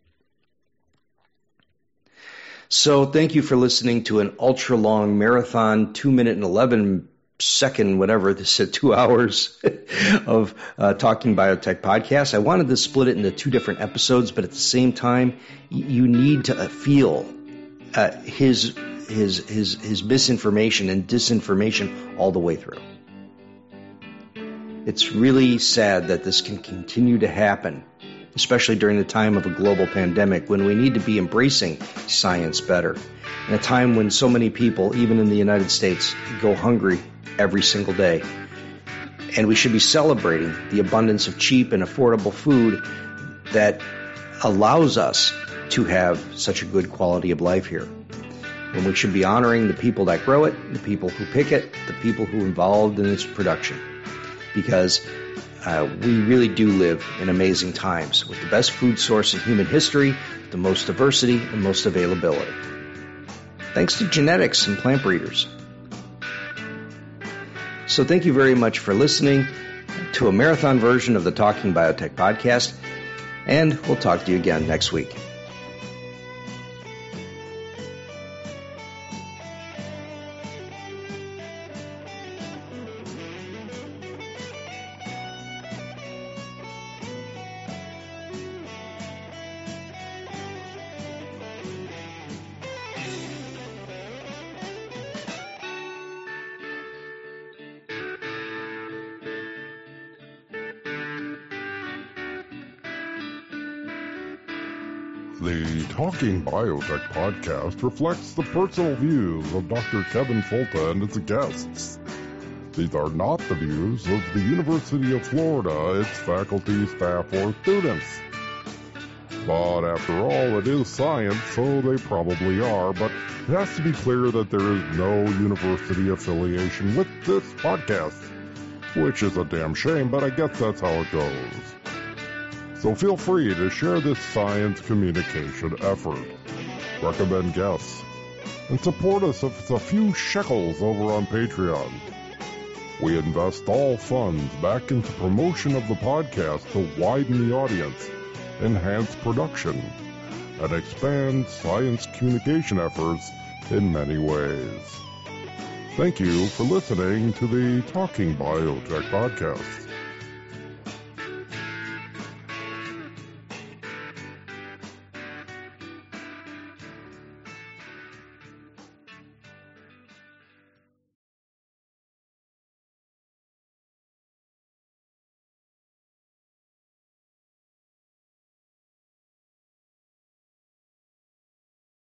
So thank you for listening to an ultra-long marathon, two minute and eleven second, whatever, this is two hours of uh, Talking Biotech Podcast. I wanted to split it into two different episodes, but at the same time, y- you need to feel uh, his his his his misinformation and disinformation all the way through. It's really sad that this can continue to happen, especially during the time of a global pandemic when we need to be embracing science better. In a time when so many people, even in the United States, go hungry every single day. And we should be celebrating the abundance of cheap and affordable food that allows us to have such a good quality of life here. And we should be honoring the people that grow it, the people who pick it, the people who are involved in its production. Because uh, we really do live in amazing times with the best food source in human history, the most diversity and most availability. Thanks to genetics and plant breeders. So thank you very much for listening to a marathon version of the Talking Biotech Podcast, and we'll talk to you again next week. The Talking Biotech Podcast reflects the personal views of Doctor Kevin Folta and its guests. These are not the views of the University of Florida, its faculty, staff, or students. But after all, it is science, so they probably are, but it has to be clear that there is no university affiliation with this podcast, which is a damn shame, but I guess that's how it goes. So feel free to share this science communication effort, recommend guests, and support us if it's a few shekels over on Patreon. We invest all funds back into promotion of the podcast to widen the audience, enhance production, and expand science communication efforts in many ways. Thank you for listening to the Talking Biotech Podcast.